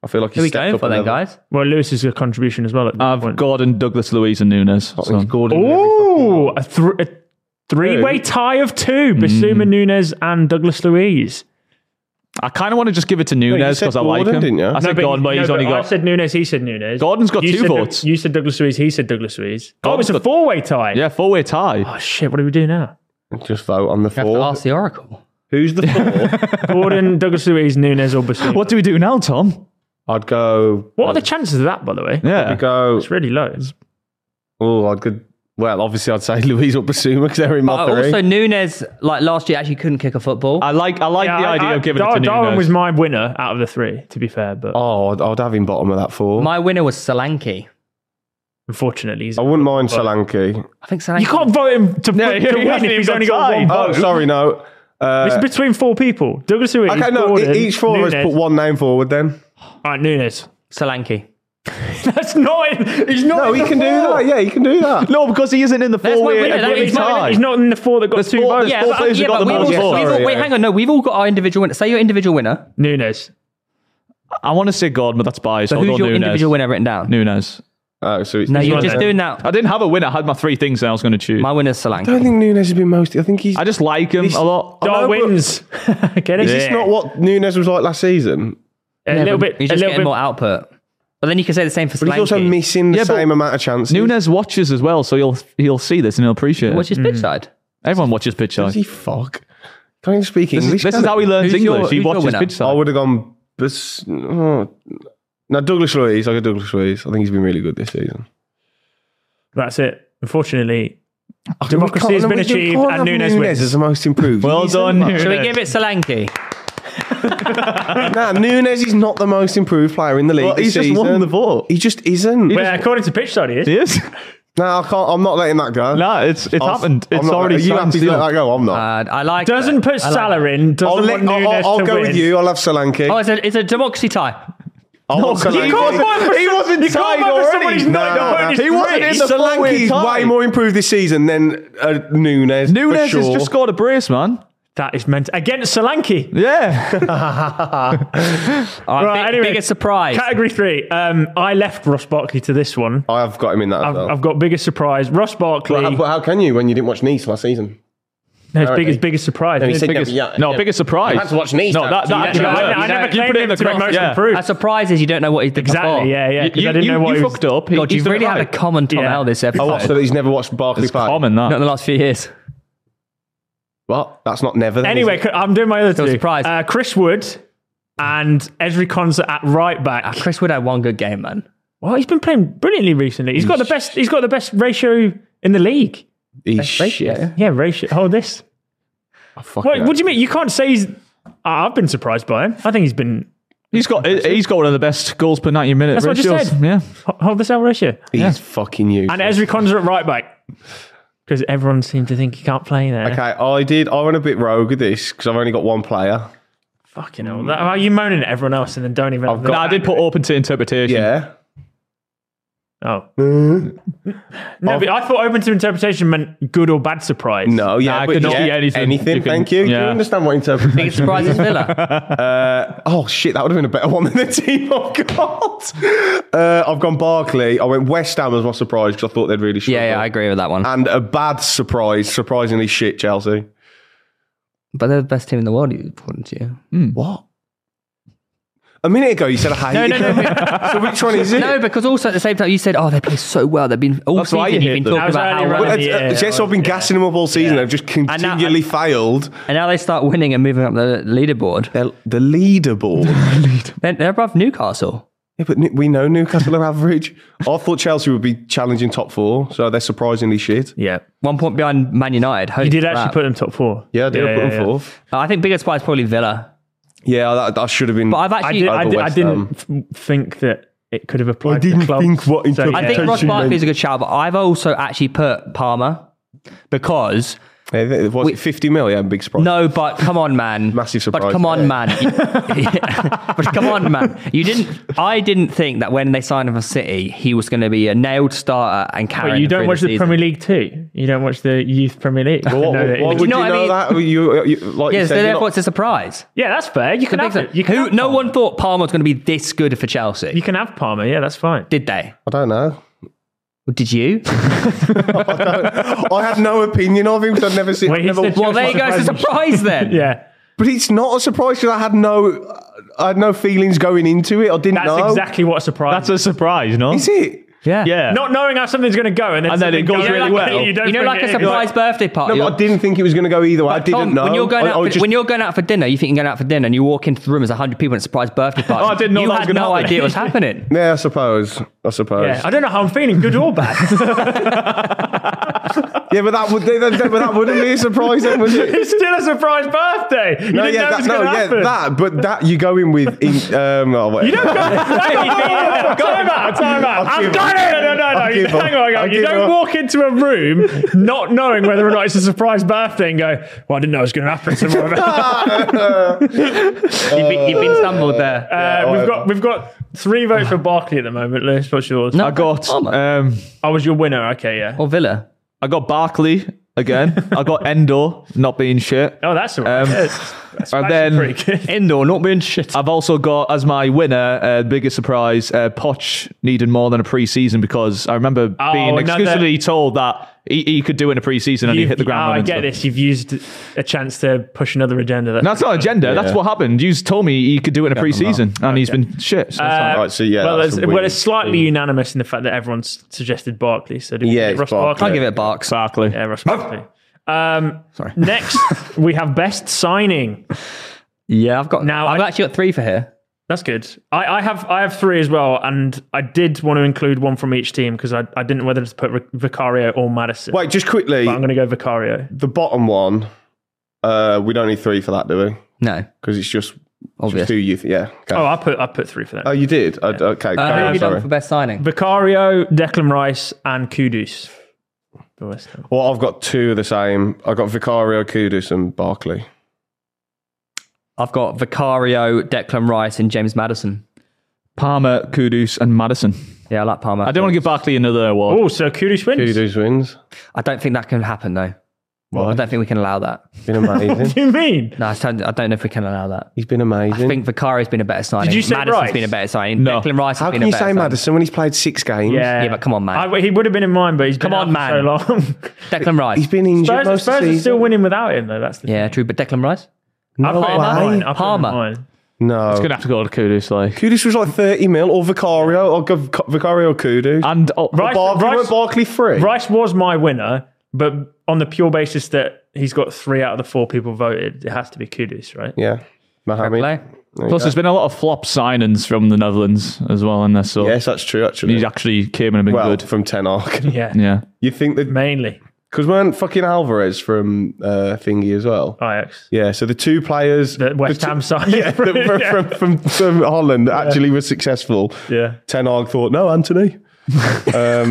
I feel like Who are he's we stepped going up for a then, level. guys? Well, Lewis is a contribution as well at this I've point. Gordon, Douglas, Luiz, and Nunes. I So. think Gordon. Ooh, a, th- a three-way tie of two. Basuma, Nunes, and Douglas Luiz. I kind of want to just give it to Nunes said because I like Gordon, him. didn't you? I said but- Gordon, but no, he's but only I got. said Nunes, he said Nunes. Gordon's got you two said Doug- votes. You said Douglas Luiz, he said Douglas Luiz. Oh, Gordon's it's a got- four-way tie. Yeah, four-way tie. Oh, shit, what do we do now? Just vote on the You have to four. ask the Oracle. Who's the four? Gordon, Douglas Luiz, Nunes, or Basuma? What do we do now, Tom? I'd go. What are the chances of that, by the way? Yeah. I'd go. It's really low. Oh, I'd go. Well, obviously, I'd say Luis or Basuma because they're in my But three. also, Nunes, like last year, actually couldn't kick a football. I like I like Yeah, the I- idea I- of giving Dar- it to Darwin Nunes. was my winner out of the three, to be fair, but oh, I'd, I'd have him bottom of that four. My winner was Solanke. unfortunately, he's I wouldn't mind Solanke. I think Solanke. You can't vote him to, Yeah, to he win hasn't if even he's got only got tied. one Oh, vote. sorry, no. Uh, It's between four people. Douglas Luiz, okay, no. Gordon, e- each four of us Nunes. put one name forward then. All right, Nunes. Solanke. That's not. In, he's not. No, in he the can do four. that. Yeah, he can do that. No, because he isn't in the That's four-way my winner, that every is He's not, tie. he's not in the four that got There's two four- votes. there's Yeah, four but, players who yeah, got but the we've most all, votes. we've all, Sorry, wait, yeah. hang on. No, we've all got our individual winner. Say your individual winner. Nunes. I want to say Gordon, but that's biased. So I'll who's go your Nunes. individual winner written down? Nunes. Oh, so it's No, you're not just there. doing that. I didn't have a winner. I had my three things that I was going to choose. My winner's I don't Solanke. think Nunes has been most. I think he's. I just like him This- a lot. I know, but- Darwin's. Get it? Is this not what Nunes was like last season? A Yeah, little but bit. He's A just little getting bit. more output. But then you can say the same for But he's also Solanke. missing the Yeah, but same amount of chances. Nunes watches as well, so he'll he'll see this and he'll appreciate What's it. his pitch side? Everyone watches pitch Does side. he fuck? Can't even speak This, English. is, this can is how he learns Who's your- English. He who's your watches winner? pitch I side. would have gone. Bas- oh. No, Douglas Luiz. I got Douglas Luiz. I think he's been really good this season. That's it. Unfortunately, democracy has been achieved and Nunes wins. is the most improved. Well He's done, the- Nunes. Shall we give it Solanke? Nah, Nunes is not the most improved player in the league. Well, this he's just season. won the vote. He just isn't. Well, according to pitch side, he is. He is. No, I can't. I'm not letting that go. No, it's it's I'll- happened. I'm It's not- already You signed, have to sealed. let that go. I'm not. Uh, I like Doesn't that. put I like Salah that. in. Doesn't I'll, let, want Nunes I'll, I'll to go win. with you. I'll have Solanke. Oh, it's a, it's a democracy tie. I'll have you Solanke. can't vote for- he wasn't you can't tied vote for already. someone who's not No, in the no, vote. no. He wasn't in the four-way Solanke is tie. way more improved this season than uh, Nunes. Nunes for has sure. just scored a brace, man. That is meant against Solanke. Yeah. All right, Right, big- anyway. biggest surprise. Category three. Um, I left Ross Barkley to this one. I have got him in that. I've, as well. I've got biggest surprise. Ross Barkley. But how, but how can you when you didn't watch Nice last season? no, it's apparently. biggest biggest surprise. No, he said biggest, never- yeah, no, yeah. biggest surprise. You had to watch Nice, No, though. that, So that you actually never- worked. I, I You never know, you claimed put it in him the to be cross, most yeah. improved. A surprise is you don't know what he did Exactly. before. Yeah, yeah. Because You, I didn't you, know what you he was. fucked up. He- God, he's you've done really it had a right. common Tom Yeah. L this episode. Oh, what, so that he's never watched Barkley It's play? common, that. Not in the last few years. What? That's not never. Then, Anyway, is it? I'm doing my other Still two. surprised. Uh, Chris Wood and Ezri Konsa at right back. Ah, Chris Wood had one good game, man. Well, he's been playing brilliantly recently. He's got the best. He's got the best ratio in the league. he's Best ratio. shit. Yeah, ratio. Hold this. Oh, fuck What, yeah. what do you mean? You can't say he's. I've been surprised by him. I think he's been. He's got he's got one of the best goals per ninety minutes. That's what I just ratios. said. Yeah. Ho- Hold this L ratio. He's fucking useless. And Ezri Konsa at right back. Because everyone seemed to think he can't play there. Okay, I did. I went a bit rogue with this because I've only got one player. Fucking hell. That, are you moaning at everyone else and then don't even. I've got- No, I did put open to interpretation. Yeah. Oh. No, but I thought open to interpretation meant good or bad surprise. No, yeah, Nah, it but could yeah, be anything. Anything. You can- thank you. Do yeah. you understand what interpretation? Biggest surprise is Villa. Uh, oh shit, that would have been a better one than the team I've got. Uh, I've gone Barkley. I went West Ham as my surprise because I thought they'd really struggle. Yeah, yeah, I agree with that one. And a bad surprise, surprisingly shit Chelsea. But they're the best team in the world, according to you. What? A minute ago you said I No, hated no, no. them. So which one is it? No, because also at the same time you said, "Oh, they play so well. They've been all That's why season. you You've been hate them. talking That was about how earlier well." on. Well, Yeah, uh, yes, yeah. I've been gassing them up all season. They've just now- continually failed. And now they start winning and moving up the leaderboard. They're the leaderboard. They're, they're above Newcastle. Yeah, but Ni- we know Newcastle are average. I thought Chelsea would be challenging top four, so they're surprisingly shit. Yeah. One point behind Man United. Holy You did crap. actually put them top four. Yeah, I did Yeah, put yeah, them yeah. fourth. I think biggest surprise probably Villa. Yeah, that, that should have been. But I've I, actually. did, I, I, did, I West didn't Ham. f- think that it could have applied I didn't to clubs. think what So, interpretation- yeah. think Ross Attention, Barkley mate. is a good shout, but I've also actually put Palmer because Yeah, was We- it fifty mil? Yeah, big surprise. No, but come on, man. Massive surprise, But come on, yeah. man. but come on, man. You didn't. I didn't think that when they signed him for City, he was going to be a nailed starter and carry. But you don't watch the Premier League too. You don't watch the Youth Premier League. Well, No, why that- would you you know know, what I mean? that? You, you, like Yeah, you so said, you're therefore not- it's a surprise. yeah, that's fair. You can The have big it. You can Who? have No Palmer. one thought Palmer was going to be this good for Chelsea. You can have Palmer. Yeah, that's fine. Did they? I don't know. Did you? I had no opinion of him because I'd never seen. Wait, I'd he never, said- Well, there you go. It's a surprise then. Yeah, but it's not a surprise because I had no, I had no feelings going into it. I didn't that's know. exactly what a surprise. That's a surprise, no? Is it? Yeah. Yeah. not knowing how something's going to go, and then, And then it something goes really like, well. You, don't You know, bring like it a in. surprise birthday party. No, but I didn't think it was going to go either way. I But didn't Tom, know. when you're going I, out, I for, just, when you're going out for dinner, you think you're going out for dinner, and you walk into the room, there's a hundred people at a surprise birthday party. Oh, I didn't know you that was had gonna no happen. idea what was happening. yeah, I suppose. I suppose. Yeah, I don't know how I'm feeling, good or bad. Yeah, but that would that, that, but that wouldn't be a surprise, then, would it? It's still a surprise birthday. You No, didn't yeah, know it that, was no, going to yeah, happen. that. But that you go in with. In, um, oh, wait. You don't go. Time out, time out. I'll I've give got up. it. No, no, no, I'll no. give Hang up. on, hang I'll on. You give don't up. walk into a room not knowing whether or not it's a surprise birthday and go, well, I didn't know it was going to happen tomorrow. You've, been, you've been stumbled there. Uh, we've got we've got three votes for Barkley at the moment. Lewis, what's yours? No. I got Palmer. um, I was your winner. Okay, yeah. Or Villa. I got Barkley again. I got Endo not being shit. Oh, that's all right. Um, Yeah, that's and actually then- pretty good. Indoor, not being shit. I've also got as my winner, uh, biggest surprise, uh, Poch needed more than a pre-season because I remember Oh, being another- exclusively told that he, he could do it in a pre-season and he You've- hit the ground oh, I running. get so- this. You've used a chance to push another agenda. That's, No, that's not agenda. That's what happened. You told me he could do it in a pre-season, and he's been shit. So that's Uh, fine. Right, so yeah, well, that's it's, a well, weird- it's slightly unanimous in the fact that everyone's suggested Barkley. So did we Yeah, get it's Ross Barkley. Barkley. I'll give it Barks. Barkley. Yeah, Ross Barkley. Um, Sorry. Next, we have best signing. Yeah, I've got. Now, Now I've I- actually got three for here. That's good. I, I have I have three as well, and I did want to include one from each team because I, I didn't know whether to put Vicario or Madison. Wait, just quickly. But I'm going to go Vicario. The bottom one. Uh, we don't need three for that, do we? No, Because it's just, obvious. just who you. Th- yeah. Okay. Oh, I put I put three for that. Oh, you did. I, okay. Uh, carry who on, have you sorry. done for best signing? Vicario, Declan Rice, and Kudus. For West Ham. Well, I've got two of the same. I've got Vicario, Kudus, and Barkley. I've got Vicario, Declan Rice, and James Maddison. Palmer, Kudus, and Madison. Yeah, I like Palmer. I don't want to give Barkley another award. Oh, so Kudus wins. Kudus wins. I don't think that can happen though. Why? I don't think we can allow that. Been amazing. What do you mean? No, I don't, I don't know if we can allow that. He's been amazing. I think Vicario's been a better signing. Did you say Madison's Rice? been a better signing. No. Declan Rice has How been can a you better say signing. Madison when he's played six games? Yeah, Yeah, but come on, man. I, he would have been in mine, but he's been Come on, out for man. so long. Declan Rice. He's been injured Spurs, most Spurs of the are season. still winning without him, though. That's the Yeah, thing. true. But Declan Rice? I'll put him in way. mine. I'll put him in Palmer. mine. No. It's going to have to go to Kudus. Like. Kudus was like thirty mil, or Vicario, or go Vicario or Kudus. And oh, Rice- Barkley, Rice- went Barkley free. Rice was my winner, but on the pure basis that he's got three out of the four people voted, it has to be Kudus, right? Yeah. Mohamed. Play. plus, there's been a lot of flop signings from the Netherlands as well in there. So Yes, that's true, actually. he's actually came in and been well, good. from Ten Hag. Yeah, Yeah. You think that... mainly Because weren't fucking Alvarez from uh, Thingy as well? Ajax. Yeah, so the two players... The West the two- Ham side. Yeah, that were Yeah. from, from, from Holland that actually were successful. Yeah. Ten Hag thought, no, Anthony. um,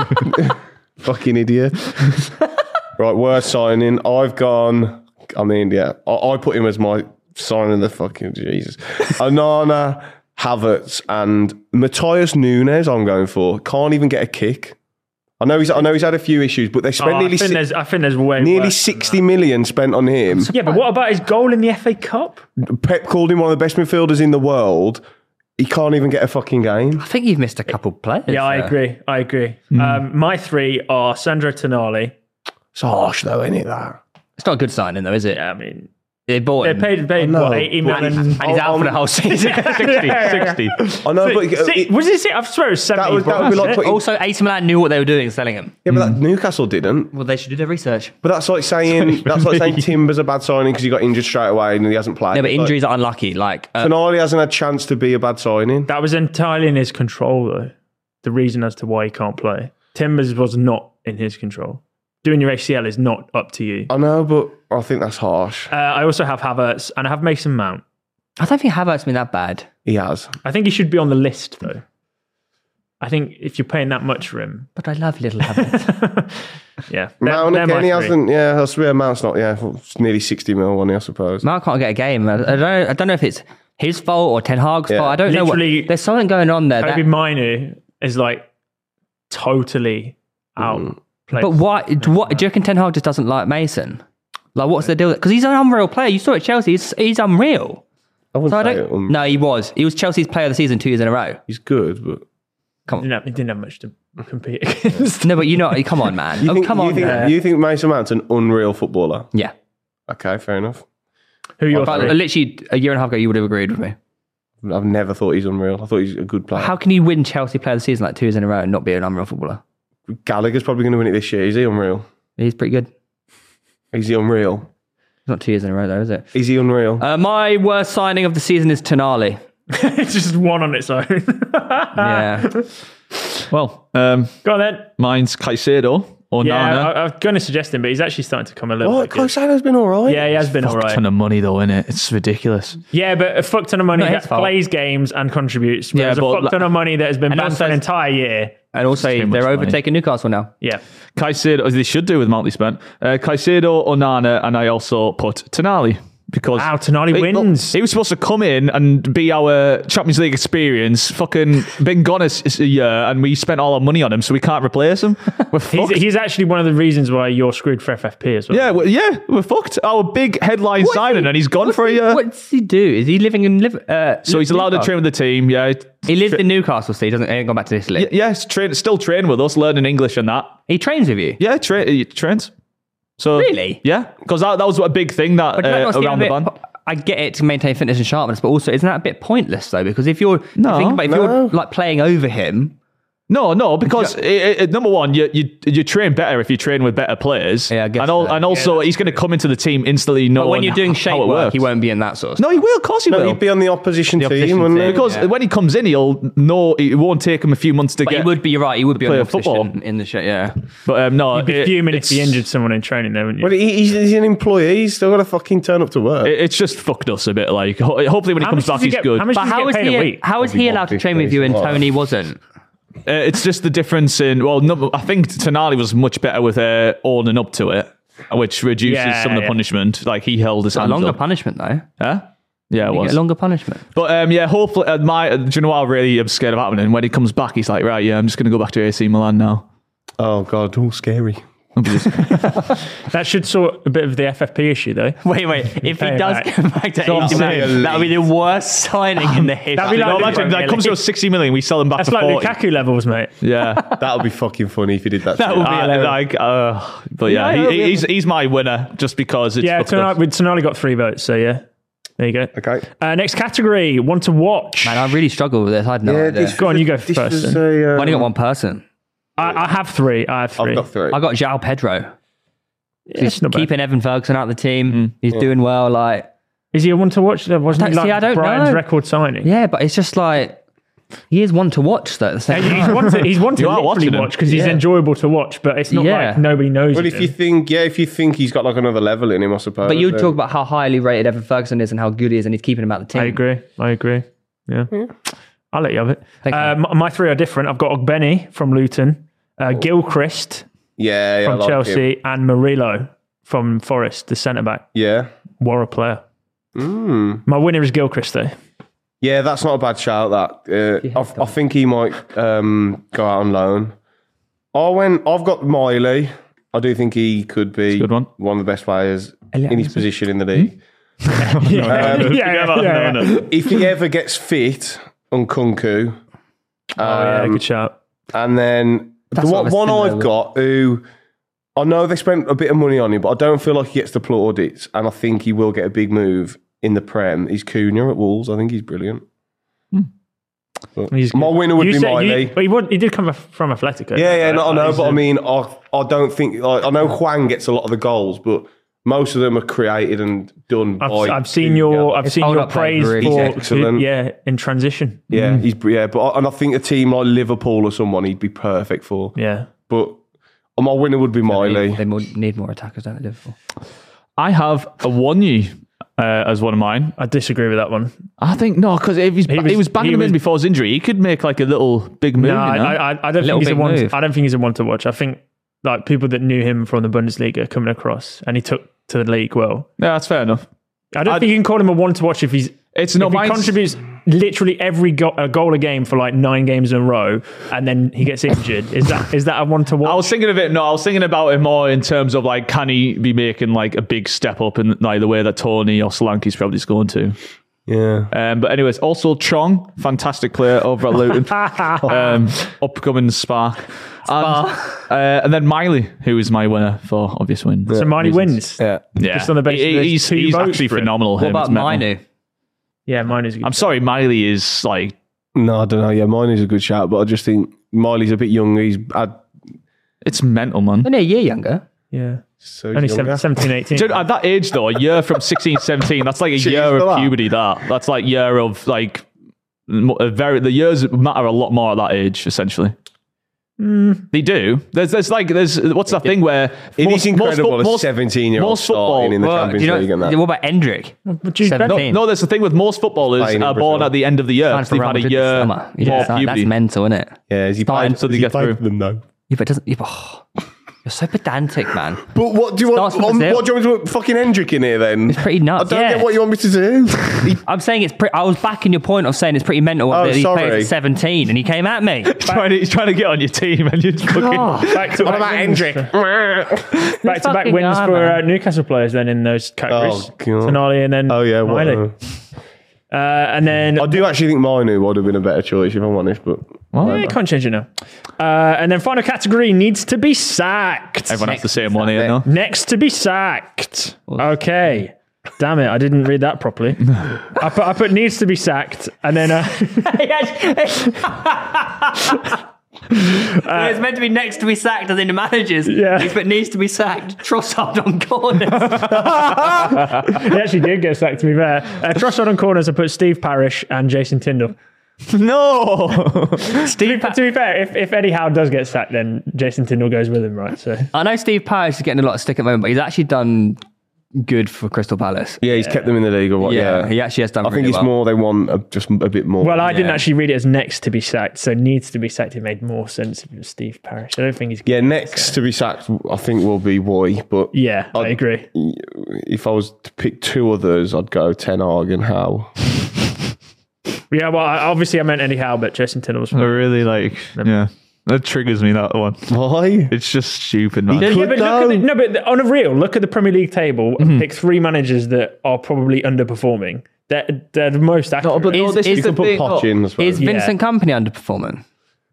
fucking idiot. Right, worst signing. I've gone... I mean, yeah, I, I put him as my signing the fucking... Jesus. Onana, Havertz, and Matthias Nunes I'm going for. Can't even get a kick. I know he's I know he's had a few issues, but they spent Oh, I, nearly think si- there's, I think there's way nearly worse than sixty million spent on him. that. Yeah, but what about his goal in the F A Cup? Pep called him one of the best midfielders in the world. He can't even get a fucking game. I think you've missed a couple players. Yeah, I there. agree. I agree. Hmm. Um, my three are Sandro Tonali. It's harsh though, isn't it? That. It's not a good signing though, is it? Yeah, I mean, They bought they him. paid, paid I know. what, eighty million. and he's out for the whole season. sixty, sixty. I know, but Si- it- was it? si- I swear it was seventy. that would, that would be like putting, Also, A C Milan knew what they were doing selling him. yeah, but that Newcastle didn't. Well, they should do their research. But that's like saying that's like saying Timber's a bad signing because he got injured straight away and he hasn't played. Yeah, but Like, injuries are unlucky. Like, uh, Tonali hasn't had chance to be a bad signing. That was entirely in his control, though. The reason as to why he can't play. Timbers was not in his control. Doing your A C L is not up to you. I know, but I think that's harsh. Uh, I also have Havertz and I have Mason Mount. I don't think Havertz's been that bad. He has. I think he should be on the list, though. I think if you're paying that much for him, But I love little Havertz. yeah. Mount they're- they're again, he my three. hasn't. Yeah, that's where Mount's not. Yeah, it's nearly sixty mil on, I suppose. Mount can't get a game. I, I don't. I don't know if it's his fault or Ten Hag's Yeah. fault. I don't know. Literally, What, there's something going on there. Kobe That, Minu is like totally out. but why? What do you reckon? Ten Hag just doesn't like Mason. Like, what's the deal? Because he's an unreal player. You saw it at Chelsea. He's, he's unreal. I wouldn't So I say don't. it, um, No, he was. He was Chelsea's player of the season two years in a row. he's good, but He didn't, have, he didn't have much to compete against. No, but you know, come on, man. you oh, think, come you on. think, man. you think Mason Mount's an unreal footballer? Yeah. Okay, fair enough. Who are your But three? literally a year and a half ago, you would have agreed with me. I've never thought he's unreal. I thought he's a good player. How can you win Chelsea player of the season like two years in a row and not be an unreal footballer? Gallagher's probably going to win it this year. Is he unreal? He's pretty good. Is he unreal? It's not two years in a row, though, is it? Is he unreal? Uh, my worst signing of the season is Tonali. It's just one on its own. Yeah. Well, um, Go on then. mine's Caicedo or Yeah, Nana. I, I was going to suggest him, but he's actually starting to come a little oh, bit good. Caicedo's been all right. Yeah, he has been all Fuck right. ton of money though, innit? It's ridiculous. Yeah, but a fuck ton of money Not his that fault. plays games and contributes. Whereas Yeah, a but fuck ton like- of money that has been And banned also- for an entire year. And also, too they're much money. overtaking Newcastle now. Yeah. Caicedo, as they should do with the amount they spent. Uh, Caicedo, Onana, and I also put Tonali. Because Wow, Tonali He- look, wins. he was supposed to come in and be our Champions League experience. Fucking been gone a, a year, and we spent all our money on him, so we can't replace him. We're He's, fucked. he's actually one of the reasons why you're screwed for F F P as well. yeah, well, yeah, we're fucked. Our big headline signing, and he's gone for a year. What does he do? Is he living in Liv- uh, So he's allowed to Newcastle? train with the team. Yeah, He lives in Newcastle, so he doesn't he ain't gone back to Italy. Y- yes, train, still train with us, learning English and that. He trains with you. Yeah, tra- he trains. So Really? Yeah, because that, that was a big thing that But does that uh, not seem a around the bit- ban. I get it to maintain fitness and sharpness, but also isn't that a bit pointless though? Because if you're No, think about if no. you're like playing over him, No, no, because it, it, number one, you, you you train better if you train with better players. Yeah, I guess and, al- so. and also he's going to come into the team instantly knowing but when you're doing shape how it work, works. he won't be in that sort of. No, he will. Of course he No, will. he'd be on the opposition The team, opposition wouldn't team. he? because Yeah. when he comes in, he'll know it won't take him a few months to But get. he would be. You're right. He would be on play the a football. opposition in the shit. Yeah. But um, no, You'd be it- fuming if it's- he injured someone in training, though, wouldn't you? Well, he, he's, he's an employee. He's still got to fucking turn up to work. it- It's just fucked us a bit. Like ho- hopefully when he How comes much back, does he he's get- good. how much But does he how get is paid a he? week? How is Probably he allowed to one train with you and fifty, Tony wasn't? Uh, it's just the difference in. Well, no, I think Tonali was much better with uh, owning up to it, which reduces Yeah, some of the yeah. punishment. Like he held his A hands longer up. punishment though. Huh? Yeah, it You was. get a longer punishment. But um, yeah, hopefully, uh, my, uh, do you know what I really am scared of happening? When he comes back, he's like, right, yeah, I'm just going to go back to A C Milan now. Oh, God, all scary. That should sort a bit of the F F P issue, though. Wait, wait. If he Pay does back. come back to So I'm A C saying- Milan, that would be the worst signing in the history. That'd be You know, like- imagine that comes to us sixty million, we sell him back That's for like forty. Lukaku levels, mate. Yeah. That would be fucking funny if he did that. That to would you. be Uh, hilarious. like, uh, but yeah, Yeah, he, yeah. he's he's my winner just because it's Yeah, fucked Tonali, us. with Tonali got three votes, so yeah. There you go. Okay. Uh, next category, one to watch. Man, I really struggle with this. I had no idea. this Go on, was you go a- this first was then. a, um, I only got one person. I, I have three. I have three. I've got three. I got João Pedro. Yeah, He's it's not bad. keeping Evan Ferguson out of the team. He's doing well. Like, Is he a one to watch? There wasn't I he don't- like see, I don't Brian's know. record signing. yeah, but it's just like he is one to watch though. At the same He's time. one to, he's one to You are literally watching him. watch because he's Yeah. enjoyable to watch, but it's not Yeah. like nobody knows. But of if you him. think, yeah, if you think he's got like another level in him, I suppose. But you then- talk about how highly rated Evan Ferguson is and how good he is, and he's keeping him out of the team. I agree. I agree. Yeah. I'll let you have it. Thank you. Uh, my, my three are different. I've got Ogbeni from Luton, uh, Gilchrist yeah, yeah, I from like him. Chelsea, and Murillo from Forest, the centre back. Yeah. What a player. Mm. My winner is Gilchrist, though. Yeah, that's not a bad shout. That uh, I, I think he might um, go out on loan. I went. I've got Miley. I do think he could be good one. of the best players Elliot in his Anderson. position in the league. yeah, Um, yeah, yeah, yeah. No, no. If he ever gets fit on Kunku, Oh, yeah, um, good shout. and then the That's one, sort of a one similar I've look. got who I know they spent a bit of money on him, but I don't feel like he gets the plaudits, and I think he will get a big move in the Prem. He's Cunha at Wolves. I think he's brilliant. But He's my good. winner would You be said- Miley. you- But he, would, he did come from Atletico. Yeah, yeah, no, I know, He's but a- I mean, I, I don't think like, I know Juan gets a lot of the goals, but most of them are created and done I've, by. I've seen your I've His seen your hold-up play praise really- for He's excellent. yeah in transition. yeah, he's yeah, but I, and I think a team like Liverpool or someone he'd be perfect for. Yeah, But my winner would be Miley. They more, need more attackers, don't they, Liverpool? I have a Wanyi. uh, as one of mine. I disagree with that one. I think no, because if he's, he, was- was, he was banging he him was- in before his injury, he could make like a little big move. No, you know? I, I, I don't Little think he's a big one. move. I don't think he's a one to watch. I think like people that knew him from the Bundesliga coming across, and he took to the league well. yeah, that's fair enough. I don't I'd- think you can call him a one to watch if he's It's not if he mine. contributes literally every go- a goal a game for like nine games in a row, and then he gets injured. Is that is that a one to watch? I was thinking of it. No, I was thinking about it more in terms of like, can he be making like a big step up in like the way that Tony or Solanke's probably just going to. Yeah. Um, but anyways, also Chong, fantastic player over at Luton, um, upcoming spark, and, uh, and then Miley, who is my winner for obvious wins. so Miley wins. Yeah. Yeah, Just on the basis He- there's he's, two he's votes actually for him. phenomenal. What him. about It's mental. Minu? Yeah, mine is. I'm sorry, Miley is like No, I don't know. Yeah, mine is a good shout, but I just think Miley's a bit young. He's had it's mental, man. Only a year younger. Yeah, so only younger. seventeen, eighteen. Dude, at that age though, a year from sixteen, seventeen, that's like a Jeez, year for of that. puberty. That that's like year of like mo- a very the years matter a lot more at that age. Essentially, they do. There's there's like there's what's that thing where It most- is incredible most, a most, seventeen-year-old most football- starting in the Well, Champions do you know, League and that. what about Endrick? Jude Bellingham. seventeen. No, there's the thing with most footballers Playing in are born Brazil. at the end of the year. Signed because for They've Real had a Madrid this year summer. You more just- That's puberty. mental, isn't it? Yeah, is he Fine, played, so they has he get played through. for them though? Yeah, but it doesn't. Yeah, but, oh, you're so pedantic, man. But what do you want? Starts with Um, Brazil. what do you want me to put fucking Hendrick in here then? It's pretty nuts. I don't yeah. get what you want me to do. He- I'm saying it's pretty. I was backing your point of saying it's pretty mental Oh, that he sorry. plays at seventeen and he came at me. He's trying, to, he's trying to get on your team, and you're fucking. Back to what back about wins Hendrick? for- Back to back Fucking wins hell, for man. uh, Newcastle players then in those categories. Oh, God. Tonali and then Oh yeah, what, Miley. uh, Uh, and then I do actually think Minu would have been a better choice if I'm honest, but yeah, you can't change it now. Uh, and then final category needs to be sacked. Everyone has the same one here, no? Next to be sacked. Okay. Damn it, I didn't read that properly. I put I put needs to be sacked, and then uh, it's meant to be next to be sacked as in the managers. Yeah. If it needs to be sacked, Trossard on corners. he actually did get sacked. To be fair, uh, Trossard on corners. I put Steve Parish and Jason Tyndall. No. Steve, to be fair, if, if Eddie Howe does get sacked, then Jason Tyndall goes with him, right? So I know Steve Parish is getting a lot of stick at the moment, but he's actually done good for Crystal Palace. yeah, he's kept them in the league or what? Yeah, Yeah, he actually has done I think really it's well. more they want a, just a bit more. well, I didn't Yeah. actually read it as next to be sacked, so needs to be sacked. It made more sense if it was Steve Parish. I don't think he's. yeah, next to be sacked, I think will be Woy, but Yeah, I I'd- agree. if I was to pick two others, I'd go Ten Hag and Howe. Yeah, well, I, obviously I meant Eddie Howe, but Jason Tyndall was. I really like, yeah. That triggers me, that one. Why? It's just stupid, man. Yeah, could but look at the, no, but on a real look at the Premier League table and pick three managers that are probably underperforming. They're, they're the most accurate. but- Is, this is is the the Put thing- Poch in as well. Is Vincent Company underperforming?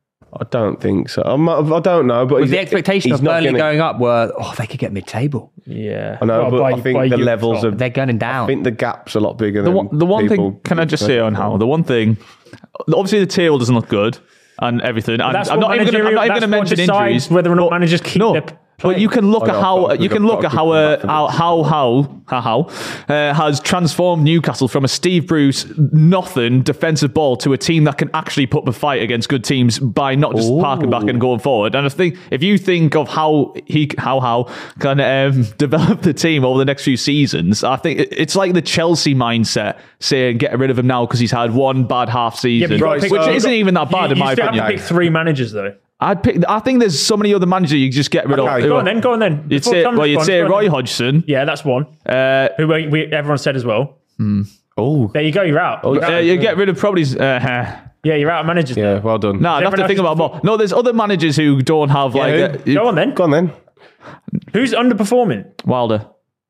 I don't think so. I'm, I don't know, but With he's- the expectation he's of not Burnley gonna- going up were, oh, they could get mid-table. yeah, I know, Well, but by- I think by the you levels top. of They're going down. I think the gap's a lot bigger The than one, the one people thing, can I just say on how? The one thing, obviously the table doesn't look good and everything. And That's I'm what not even going managerial- to that's what mention decides injuries. whether or not but- managers keep no, their but you can look Oh, at no, how I've got- you can I've look got at to how come uh, back to how this. how how how, how uh, has transformed Newcastle from a Steve Bruce nothing defensive ball to a team that can actually put the fight against good teams by not just parking back and going forward. And I think if you think of how he how how can um, develop the team over the next few seasons, I think it- it's like the Chelsea mindset saying get rid of him now because he's had one bad half Yeah, season, but you've got to Right, pick- which so- isn't even that bad you, in you my still opinion. have to pick three managers though. I'd pick. I think there's so many other managers you just get rid Okay. of. Go on then, go on then. You'd Before say, Tom well, you'd responds, say go on Roy then. Hodgson. Yeah, that's one. Uh, Who we, we, everyone said as well. Oh, There you go. You're out. You're out. uh, you get rid of probably. Uh, yeah, you're out of managers. yeah, well done. no, I'd have to Everyone think else about is- more. No, there's other managers who don't have like who? uh, Go on then. Go on then. Who's underperforming? Wilder.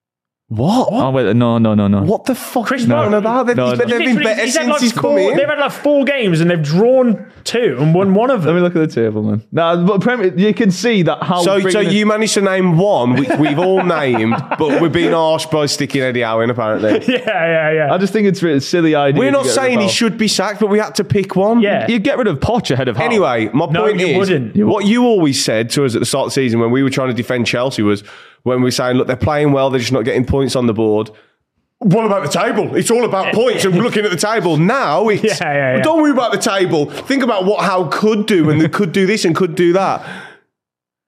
What? Oh wait, no, no, no, no. What the fuck Chris is going Martin. on about? They've, No, they've no. been Literally, better he's had since like he's come four, in. They've had like four games and they've drawn two and won one of Let me them. look at the table, man. No, but Premier, you can see that how. So, so bringing- you managed to name one, which we've all named, but we're being harsh by sticking Eddie Howe in, apparently. Yeah, yeah, yeah. I just think it's a silly idea. We're to not get rid saying of he Howe. should be sacked, but we had to pick one. Yeah. You get rid of Poch ahead of Howe. Anyway, my No, point you is, wouldn't. what you always said to us at the start of the season when we were trying to defend Chelsea was when we were saying, look, they're playing well, they're just not getting points on the board. What about the table? It's all about points and looking at the table. Now it's, Yeah, yeah, yeah. don't worry about the table. Think about what Howe could do and they could do this and could do that.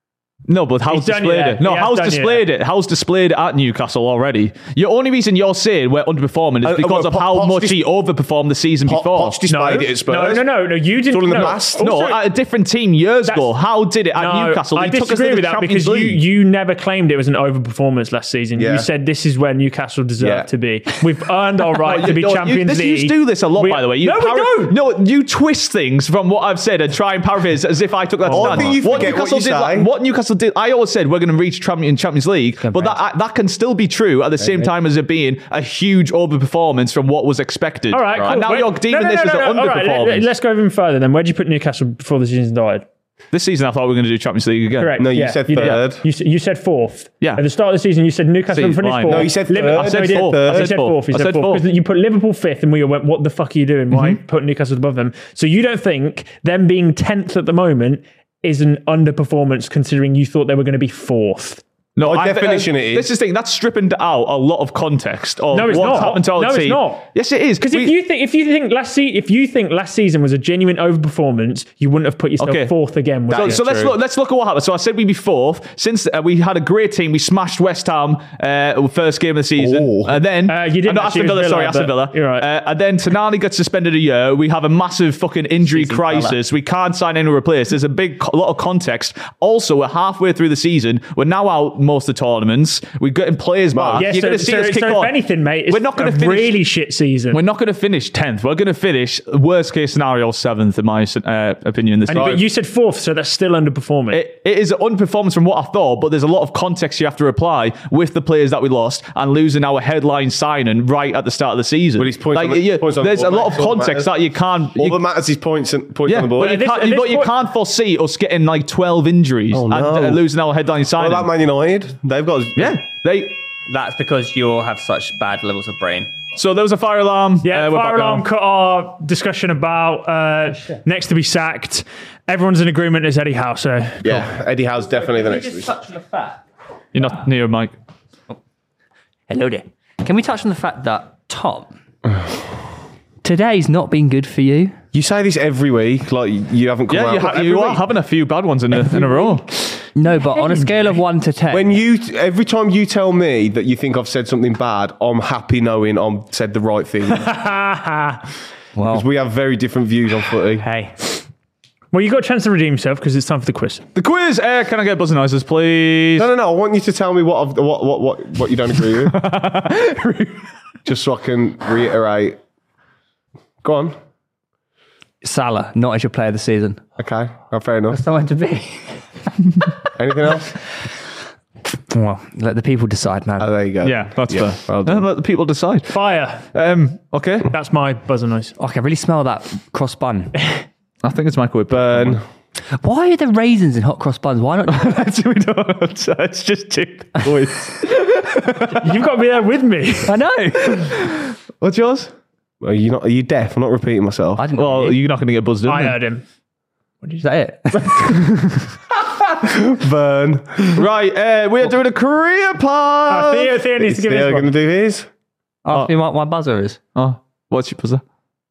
No, but how's He's done displayed you it? No, there. He has how's done you displayed it? How's displayed it at Newcastle already? The only reason you're saying we're underperforming is Uh, because well, of Poch- how Poch much dis- he overperformed the season Poch- before. Poch displayed it at Spurs. No, no, no, no. You didn't. all in the no. past. No, Also- at a different team years That's- ago. How did it at No, Newcastle? I He took us to disagree the with that Champions because you, League. you never claimed it was an overperformance last season. Yeah. You said this is where Newcastle deserve Yeah. to be. We've earned our right No, to be no, you- Champions this- League. You do this a lot, We- by the way. You no, we para- don't. No, you twist things from what I've said and try and paraphrase as if I took that Oh, I stand. think you forget what Newcastle you did, say. like, what Newcastle did, I always said we're going to reach champion Champions League, but that I- that can still be true at the same time as it being a huge overperformance from what was expected. All right, cool. And now Wait- you're deeming no, no, this no, as no, an no. All right, underperformance. let, let's go even further then. Where did you put Newcastle before the season started? This season, I thought we were going to do Champions League again. Correct. No, you yeah, said did. third. You, s- you said fourth. Yeah. At the start of the season, you said Newcastle See, finished fine. fourth. No, you said Liver- third. I I said did. fourth. I I said said fourth. fourth. You I said said fourth. fourth. Because you put Liverpool fifth, and we went, "What the fuck are you doing? Why Mm-hmm. put Newcastle above them?" So you don't think them being tenth at the moment is an underperformance, considering you thought they were going to be fourth? No, By I- definition it is. This is the thing. That's stripping out a lot of context of No, it's what's not. happened to our No, it's team. not. Yes, it is. Because We- if you think if you think last se- if you think last season was a genuine overperformance, you wouldn't have put yourself Okay. fourth again. would So, you? so let's true. look. Let's look at what happened. So I said we'd be fourth. Since uh, we had a great team, we smashed West Ham uh, first game of the season. Oh. And then Uh, you didn't uh, no, actually, Aston it was Villa. Sorry, Villa, Aston but Villa. you're right. Uh, and then Tonali gets suspended a year. We have a massive fucking injury Season crisis. We can't sign anyone to replace. There's a big co- lot of context. Also, we're halfway through the season. We're now out most of the tournaments. We're getting players back. yeah, You're so, going to see so, us kick so on. if anything, mate, it's we're not going a to finish. really shit season. We're not going to finish tenth. We're going to finish worst case scenario seventh, in my uh, opinion. This And, time. but you said fourth, so that's still underperforming. It, it is an underperformance from what I thought, but there's a lot of context you have to apply with the players that we lost and losing our headline signing right at the start of the season. But he's points like, on the- yeah, points on the there's a board, lot mate. of All that context matters. that you can't. All You, that matters is points and points yeah, on the board. but, you At this- can't, at you, this but you point- can't foresee us getting like twelve injuries Oh, and no. uh, losing our headline What signing. about Man United? They've got yeah, they. That's because you all have such bad levels of brain. So there was a fire alarm. yeah, uh, we're fire back alarm now. cut our discussion about uh, next to be sacked. Everyone's in agreement as Eddie Howe, so yeah. Eddie Howe's definitely the next. to be- touch on the fact? You're not near, Mike. Hello there. Can we touch on the fact that Tom, today's not been good for you? You say this every week, like you haven't come Yeah, out. you, ha- Every you are week. having a few bad ones in a, in a row. No, but on a scale of one to ten, When you every time you tell me that you think I've said something bad, I'm happy knowing I've said the right thing. well, We have very different views on footy. hey, well, you got a chance to redeem yourself because it's time for the quiz. The quiz. Uh, can I get buzzer noises, please? No, no, no. I want you to tell me what I've, what what what what you don't agree with, just so I can reiterate. Go on. Salah not as your player of the season. Okay. Oh, fair enough. Someone to be. Anything else? Well, let the people decide, man. Oh, there you go. Yeah, that's Yeah, fair. well done. Uh, let the people decide. Fire. Um, okay. That's my buzzer noise. Oh, I can really smell that cross bun. I think it's microwave Burn. Why are there raisins in hot cross buns? Why not? We don't- it's just two boys. You've got to be there with me. I know. What's yours? Are you not? Are you deaf? I'm not repeating myself. I didn't. Well, Well, you're not going to get buzzed in. I then. heard him. is that it? Burn. Right, uh, we're doing a career Uh, path. Theo, Theo needs to Is give Theo his going one. to do his? Ask me what my buzzer is. Oh, what's your buzzer?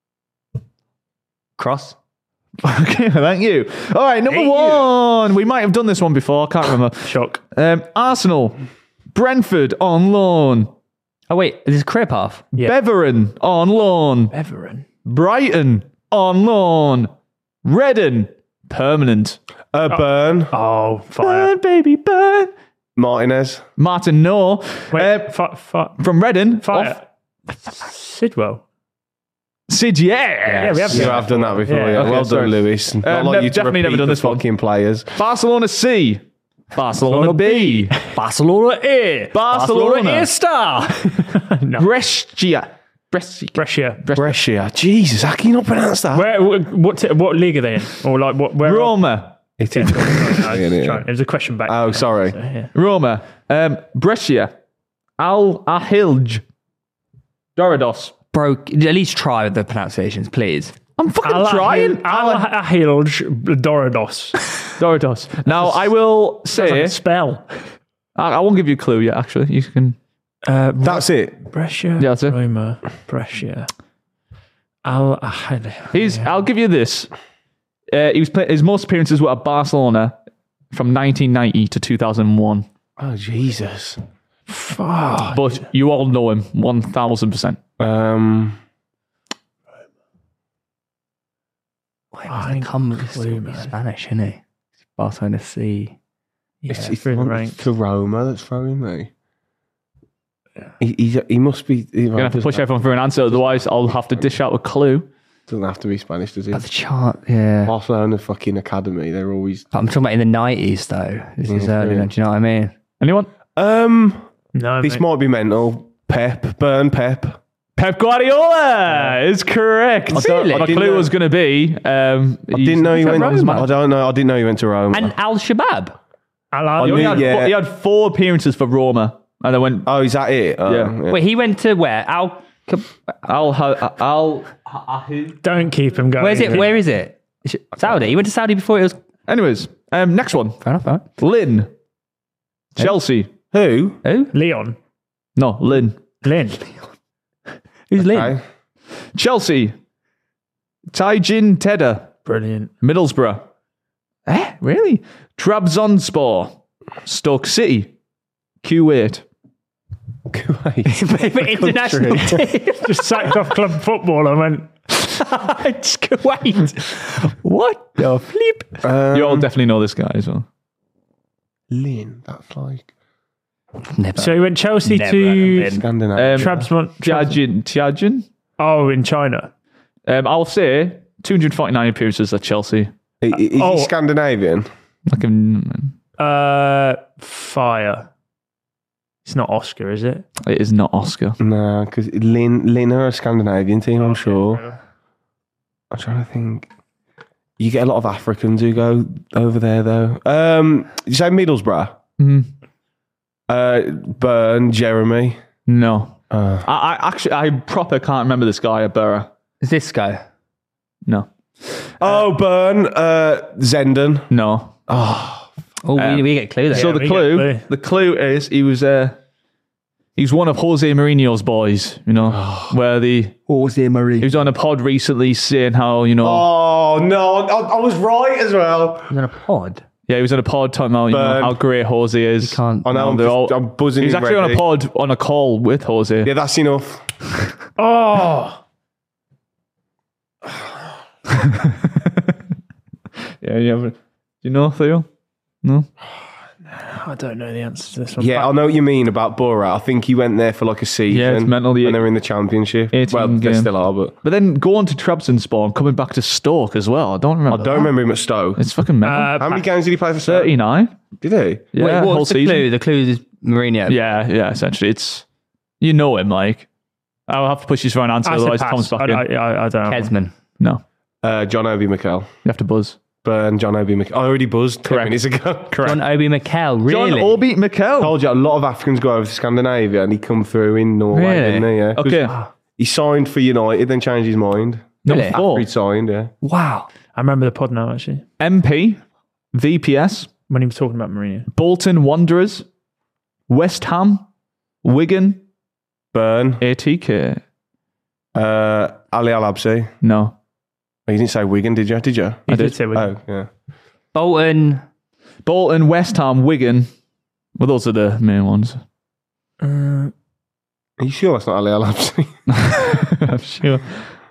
Cross. Okay, thank you. All right, number Hey, you. one. We might have done this one before. I can't remember. Shock. Um, Arsenal, Brentford on loan, Oh wait, is this career path? Yeah. Beveren on loan, Everton. Brighton on loan, Redden permanent. Uh, burn. Oh, fire. Burn, baby, burn. Martinez. Martin no. Wait, Uh, fi- fi- from Redden, fire. off. Sidwell. Sid, yeah. Yeah, we have You done have done that before. Yeah. Yeah. Okay, well sorry. done, Lewis. Not Um, like nev- you to definitely never repeat done the this one. fucking players. Barcelona C, Barcelona B, Barcelona A. Barcelona. A star. No. Brescia. Brescia. Brescia. Brescia. Jesus, how can you not pronounce that? Where, wh- what, t- what league are they in? Or like what? Where? Roma. It is. No, I was Yeah, yeah. trying- It was a question back. Oh, sorry. Yeah. Roma. Um, Brescia. Al Ahilj. Doridos. Bro, at least try with the pronunciations, please. I'm fucking trying. Al Ahilj Doridos. Doridos. Now, I will Sounds like say, a spell. I, I won't give you a clue yet, actually. You can. Uh, That's it. Brescia. Yeah, that's it. Roma. Brescia. Al Ahilj. He's. I'll give you this. Uh, he was play, his most appearances were at Barcelona from nineteen ninety to two thousand one. Oh, Jesus. But you all know him, one thousand percent. Um, I come with Spanish, isn't he? Barcelona C. Yeah, it's it's through the not ranks. to Roma that's throwing me. He, he, he must be. He You're going to have to push everyone through an answer, otherwise I'll have to dish out a clue. Doesn't have to be Spanish, does he? That's a chart, yeah. Barcelona fucking academy. They're always. I'm talking about in the nineties, though. This is Yeah, early, yeah. do you know what I mean? Anyone? Um, No, this mate. might be mental. Pep, Burn Pep. Pep Guardiola is correct. Really? My I didn't clue know- was going to be. Um, I didn't know he went. Roma. I don't know. I didn't know he went to Rome. And Al Shabab. Al- He, only had Yeah. four, he had four appearances for Roma, and then went. oh, is that it? Oh, Yeah. Wait, he went to where? Al. Al Al Al. Don't keep him going. Where's it? Where is it? Is it Saudi. He went to Saudi before it was. Anyways, um, next one. Fair enough, fair enough. Lynn. Chelsea. Who? Who? Leon. No, Lynn. Lynn. Who's Lynn? Okay. Chelsea. Taijin Tedder. Brilliant. Middlesbrough. Eh, really? Trabzonspor. Stoke City. Kuwait. Favorite international team. Just sacked off club football and went, It's Kuwait. What the flip? Um, You all definitely know this guy as well. Lynn. That's like Never. so he went Chelsea Never to heard of him. Scandinavia. Um, Trabzon. Trabzon. Tianjin. Tianjin. Oh, in China. Um, I'll say two hundred forty-nine appearances at Chelsea. I- I- is oh. he Scandinavian? Like um, Uh, fire. It's not Oscar, is it? it is not Oscar. No, because Lynn, Lynn are a Scandinavian team, I'm sure. I'm trying to think. You get a lot of Africans who go over there, though. Um, did you say Middlesbrough? Mhm. Uh, Burn, Jeremy. No. Uh, I, I actually, I proper can't remember this guy at Borough. Is this guy? No. oh, Burn, uh, Zenden. No. Oh, Um, we, we get a clue there. so Yeah, the we clue, get a clue. the clue is he was uh, he was one of Jose Mourinho's boys. You know, where the Jose Marie. he was on a pod recently saying how you know, Oh, no, I, I was right as well. He's on a pod. yeah, he was on a pod talking about you know, Burn. how great Jose is. Can't. I know, I'm, they're just, all- I'm buzzing. He was in actually on a ready. pod on a call with Jose. Yeah, that's enough. Oh, Yeah, you have. Do you know Theo? No. I don't know the answer to this one. Yeah, I know what you mean about Borough. I think he went there for like a season. Yeah, it's mental, yeah. And they're in the championship. eighteen Well, they game. still are, but But then going to Trabzonspor and coming back to Stoke as well. I don't I remember. don't that. remember him at Stoke. It's fucking mental. Uh, How many games did he play for Stoke? thirty-nine. Did he? Yeah, Wait, whole what's the season. clue? The clue is Mourinho. Yeah, yeah. Essentially, it's you know him. Like I'll have to push you for an answer, I said otherwise it pass. comes back I, in. I, I, I don't know. Kesman. No, Uh, John Obi Mikel. you have to buzz. Burn, John Obi Mikel. I already buzzed ten Correct. minutes ago. John Obi Mikel. Really? John Obi Mikel. told you a lot of Africans go over to Scandinavia and he come through in Norway, Really? didn't he? Yeah. 'Cause Okay. He signed for United, then changed his mind. Really? After Four. he'd signed, yeah. Wow. I remember the pod now, actually, M P, V P S, when he was talking about Mourinho. Bolton Wanderers, West Ham, Wigan, Burn, A T K. uh, Ali Al Absi. No, Oh, you didn't say Wigan, did you? Did you? He I did did. say Wigan. Oh, yeah. Bolton. Bolton, West Ham, Wigan. Well, those are the main ones. Uh, Are you sure that's not Ali Al Absi? I'm sure.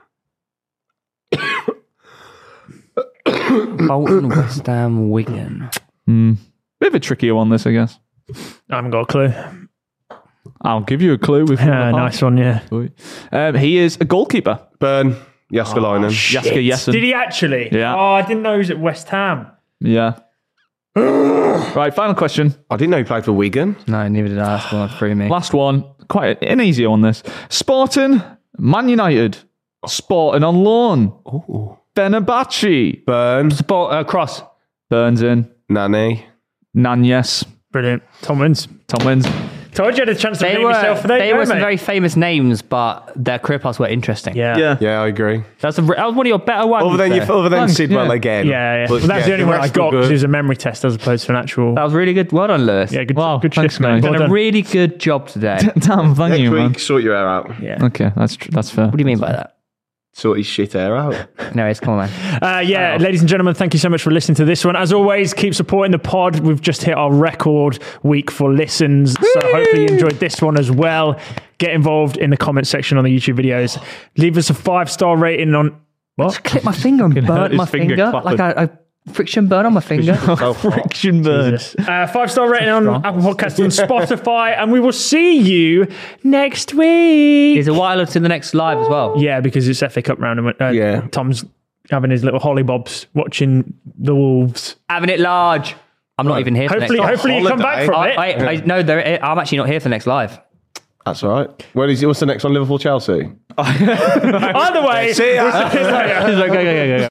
Bolton, West Ham, Wigan. Hmm. Bit of a trickier one, this, I guess. I haven't got a clue. I'll give you a clue. With Yeah, nice one, yeah. Um, he is a goalkeeper. Burn, Jaskalainen. Jaska Jessen. Did he actually? Yeah. Oh, I didn't know he was at West Ham. Yeah. Right, final question. I didn't know he played for Wigan. No, neither did I. That's one through me. Last one. Quite an easier one, this. Sporting, Man United, Sporting on loan, Oh. Fenerbahce, Burn, Sport, uh, cross. Burns in, Nani. Nanyes, Brilliant. Tom wins. Tom wins. Told you had a chance to They name were, yourself for that. they yeah, were some mate. very famous names, but their career paths were interesting. Yeah. Yeah, I agree. That's a, that was one of your better ones. Other than, you, there. other than Thanks, Sidwell yeah. again. Yeah, yeah. But Well, that's yeah, the only one I rest got were because good. it was a memory test as opposed to an actual. That was really good. Well done, Lewis. Yeah, good, Wow, good thanks, shift, mate. guys. Well Done a done. really good job today. Damn, thank Next you, man. week, sort your hair out. Yeah. Okay, that's tr- that's fair. What do you mean by that? sort his shit hair out. Anyways, come on, man. Uh, yeah, ladies and gentlemen, thank you so much for listening to this one. As always, keep supporting the pod. We've just hit our record week for listens, so hopefully you enjoyed this one as well. Get involved in the comment section on the YouTube videos. Leave us a five-star rating on... What? Just clip my finger and burnt his my finger finger. clapping. Like a, a friction burn on my finger. Friction burn. Uh, five-star rating on Apple Podcasts and Spotify, and we will see you next week. It's a while to the next live as well. Yeah, because it's F A Cup round, and uh, Yeah. Tom's having his little hollybobs watching the Wolves. Having it large. I'm not even here for Hopefully, next live. hopefully you come back from I, it. I, I, no, there, I'm actually not here for next live. That's all right. Where is it? What's the next one? Liverpool Chelsea. Either way, See ya. we'll see you later. Go, go, go, go, go.